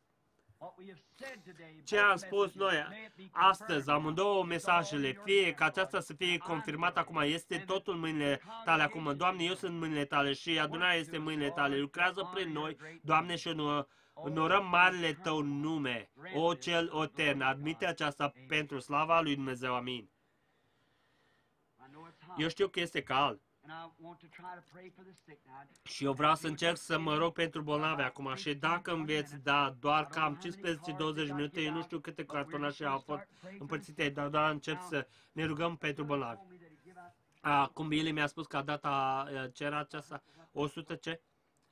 Ce am spus noi astăzi, amândouă mesajele, fie ca aceasta să fie confirmată acum, este totul în mâinile Tale acum. Doamne, eu sunt în mâinile Tale și adunarea este în mâinile Tale. Lucrează prin noi, Doamne, și onorăm marele Tău nume, o Cel etern. Admite aceasta pentru slava lui Dumnezeu. Amin. Eu știu că este cald. Și eu vreau să încerc să mă rog pentru bolnavi acum și dacă îmi veți da doar cam 15-20 minute, eu nu știu câte cartonașe au fost împărțite, dar doar încerc să ne rugăm pentru bolnavi. Cum Billy mi-a spus că data ce era aceasta, 100 ce?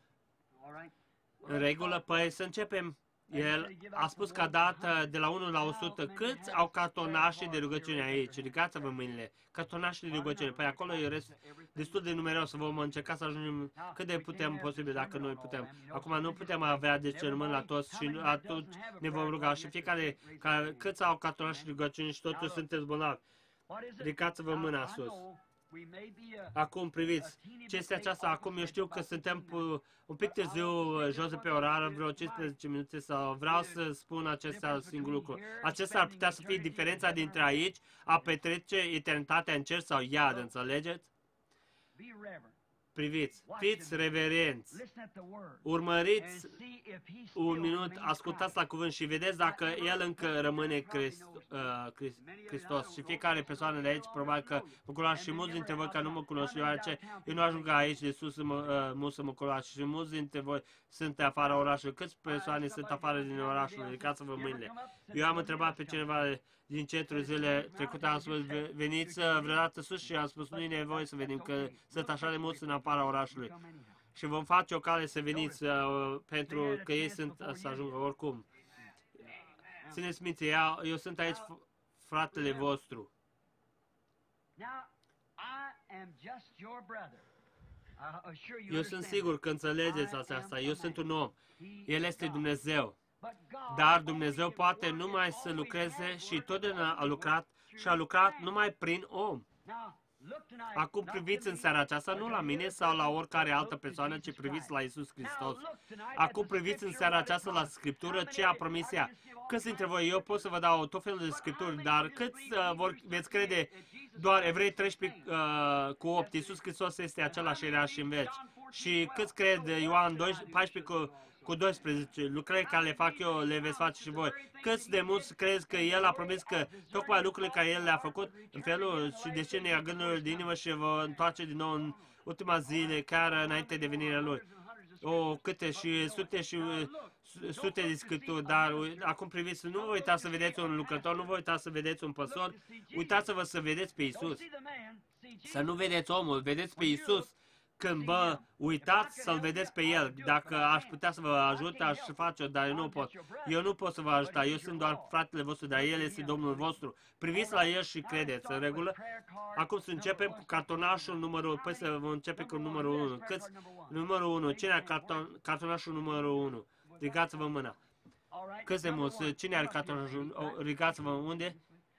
În regulă, păi să începem. El a spus că a dat de la 1 la 100. Câți au cartonașe de rugăciune aici? Ridicați-vă mâinile. Cartonașe de rugăciune. Păi acolo e destul de numeros. Vom încerca să ajungem cât de putem posibil, dacă noi putem. Acum nu putem avea discernământ la toți și atunci ne vom ruga. Și fiecare, câți au cartonașe de rugăciune și totuși sunteți bolnavi. Ridicați-vă mâna sus. Acum priviți, ce este aceasta? Acum eu știu că suntem un pic târziu jos de pe orară, vreo 15 minute, sau vreau să spun acesta singur lucru. Acesta ar putea să fie diferența dintre aici, a petrece eternitatea în cer sau iad, înțelegeți? Priviți, fiți reverenți, urmăriți un minut, ascultați la cuvânt și vedeți dacă El încă rămâne Hristos. Și fiecare persoană de aici, probabil că mă cunoaște și mulți dintre voi care nu mă cunosc, deoarece eu nu ajung aici de sus să mă cunoaște și mulți dintre voi sunt afară orașului. Câți persoane sunt afară din orașul? Ridicați-vă mâinile. Eu am întrebat pe cineva din centru zile trecute, am spus, veniți vreodată sus și am spus, nu e nevoie să venim, că sunt așa de mulți în afara orașului. Și vom face o cale să veniți, pentru că ei sunt să ajungă oricum. Țineți minte, eu sunt aici fratele vostru. Eu sunt sigur că înțelegeți asta. Eu sunt un om. El este Dumnezeu. Dar Dumnezeu poate numai să lucreze și totdeauna a lucrat și a lucrat numai prin om. Acum priviți în seara aceasta nu la mine sau la oricare altă persoană, ci priviți la Iisus Hristos. Acum priviți în seara aceasta la Scriptură ce a promis ea. Câți dintre voi, eu pot să vă dau tot felul de Scripturi, dar câți veți crede doar Evrei 13 cu 8, Iisus Hristos este același ieri și în veci. Și câți cred Ioan 14 cu 12, lucrări care le fac eu, le veți face și voi. Câți de mulți crezi că El a promis că tocmai lucrurile care El le-a făcut în felul și descenea gândurilor de inimă și vă întoarce din nou în ultima zile, chiar înainte de venirea Lui. Câte și sute de Scripturi, dar acum priviți, nu vă uitați să vedeți un lucrător, nu vă uitați să vedeți un păstor, uitați-vă să vedeți pe Iisus. Să nu vedeți omul, vedeți pe Iisus. Când vă uitați să-L vedeți pe El, dacă aș putea să vă ajut, aș face-o, dar eu nu pot. Eu nu pot să vă ajut, eu sunt doar fratele vostru, dar El este Domnul vostru. Priviți la El și credeți, în regulă? Acum să începem cu cartonașul numărul, păi să vom începe cu numărul 1. Câți? Numărul 1. Cine are cartonașul numărul 1? Ridicați-vă mâna. Câți de mulți? Cine are cartonașul? Ridicați-vă unde?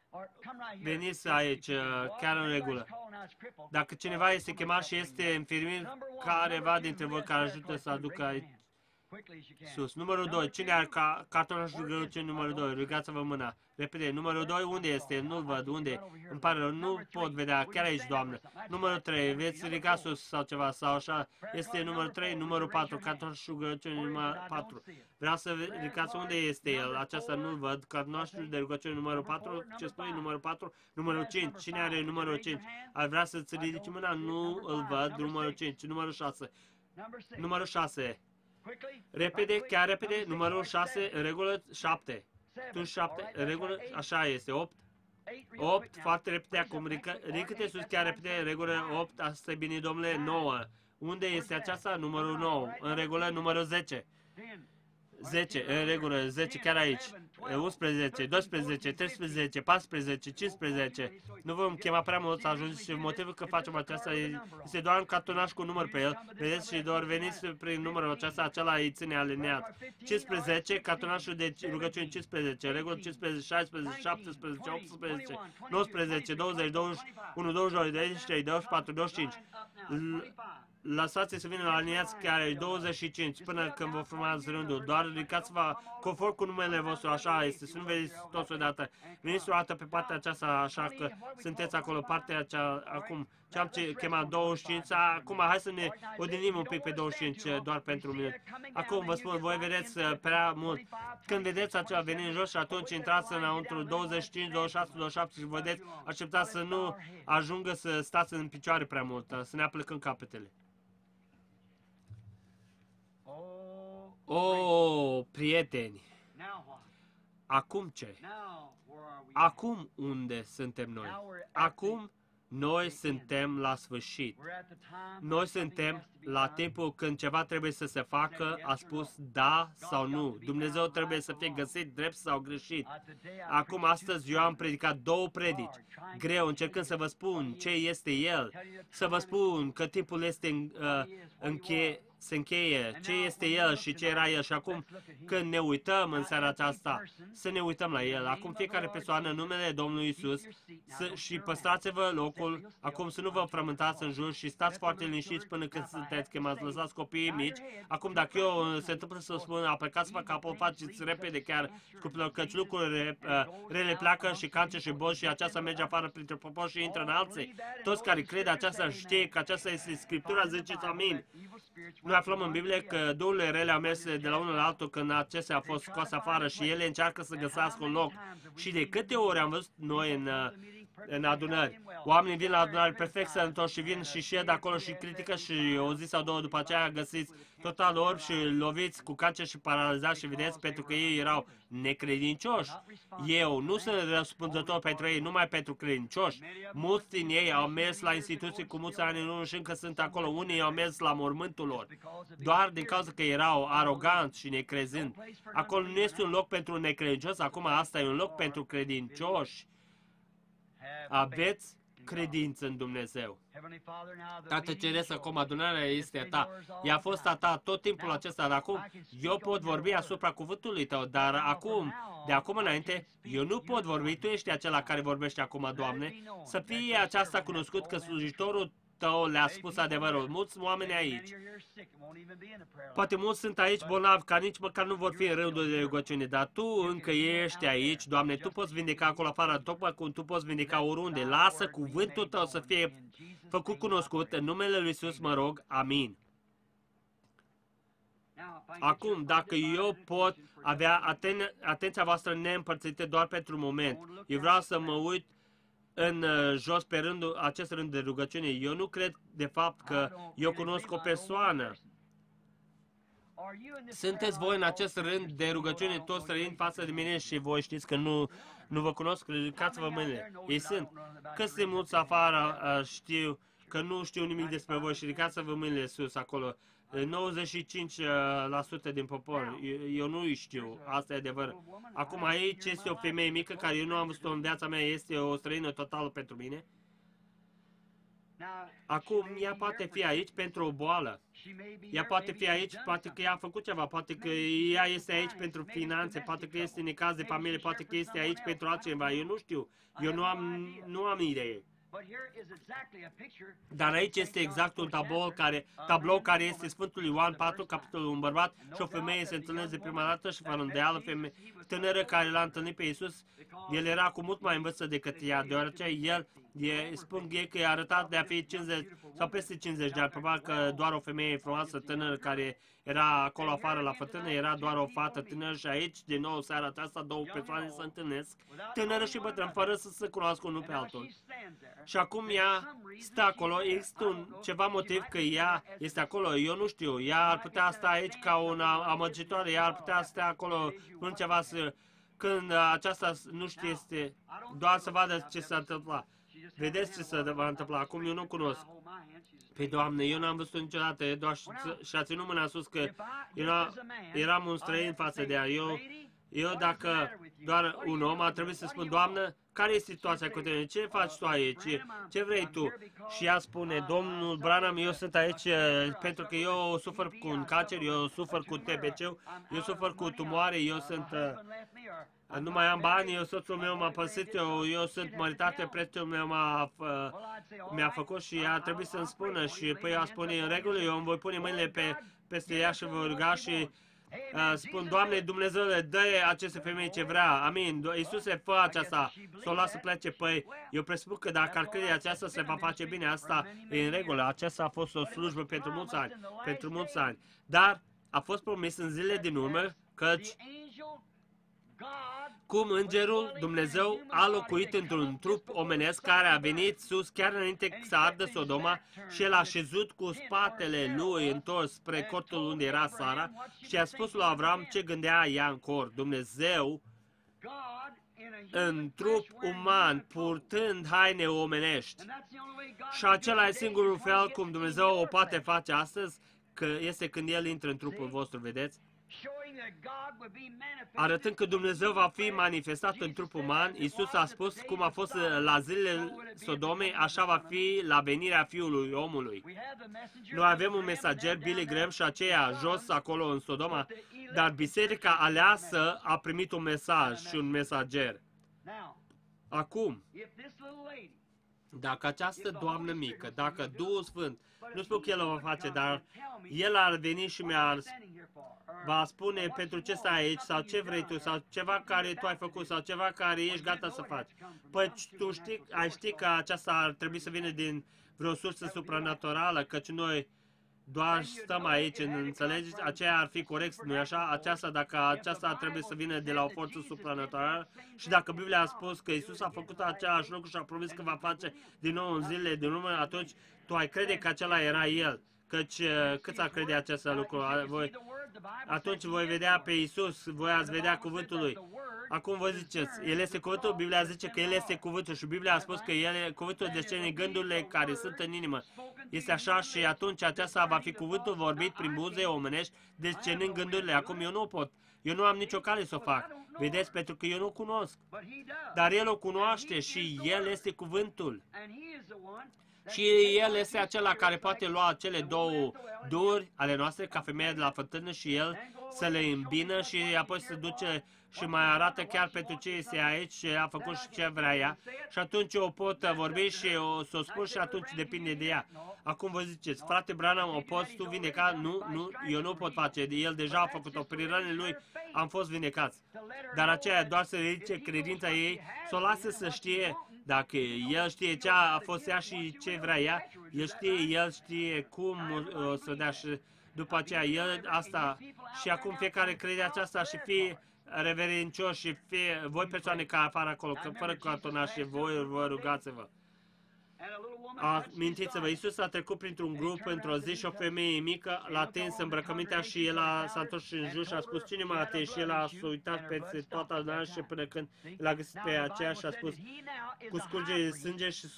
veniți aici, chiar în regulă. Dacă cineva este chemat și este infirmier, careva dintre voi care ajută să aducă aici sus. Numărul 2. Cine are cartonașul rugăciune numărul 2? Ridicați-vă mâna. Repede. Numărul 2 unde este? Nu-l văd. Unde? Îmi pare rău. Nu pot vedea. Chiar aici, Doamnă. Numărul 3. Veți ridica sus sau ceva sau așa. Este numărul 3. Numărul 4. Cartonașul rugăciune numărul 4. Vreau să ridicați unde este el. Aceasta nu-l văd. Cartonașul de rugăciune numărul 4. Ce spune numărul 4? Numărul 5. Cine are numărul 5? Ar vrea să-ți ridici mâna? Nu îl văd. Numărul 5. Numărul 6. Numărul 6. Repede, chiar repede, numărul 6, în regulă 7. Tu 7, în regulă, așa este, 8. 8, foarte repede acum, ridică-te sus chiar repede, în regulă 8, asta e bine, domnule, 9. Unde este aceasta? Numărul 9, în regulă, numărul 10. 10, în regulă, 10 chiar aici. 11, 12, 13, 14, 15. Nu vom chema prea mult să ajungi și motivul că facem aceasta este doar un cartonaș cu număr pe el. Vedeți și doar veniți prin numărul acesta, acela îi ține alineat. 15, cartonașul de rugăciune 15, regulă 15, 16, 17, 18, 19, 20, 21, 22, 23, 24, 25. Lăsați să vină la aliniați chiar 25 până când vă formați rândul. Doar ridicați-vă conform cu numele vostru, așa este. Să nu veniți toți odată. Veniți o dată pe partea aceasta, așa că sunteți acolo, partea aceea, acum. Ce am chemat 25, acum hai să ne odinim un pic pe 25, doar pentru un minut. Acum vă spun, voi vedeți prea mult. Când vedeți acela veni în jos și atunci intrați înăuntru 25, 26, 27 și vedeți, așteptați să nu ajungă să stați în picioare prea mult, să ne aplicăm capetele. Oh, prieteni! Acum ce? Acum unde suntem noi? Acum noi suntem la sfârșit. Noi suntem la timpul când ceva trebuie să se facă, a spus da sau nu. Dumnezeu trebuie să fie găsit drept sau greșit. Acum, astăzi, eu am predicat 2 predici. Greu, încercând să vă spun ce este El. Să vă spun că timpul este se încheie, ce este El și ce era El. Și acum, când ne uităm în seara aceasta, să ne uităm la El. Acum, fiecare persoană în numele Domnului Iisus și păstrați-vă locul, acum să nu vă frământați în jur și stați foarte liniștiți până când sunteți chemați, lăsați copiii mici. Acum, dacă eu se întâmplă să spun, aplicați-vă capul, faceți repede chiar, scupilor, căci lucruri rele pleacă și cancer și boli și aceasta merge afară printre popor și intră în alții. Toți care cred aceasta știe că aceasta este Scriptura, ziceți amin. Noi aflăm în Biblie că duhurile rele au mers de la unul la altul când acestea au fost scoase afară și ele încearcă să găsească un loc. Și de câte ori am văzut noi în adunări, oamenii vin la adunări perfect sănătoși și vin și șed acolo și critică și o zi sau două după aceea găsiți total orbi și loviți cu cancer și paralizați și vedeți pentru că ei erau necredincioși. Eu nu sunt răspunzător pentru ei, numai pentru credincioși. Mulți din ei au mers la instituții cu mulți ani în urmă și încă sunt acolo. Unii au mers la mormântul lor, doar din cauza că erau aroganți și necrezând. Acolo nu este un loc pentru un necredincios, acum asta e un loc pentru credincioși. Aveți credință în Dumnezeu. Tată Ceresc, acum adunarea este a ta. Ea a fost a ta tot timpul acesta, dar acum eu pot vorbi asupra cuvântului tău, dar acum, de acum înainte, eu nu pot vorbi. Tu ești acela care vorbește acum, Doamne. Să fie aceasta cunoscut că slujitorul tău le-a spus adevărul. Mulți oameni aici. Poate mulți sunt aici bolnavi, ca nici măcar nu vor fi în rândul de rugăciune, dar tu încă ești aici, Doamne, tu poți vindeca acolo afară, tocmai cum tu poți vindeca oriunde. Lasă cuvântul tău să fie făcut cunoscut. În numele lui Iisus mă rog, amin. Acum, dacă eu pot avea atenția voastră neîmpărțită doar pentru un moment, eu vreau să mă uit în jos pe acest rând de rugăciune. Eu nu cred de fapt că eu cunosc o persoană. Sunteți voi în acest rând de rugăciune toți străini față de mine și voi știți că nu vă cunosc, ridicați-vă mâinile. Ei sunt. Câți de mulți afară știu că nu știu nimic despre voi și ridicați-vă mâinile sus acolo. 95% din popor, eu nu îi știu, asta e adevăr. Acum aici este o femeie mică care eu nu am văzut-o în viața mea, este o străină totală pentru mine. Acum, ea poate fi aici pentru o boală. Ea poate fi aici, poate că ea a făcut ceva, poate că ea este aici pentru finanțe, poate că este în necaz de familie, poate că este aici pentru altceva. Eu nu știu. Eu nu am idee. Dar aici este exact un tablou care este Sfântul Ioan 4, capitolul un bărbat și o femeie se întâlnesc de prima dată și fără îndoială tânără care l-a întâlnit pe Iisus. El era cu mult mai în vârstă decât ea, deoarece spun ei că i-a arătat de a fi 50 sau peste 50 de ani. Probabil că doar o femeie frumoasă tânără care era acolo afară la fătână, era doar o fată tânără și aici, din nou, seara aceasta, două persoane se întâlnesc, tânără și bătrân, fără să se cunoască unul pe altul. Și acum ea stă acolo, există ceva motiv că ea este acolo, eu nu știu, ea ar putea sta aici ca o amăgitoare, ea ar putea sta acolo, nu ceva când aceasta nu știe, este doar să vadă ce s-a întâmplat. Vedeți ce se va întâmpla, acum eu nu cunosc. Păi, Doamne, eu n-am văzut niciodată, doar și-a ținut mâna sus că eram un străin față de ea. Eu, dacă doar un om, ar trebui să spun, Doamnă, care e situația cu tine? Ce faci tu aici? Ce vrei tu? Și ea spune, Domnul Branham, eu sunt aici pentru că eu sufăr cu un cancer, eu sufăr cu TBC-ul, eu sufăr cu tumoare, eu sunt... Nu mai am bani, soțul meu m-a păsit, eu sunt măritate, prețul meu mi-a făcut și ea trebuie să-mi spună și păi ea spune în regulă, eu îmi voi pune mâinile peste ea și voi ruga și spun, Doamne Dumnezeule, dă aceste femei ce vrea, amin, Iisuse, fă aceasta, să o lasă plece, păi eu presupun că dacă ar crede aceasta se va face bine, asta e în regulă, aceasta a fost o slujbă pentru mulți ani, dar a fost promis în zilele din urmă, căci cum îngerul Dumnezeu a locuit într-un trup omenesc care a venit sus chiar înainte să ardă Sodoma și el a șezut cu spatele lui întors spre cortul unde era Sara și a spus lui Avram ce gândea ea în cor. Dumnezeu în trup uman, purtând haine omenești. Și acela e singurul fel cum Dumnezeu o poate face astăzi, că este când El intră în trupul vostru, vedeți? Arătând că Dumnezeu va fi manifestat în trup uman, Iisus a spus cum a fost la zilele Sodomei, așa va fi la venirea Fiului Omului. Noi avem un mesager, Billy Graham, și aceea jos acolo în Sodoma, dar biserica aleasă a primit un mesaj și un mesager. Acum, dacă această doamnă mică, dacă Duhul Sfânt, nu spun că El o va face, dar El ar veni și va spune pentru ce stai aici, sau ce vrei tu, sau ceva care tu ai făcut, sau ceva care ești gata să faci. Păi tu ai ști că aceasta ar trebui să vină din vreo sursă supranaturală, căci noi doar stăm aici, înțelegeți? Aceea ar fi corect, nu-i așa? Dacă aceasta ar trebui să vină de la o forță supranaturală și dacă Biblia a spus că Iisus a făcut același lucru și a promis că va face din nou în zilele din urmă, atunci tu ai crede că acela era El. Căci cât ar crede acest lucru? Atunci voi vedea pe Iisus, voi ați vedea cuvântul Lui. Acum vă ziceți, El este cuvântul? Biblia zice că El este cuvântul și Biblia a spus că El e cuvântul descene gândurile care sunt în inimă. Este așa și atunci aceasta va fi cuvântul vorbit prin buze omenești, descenând gândurile. Acum eu nu pot. Eu nu am nicio cale să o fac. Vedeți, pentru că eu nu cunosc. Dar El o cunoaște și El este cuvântul. Și El este acela care poate lua cele două duri ale noastre, ca femeia de la fătână, și El să le îmbină și apoi să duce și mai arată chiar pentru ce este aici și a făcut și ce vrea ea. Și atunci o pot vorbi și o să o spun și atunci depinde de ea. Acum vă ziceți, frate Branham, o poți tu vindeca? Nu, eu nu pot face. El deja a făcut-o. Prin rănile lui am fost vindecați. Dar aceea doar să ridice credința ei, să o lasă să știe. Dacă El știe ce a fost ea și ce vrea ea, El știe cum o să dea și după aceea El asta. Și acum fiecare crede aceasta și fie reverencioși și fie voi persoane care afară acolo, că fără cartonaș și voi rugați-vă. Amintiți-vă, Iisus a trecut printr-un grup într-o zi și o femeie mică l-a atins îmbrăcămintea și el s-a întors în jur și a spus, cine m-a atins? Și el a uitat peste toată adunarea și până când l-a găsit pe aceea și a spus, cu scurgere de sânge și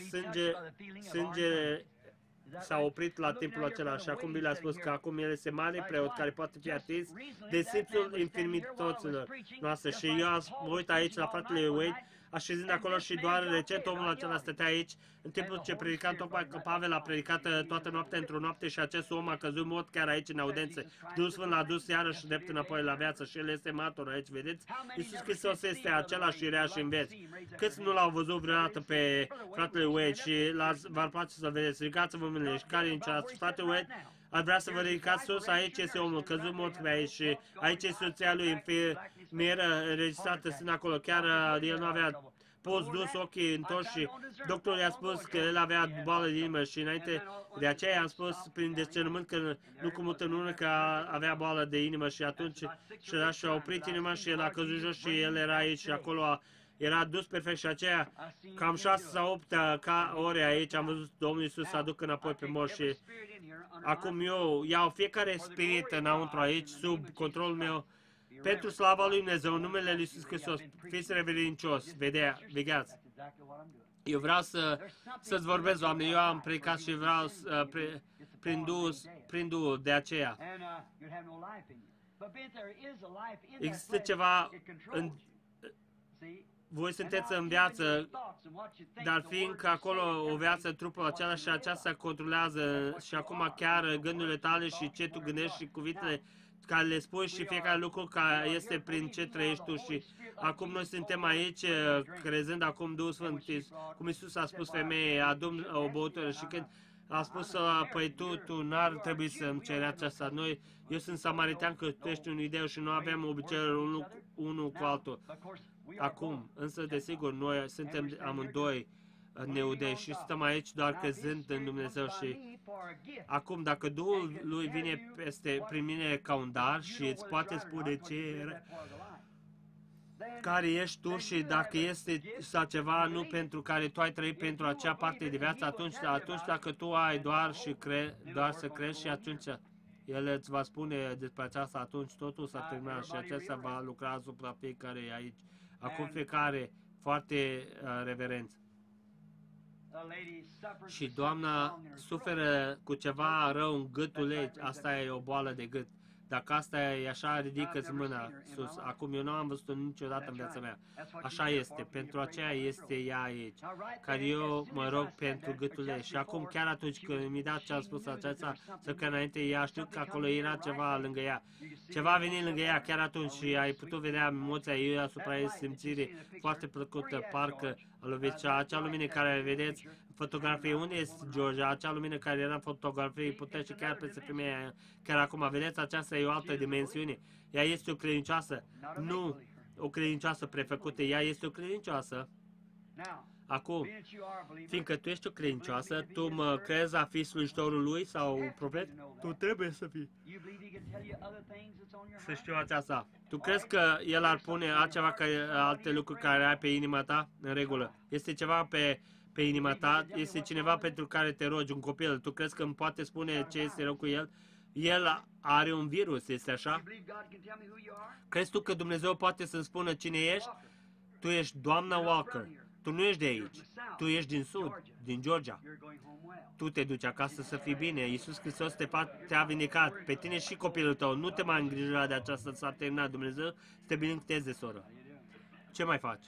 sânge s-a oprit la timpul acela și acum Biblia a spus că acum el este mare preot care poate fi atins de simțul infinităților noastre. Și eu mă uit aici la fratele Wade, așezând acolo și doar recent omul acela stătea aici, în timpul ce predicam, tocmai că Pavel a predicat toată noaptea într-o noapte și acest om a căzut mort chiar aici în audență. Duhul Sfânt l-a dus iarăși drept înapoi la viață și el este martor aici, vedeți? Iisus Hristos este același iurea și în vieți. Câți nu l-au văzut vreodată pe fratele Wade și v-ar place să vedeți? Ridicați-vă mâinile și care înceați? Fratele Wade, ar vrea să vă ridicați sus, aici este omul căzut mort pe aici și aici este soția lui, infirmieră înregistrată, sunt acolo, chiar el nu avea post dus, ochii întorși și doctorul i-a spus că el avea boală de inimă și înainte de aceea i-am spus prin discernământ că nu cu multă lume că avea boală de inimă și atunci și-a oprit inima și el a căzut jos și el era aici și acolo era dus perfect și aceea cam 6 sau 8 ore aici am văzut Domnul Iisus să aducă înapoi pe morți și acum eu iau fiecare spirit înăuntru aici sub controlul meu pentru slava lui Dumnezeu, în numele lui Iisus Hristos, fiți reverentios, vedeați. Eu vreau să-ți vorbesc, Doamne, eu am predicat și vreau prin Duhul de aceea. Există ceva voi sunteți în viață, dar fiindcă acolo o viață, trupul acela și aceasta controlează și acum chiar gândurile tale și ce tu gândești și cuvintele care le spui și fiecare lucru care este prin ce trăiești tu și acum noi suntem aici crezând acum Duhul Sfânt, cum Iisus a spus femeie, adu-mi o băutură și când a spus, păi tu n-ar trebui să-mi ceri aceasta. Eu sunt samaritean că tu ești un ideu și nu avem obiceiuri unul cu altul. Acum, însă, desigur, noi suntem amândoi neudei și stăm aici doar crezând în Dumnezeu și acum, dacă Duhul lui vine prin mine ca un dar și îți poate spune care ești tu și dacă este sau ceva nu pentru care tu ai trăit pentru acea parte de viață, atunci dacă tu ai doar să crezi și atunci El îți va spune despre aceasta, atunci totul s-a terminat și acesta va lucra asupra fiecare aici. Acum fiecare foarte reverenți. Și doamna suferă cu ceva rău în gâtul ei, asta e o boală de gât. Dacă asta e așa, ridică-ți mâna sus. Acum eu nu am văzut-o niciodată în viața mea. Așa este, pentru aceea este ea aici, care eu mă rog pentru gâtul ei. Și acum chiar atunci când mi-a dat ce a spus aceasta, să că înainte ea știu că acolo era ceva lângă ea. Ceva a venit lângă ea chiar atunci și ai putut vedea emoția ei asupra ei, simțire foarte plăcută, parcă a lovit acea lumină care vedeți fotografie. Unde este Georgia? Acea lumină care era în fotografie, putește chiar peste femeia. Chiar acum, vedeți, aceasta e o altă dimensiune. Ea este o credincioasă, nu o credincioasă prefăcută, ea este o credincioasă. Acum, fiindcă tu ești o credincioasă, tu mă crezi a fi slujitorul lui sau profet? Tu trebuie să fii. Să știu aceasta. Tu crezi că el ar pune altceva alte lucruri care ai pe inima ta? În regulă. Este ceva pe inima ta, este cineva pentru care te rogi, un copil. Tu crezi că îmi poate spune ce este rău cu el? El are un virus, este așa? Crezi tu că Dumnezeu poate să-mi spună cine ești? Tu ești doamna Walker. Tu nu ești de aici. Tu ești din sud, din Georgia. Tu te duci acasă să fii bine. Iisus Hristos te-a vindecat. Pe tine și copilul tău. Nu te mai îngrijora de aceasta, s-a terminat. Dumnezeu să te binecuvânteze, soră. Ce mai faci?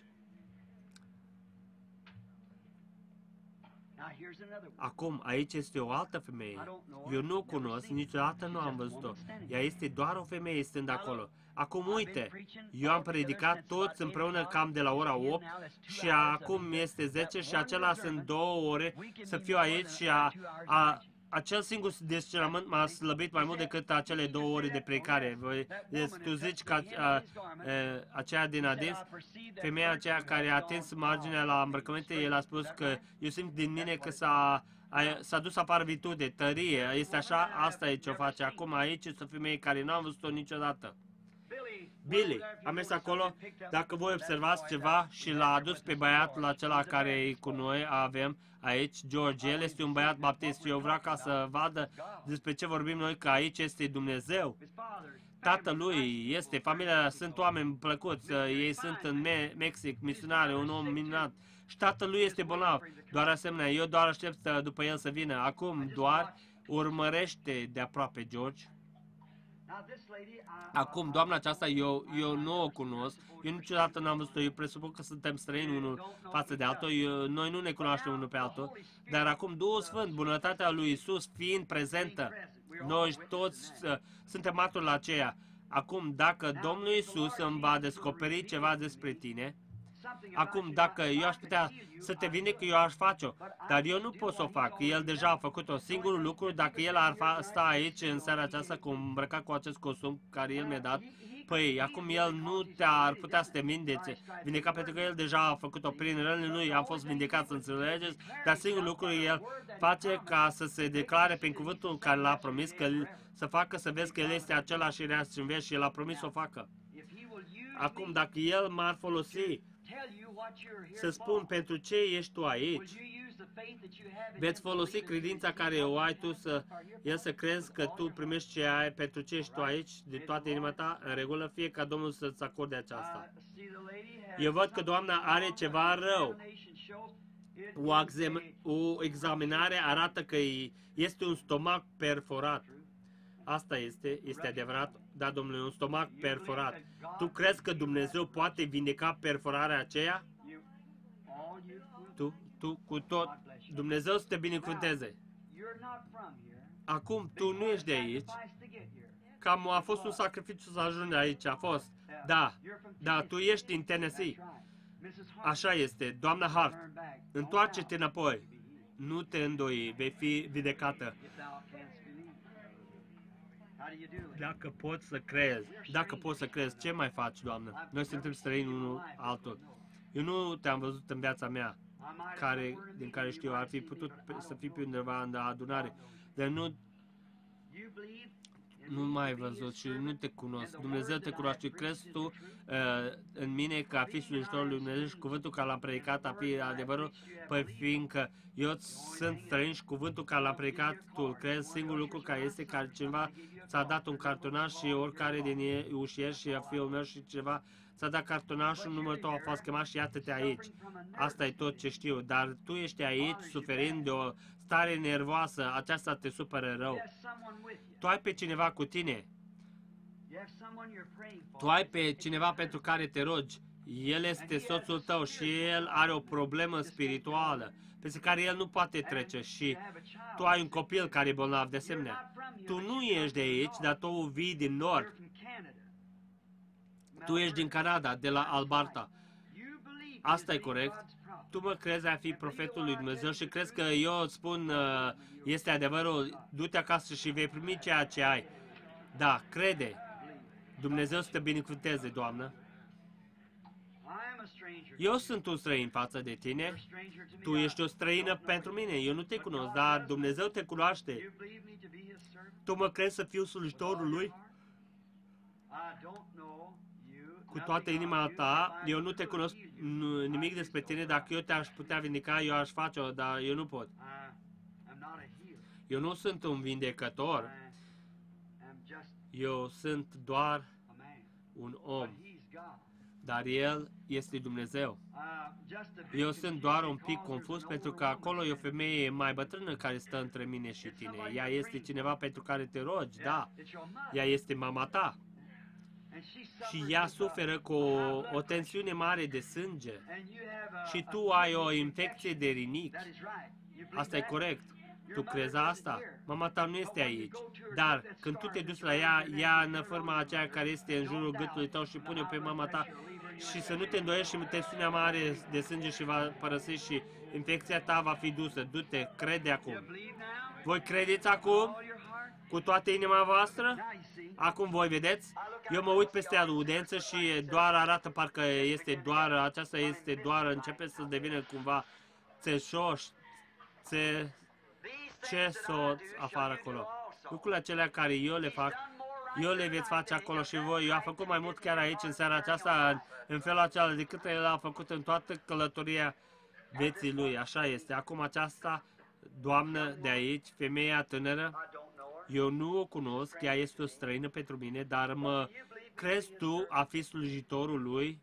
Acum, aici este o altă femeie. Eu nu o cunosc, niciodată nu am văzut-o. Ea este doar o femeie stând acolo. Acum, uite, eu am predicat toți împreună cam de la ora 8 și acum este 10 și acela sunt 2 ore să fiu aici și acel singur discernământ m-a slăbit mai mult decât acele 2 ore de plecare. Deci, tu zici că aceea din adins, femeia aceea care a atins marginea la îmbrăcăminte, el a spus că eu simt din mine că s-a dus afară virtute, tărie. Este așa? Asta e ce o face. Acum aici este o femeie care n-am văzut-o niciodată. Billy, am mers acolo, dacă voi observați ceva și l-a adus pe băiatul acela care e cu noi, avem aici, George, el este un băiat baptist și eu vreau ca să vadă despre ce vorbim noi, că aici este Dumnezeu. Tatălui este, familia, sunt oameni plăcuți, ei sunt în Mexic, misionari, un om minunat. Și tatălui este bolnav, doar asemenea, eu doar aștept după el să vină. Acum doar urmărește de aproape, George. Acum, doamna aceasta, eu nu o cunosc, eu niciodată n-am văzut-o, eu presupun că suntem străini unul față de altul, noi nu ne cunoaștem unul pe altul, dar acum Duhul Sfânt, bunătatea lui Isus fiind prezentă, noi toți suntem martori la aceea. Acum, dacă Domnul Isus îmi va descoperi ceva despre tine, acum, dacă eu aș putea să te vindec, eu aș face-o, dar eu nu pot să o fac. El deja a făcut-o. Singurul lucru, dacă el ar sta aici în seara aceasta îmbrăcat cu acest costum care el mi-a dat, păi, acum el nu te-ar putea să te vindeca, pentru că el deja a făcut-o prin rănile lui, am fost vindecat, să înțelegeți, dar singurul lucru el face ca să se declare prin cuvântul care l-a promis, că să facă să vezi că el este același și real în veci și el a promis să o facă. Acum, dacă el m-ar folosi să spun pentru ce ești tu aici, veți folosi credința care o ai tu el să crezi că tu primești ce ai pentru ce ești tu aici, de toată inima ta, în regulă, fie ca Domnul să-ți acorde aceasta. Eu văd că doamna are ceva rău. O examinare arată că este un stomac perforat. Asta este adevărat, da, Domnule, un stomac perforat. Tu crezi că Dumnezeu poate vindeca perforarea aceea? Tu cu tot. Dumnezeu să te binecuvânteze. Acum, tu nu ești de aici. Cam a fost un sacrificiu să ajungi aici, a fost. Da, tu ești din Tennessee. Așa este, doamna Hart. Întoarce-te înapoi. Nu te îndoi, vei fi vindecată. Dacă poți să crezi, ce mai faci, Doamnă? Noi suntem străini unul altul. Eu nu te-am văzut în viața mea, din care știu, ar fi putut să fii pe undeva în adunare, dar nu mai ai văzut și nu te cunosc. Dumnezeu te cunoaște. Crezi tu în mine ca fi slujitorul lui Dumnezeu și cuvântul care l-am predicat a fi adevărul? Păi fiindcă eu sunt străin și cuvântul care l-am predicat tu îl crezi, singurul lucru care este că cineva ți-a dat un cartonaș și oricare din ușier și fiul meu și ceva ți-a dat cartonașul, numărul tău a fost chemat și iată-te aici. Asta e tot ce știu, dar tu ești aici suferind de o stare nervoasă, aceasta te supără rău. Tu ai pe cineva cu tine. Tu ai pe cineva pentru care te rogi. El este soțul tău și el are o problemă spirituală peste care el nu poate trece și tu ai un copil care e bolnav de asemenea. Tu nu ești de aici, dar tu vii din nord. Tu ești din Canada, de la Alberta. Asta e corect. Tu mă crezi a fi profetul lui Dumnezeu și crezi că eu îți spun este adevărul, du-te acasă și vei primi ceea ce ai. Da, crede. Dumnezeu să te binecuvânteze, Doamnă. Eu sunt un străin față de tine. Tu ești o străină pentru mine. Eu nu te cunosc, dar Dumnezeu te cunoaște. Tu mă crezi să fiu slujitorul lui? Cu toată inima ta, eu nu te cunosc nimic despre tine, dacă eu te-aș putea vindeca, eu aș face-o, dar eu nu pot. Eu nu sunt un vindecător, eu sunt doar un om, dar El este Dumnezeu. Eu sunt doar un pic confuz pentru că acolo e o femeie mai bătrână care stă între mine și tine. Ea este cineva pentru care te rogi, da, ea este mama ta. Și ea suferă cu o tensiune mare de sânge și tu ai o infecție de rinichi. Asta e corect. Tu crezi asta? Mama ta nu este aici. Dar când tu te duci la ea, ia în forma aceea care este în jurul gâtului tău și pune-o pe mama ta și să nu te îndoiești și tensiunea mare de sânge și va părăsi și infecția ta va fi dusă. Du-te, crede acum. Voi credeți acum? Cu toată inima voastră? Acum voi vedeți? Eu mă uit peste audiență și doar arată parcă este doar, aceasta este doar, începe să devină cumva țeșoș, ce soț afară acolo. Lucrurile acelea care eu le fac, eu le veți face acolo și voi. Eu am făcut mai mult chiar aici în seara aceasta, în felul acela, decât el a făcut în toată călătoria vieții lui. Așa este. Acum aceasta, doamnă de aici, femeia tânără, eu nu o cunosc, ea este o străină pentru mine, dar mă crezi tu a fi slujitorul lui?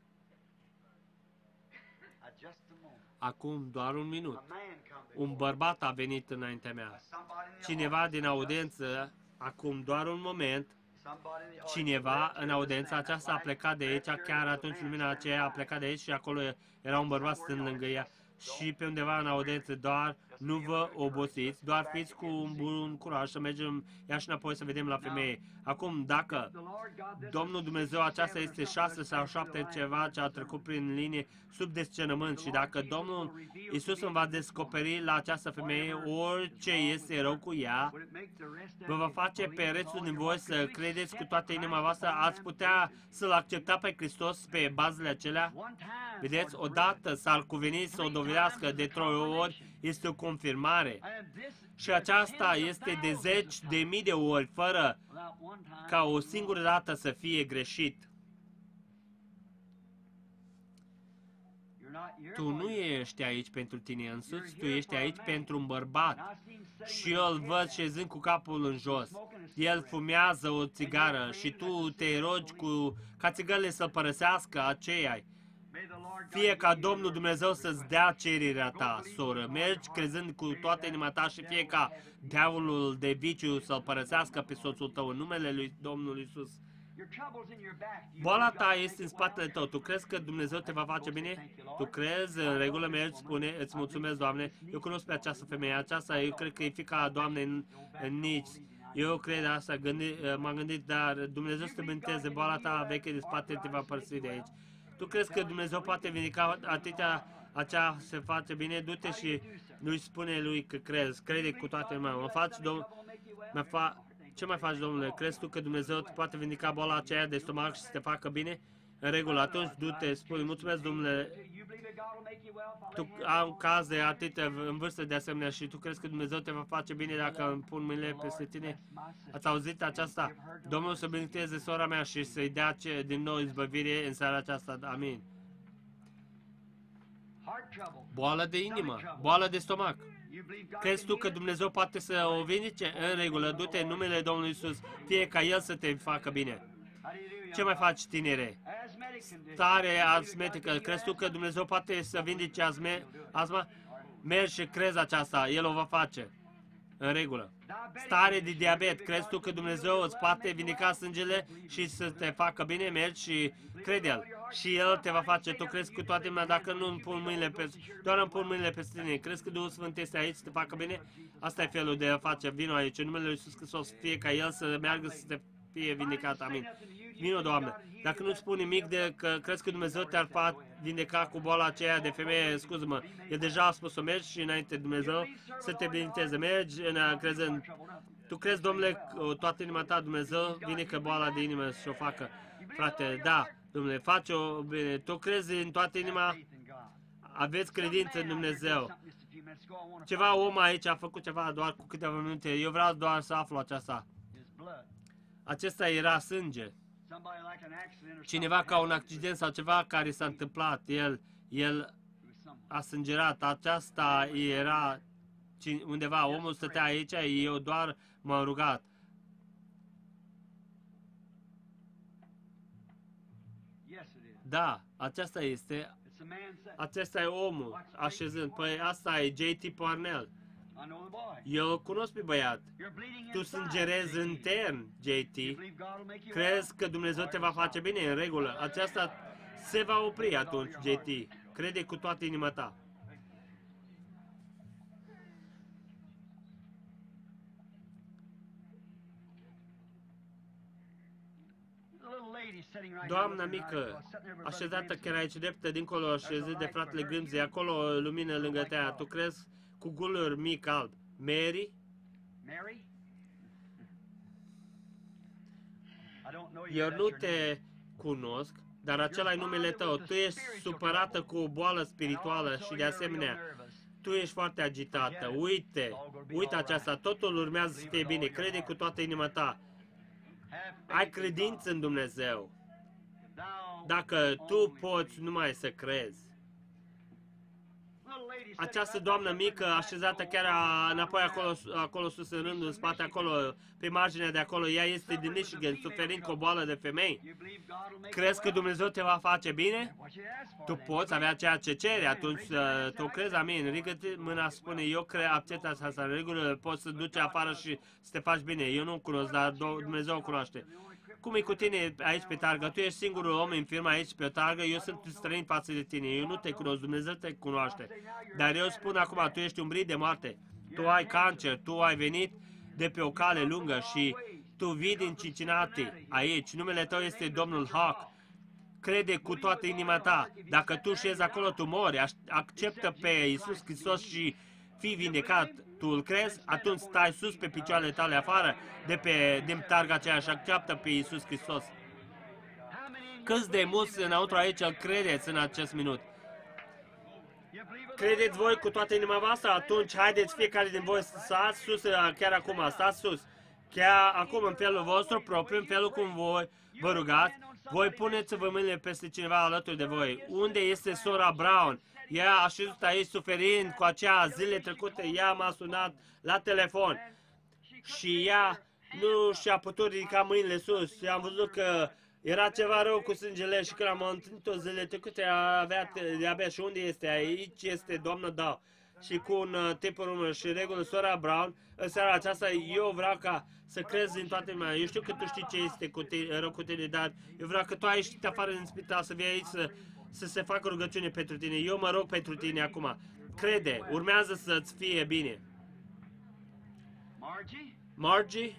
Acum doar un minut. Un bărbat a venit înaintea mea. Cineva din audiență, acum doar un moment, Cineva în audiența aceasta a plecat de aici, chiar atunci lumina aceea a plecat de aici și acolo era un bărbat stând lângă ea. Și pe undeva în audiență, doar nu vă obosiți, doar fiți cu un bun curaj să mergem ea și înapoi să vedem la femeie. Acum, dacă Domnul Dumnezeu, aceasta este 6 sau 7 ceva ce a trecut prin linie sub descenământ și dacă Domnul Iisus îmi va descoperi la această femeie orice este rău cu ea, vă va face pe restul din voi să credeți cu toată inima voastră, ați putea să-L accepta pe Hristos pe bazele acelea? Vedeți, odată s-ar cuveni să o dovedească de 3 ori, este o confirmare. Și aceasta este de 10.000 de ori, fără ca o singură dată să fie greșit. Tu nu ești aici pentru tine însuți, tu ești aici pentru un bărbat. Și eu îl văd șezând cu capul în jos. El fumează o țigară și tu te rogi ca țigările să părăsească aceea. Fie ca Domnul Dumnezeu să-ți dea cererea ta, soră. Mergi crezând cu toată inima ta și fie ca diavolul de viciu să-l părăsească pe soțul tău în numele lui Domnul Iisus. Boala ta este în spatele tău. Tu crezi că Dumnezeu te va face bine? Tu crezi, în regulă mergi, spune, îți mulțumesc, Doamne. Eu cunosc pe această femeie aceasta, eu cred că e fiica Doamnei în nici. Eu cred asta, m-am gândit, dar Dumnezeu să te binteze, boala ta veche de spate te va părăsi de aici. Tu crezi că Dumnezeu poate vindica atâtea, acea se face bine? Du-te și nu-i spune lui că crezi, crede cu toată inima. Ce mai faci, Domnule? Crezi tu că Dumnezeu te poate vindica boala aceea de stomac și să te facă bine? În regulă, atunci du-te, spune, mulțumesc, Domnule, tu ai un caz de atâtea în vârstă de asemenea și tu crezi că Dumnezeu te va face bine dacă îmi pun mâinile peste tine? Ați auzit aceasta? Domnul să binecuvânteze sora mea și să-i dea din nou izbăvire în seara aceasta. Amin. Boală de inimă, boală de stomac. Crezi tu că Dumnezeu poate să o vindece? În regulă, du-te în numele Domnului Iisus, fie ca El să te facă bine. Ce mai faci, tinere? Stare asmetică. Crezi tu că Dumnezeu poate să vindece asma? Mergi și crezi aceasta, El o va face. În regulă. Stare de diabet. Crezi tu că Dumnezeu îți poate vindica sângele și să te facă bine? Mergi și crede-L. Și El te va face. Tu crezi cu toate mâinile, dacă nu îmi pun mâinile peste, doar îmi pun mâinile peste tine. Crezi că Duhul Sfânt este aici să te facă bine? Asta e felul de a face. Vino aici. În numele Lui Iisus Hristos, fie ca El să meargă să te fie vindicat. Amin. Vino, Doamne. Dacă nu-ți spun nimic de că crezi că Dumnezeu te-ar vindeca cu boala aceea de femeie, scuză-mă, El deja a spus-o, mergi și înainte Dumnezeu să te binecuvânteze. Mergi crezând. Tu crezi, Domnule, toată inima ta, Dumnezeu vindecă boala de inimă și o facă. Frate, da, Domnule, face-o bine. Tu crezi în toată inima, aveți credință în Dumnezeu. Ceva om aici a făcut ceva doar cu câteva minute. Eu vreau doar să aflu aceasta. Acesta era sânge. Cineva ca un accident sau ceva care s-a întâmplat. El a sângerat. Aceasta era undeva. Omul stătea aici, eu doar m-am rugat. Da, aceasta este. Acesta e omul așezând. Păi asta e J.T. Parnell. Eu îl cunosc pe băiat. Tu sângerezi intern, J.T. Crezi că Dumnezeu te va face bine? În regulă. Aceasta se va opri atunci, J.T. Crede cu toată inima ta. Doamna mică, așezată chiar aici, dreptă, dincolo, așezat de fratele Grimsby, acolo o lumină lângă tine. Tu crezi cu gulăr mic alb? Mary? Eu nu te cunosc, dar acela e numele tău. Tu ești supărată cu o boală spirituală și de asemenea, tu ești foarte agitată. Uite aceasta, totul urmează să fie bine. Crede cu toată inima ta. Ai credință în Dumnezeu. Dacă tu poți numai să crezi. Această doamnă mică, așezată chiar înapoi acolo sus în rândul, în spate acolo, pe marginea de acolo, ea este din Michigan, suferind cu o boală de femei. Crezi că Dumnezeu te va face bine? Tu poți avea ceea ce ceri, atunci tu crezi, amin. Ridică mâna, spune, eu accept asta, în regulă, poți să duci afară și să te faci bine. Eu nu cunosc, dar Dumnezeu o cunoaște. Cum e cu tine aici pe targă? Tu ești singurul om în firma aici pe targă, eu sunt străin față de tine, eu nu te cunosc, Dumnezeu te cunoaște. Dar eu spun acum, tu ești umbrit de moarte, tu ai cancer, tu ai venit de pe o cale lungă și tu vii din Cincinnati aici, numele tău este Domnul Hawk. Crede cu toată inima ta. Dacă tu șezi acolo, tu mori, acceptă pe Iisus Hristos și fii vindecat. Tu îl crezi? Atunci stai sus pe picioarele tale afară din targa aceea și acceptă pe Iisus Hristos. Câți de mulți înăuntru aici îl credeți în acest minut? Credeți voi cu toată inima voastră? Atunci haideți fiecare din voi să stați sus chiar acum, stați sus. Chiar acum în felul vostru propriu, în felul cum voi vă rugați. Voi puneți-vă mâinile peste cineva alături de voi. Unde este sora Brown? Ea a șezut aici suferind cu aceea zile trecute. Ea m-a sunat la telefon și ea nu și-a putut ridica mâinile sus. Și am văzut că era ceva rău cu sângele și când am întâlnit-o zile trecute avea diabet. Și unde este? Aici este doamna Dow. Și cu un tip în urmă și regulă, sora Brown, în seara aceasta eu vreau ca să crezi în toate lumea. Eu știu că tu știi ce este rău cu tine, dar eu vreau că tu ai ieșit afară din spital să vii aici să se facă rugăciune pentru tine. Eu mă rog pentru tine acum. Crede, urmează să-ți fie bine. Margie,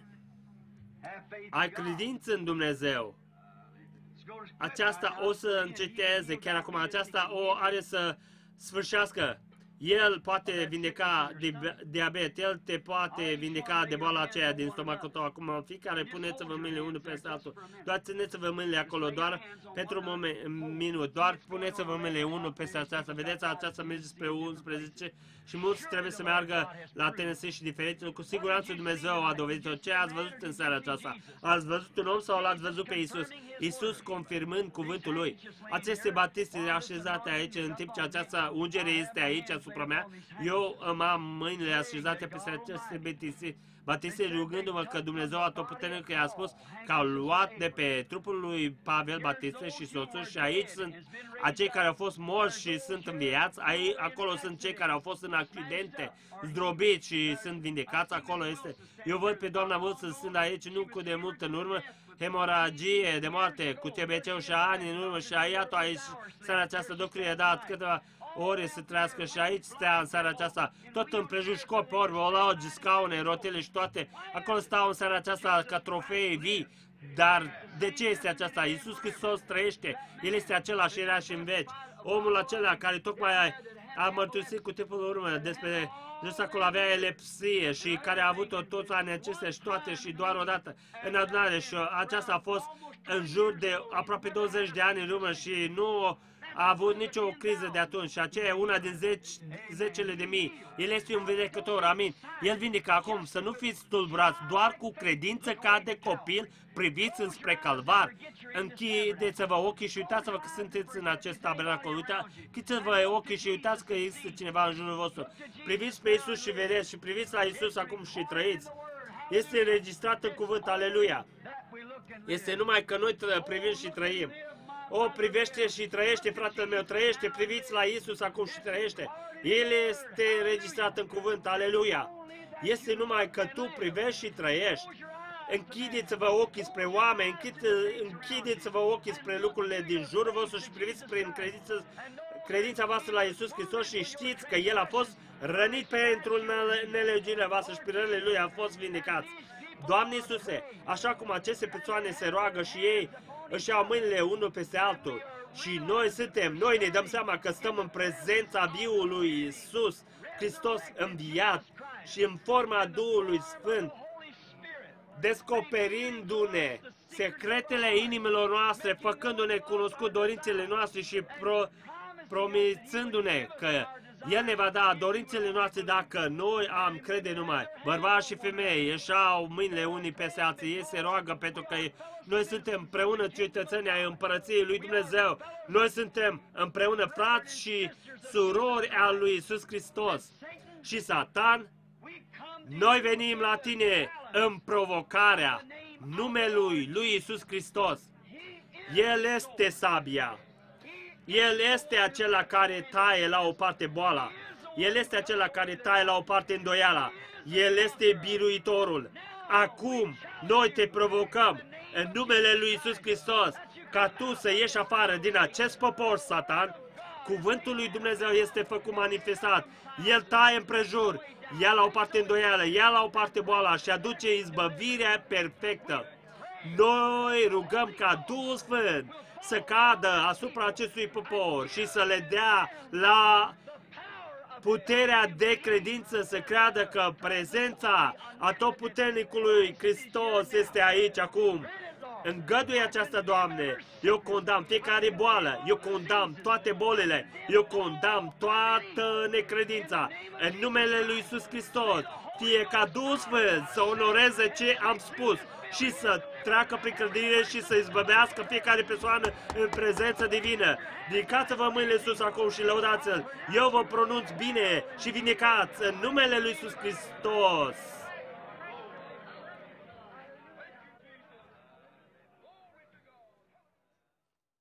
ai credință în Dumnezeu. Aceasta o să înceteze chiar acum. Aceasta o are să sfârșească. El poate vindeca diabet, El te poate vindeca de boala aceea din stomacul tău. Acum, fiecare puneți-vă mâinile unul peste altul. Doar țineți-vă mâinile acolo, doar pentru un minut. Doar puneți-vă mâinile unul peste aceasta. Vedeți, aceasta merge spre 11 și mulți trebuie să meargă la Tennessee și diferite. Cu siguranță Dumnezeu a dovedit-o. Ce ați văzut în seara aceasta? Ați văzut un om sau l-ați văzut pe Iisus? Iisus confirmând cuvântul Lui. Aceste batiste așezate aici, în timp ce această ungere este aici asupra mea, eu îmi am mâinile așezate peste aceste batiste, rugându-mă că Dumnezeu atotputernic i-a spus că au luat de pe trupul lui Pavel Batiste și soțul și aici sunt acei care au fost morți și sunt înviați, acolo sunt cei care au fost în accidente, zdrobiți și sunt vindecați, acolo este. Eu văd pe doamna Wilson sunt aici, nu cu de mult în urmă, hemoragie de moarte cu TBC-ul și ani în urmă și iată aici seara aceasta doctorul i-a dat câteva ore să trăiască și aici stea în seara aceasta, tot împrejur școpi, orbe, olaugi, scaune, rotele și toate, acolo stau în seara aceasta ca trofee vii. Dar de ce este aceasta? Iisus Hristos trăiește, El este același era și în veci. Omul acela care tocmai a mărturisit cu timpul urmă despre just acolo avea epilepsie și care a avut-o toți anii acestea și toate și doar odată în adunare și aceasta a fost în jur de aproape 20 de ani în urmă și nu a avut nicio criză de atunci și aceea e una din zecele de mii. El este un vindecător, amin. El vindecă acum, să nu fiți tulburați, doar cu credință ca de copil, priviți înspre Calvar. Închideți-vă ochii și uitați-vă că sunteți în acest tabernacol. Închideți-vă ochii și uitați că există cineva în jurul vostru. Priviți pe Iisus și vedeți și priviți la Iisus acum și trăiți. Este înregistrat în cuvânt, aleluia. Este numai că noi privim și trăim. O, privește și trăiește, fratele meu, trăiește, priviți la Iisus acum și trăiește. El este înregistrat în cuvânt, aleluia. Este numai că tu privești și trăiești. Închideți-vă ochii spre oameni, închideți-vă ochii spre lucrurile din jurul vostru și priviți prin credința voastră la Iisus Hristos și știți că El a fost rănit pentru nelegiunile voastre și prin rănile Lui a fost vindecați. Doamne Iisuse, așa cum aceste persoane se roagă și ei își iau mâinile unul peste altul și noi ne dăm seama că stăm în prezența viului Iisus Hristos înviat și în forma Duhului Sfânt, descoperindu-ne secretele inimilor noastre, făcându-ne cunoscut dorințele noastre și promițându-ne că El ne va da dorințele noastre dacă noi am crede numai. Bărbați și femei își au mâinile unii peste alții, ei se roagă pentru că noi suntem împreună cetățeni ai Împărăției lui Dumnezeu. Noi suntem împreună frați și surori al lui Iisus Hristos. Și Satan, noi venim la tine în provocarea numelui lui Iisus Hristos. El este sabia. El este acela care taie la o parte boala. El este acela care taie la o parte îndoiala. El este biruitorul. Acum noi te provocăm în numele lui Iisus Hristos, ca tu să ieși afară din acest popor, Satan. Cuvântul lui Dumnezeu este făcut manifestat. El taie împrejur, ia la o parte îndoială, ia la o parte boala și aduce izbăvirea perfectă. Noi rugăm ca Duhul Sfânt să cadă asupra acestui popor și să le dea la puterea de credință, să creadă că prezența atotputernicului Hristos este aici acum. Îngăduie aceasta, Doamne. Eu condamn fiecare boală, eu condamn toate bolile, eu condamn toată necredința. În numele lui Iisus Hristos, fie ca Duhul Sfânt să onoreze ce am spus și să treacă prin credință și să izbăvească fiecare persoană în prezență divină. Ridicați-vă mâinile sus acum și lăudați-L. Eu vă pronunț bine și vindecați în numele lui Iisus Hristos.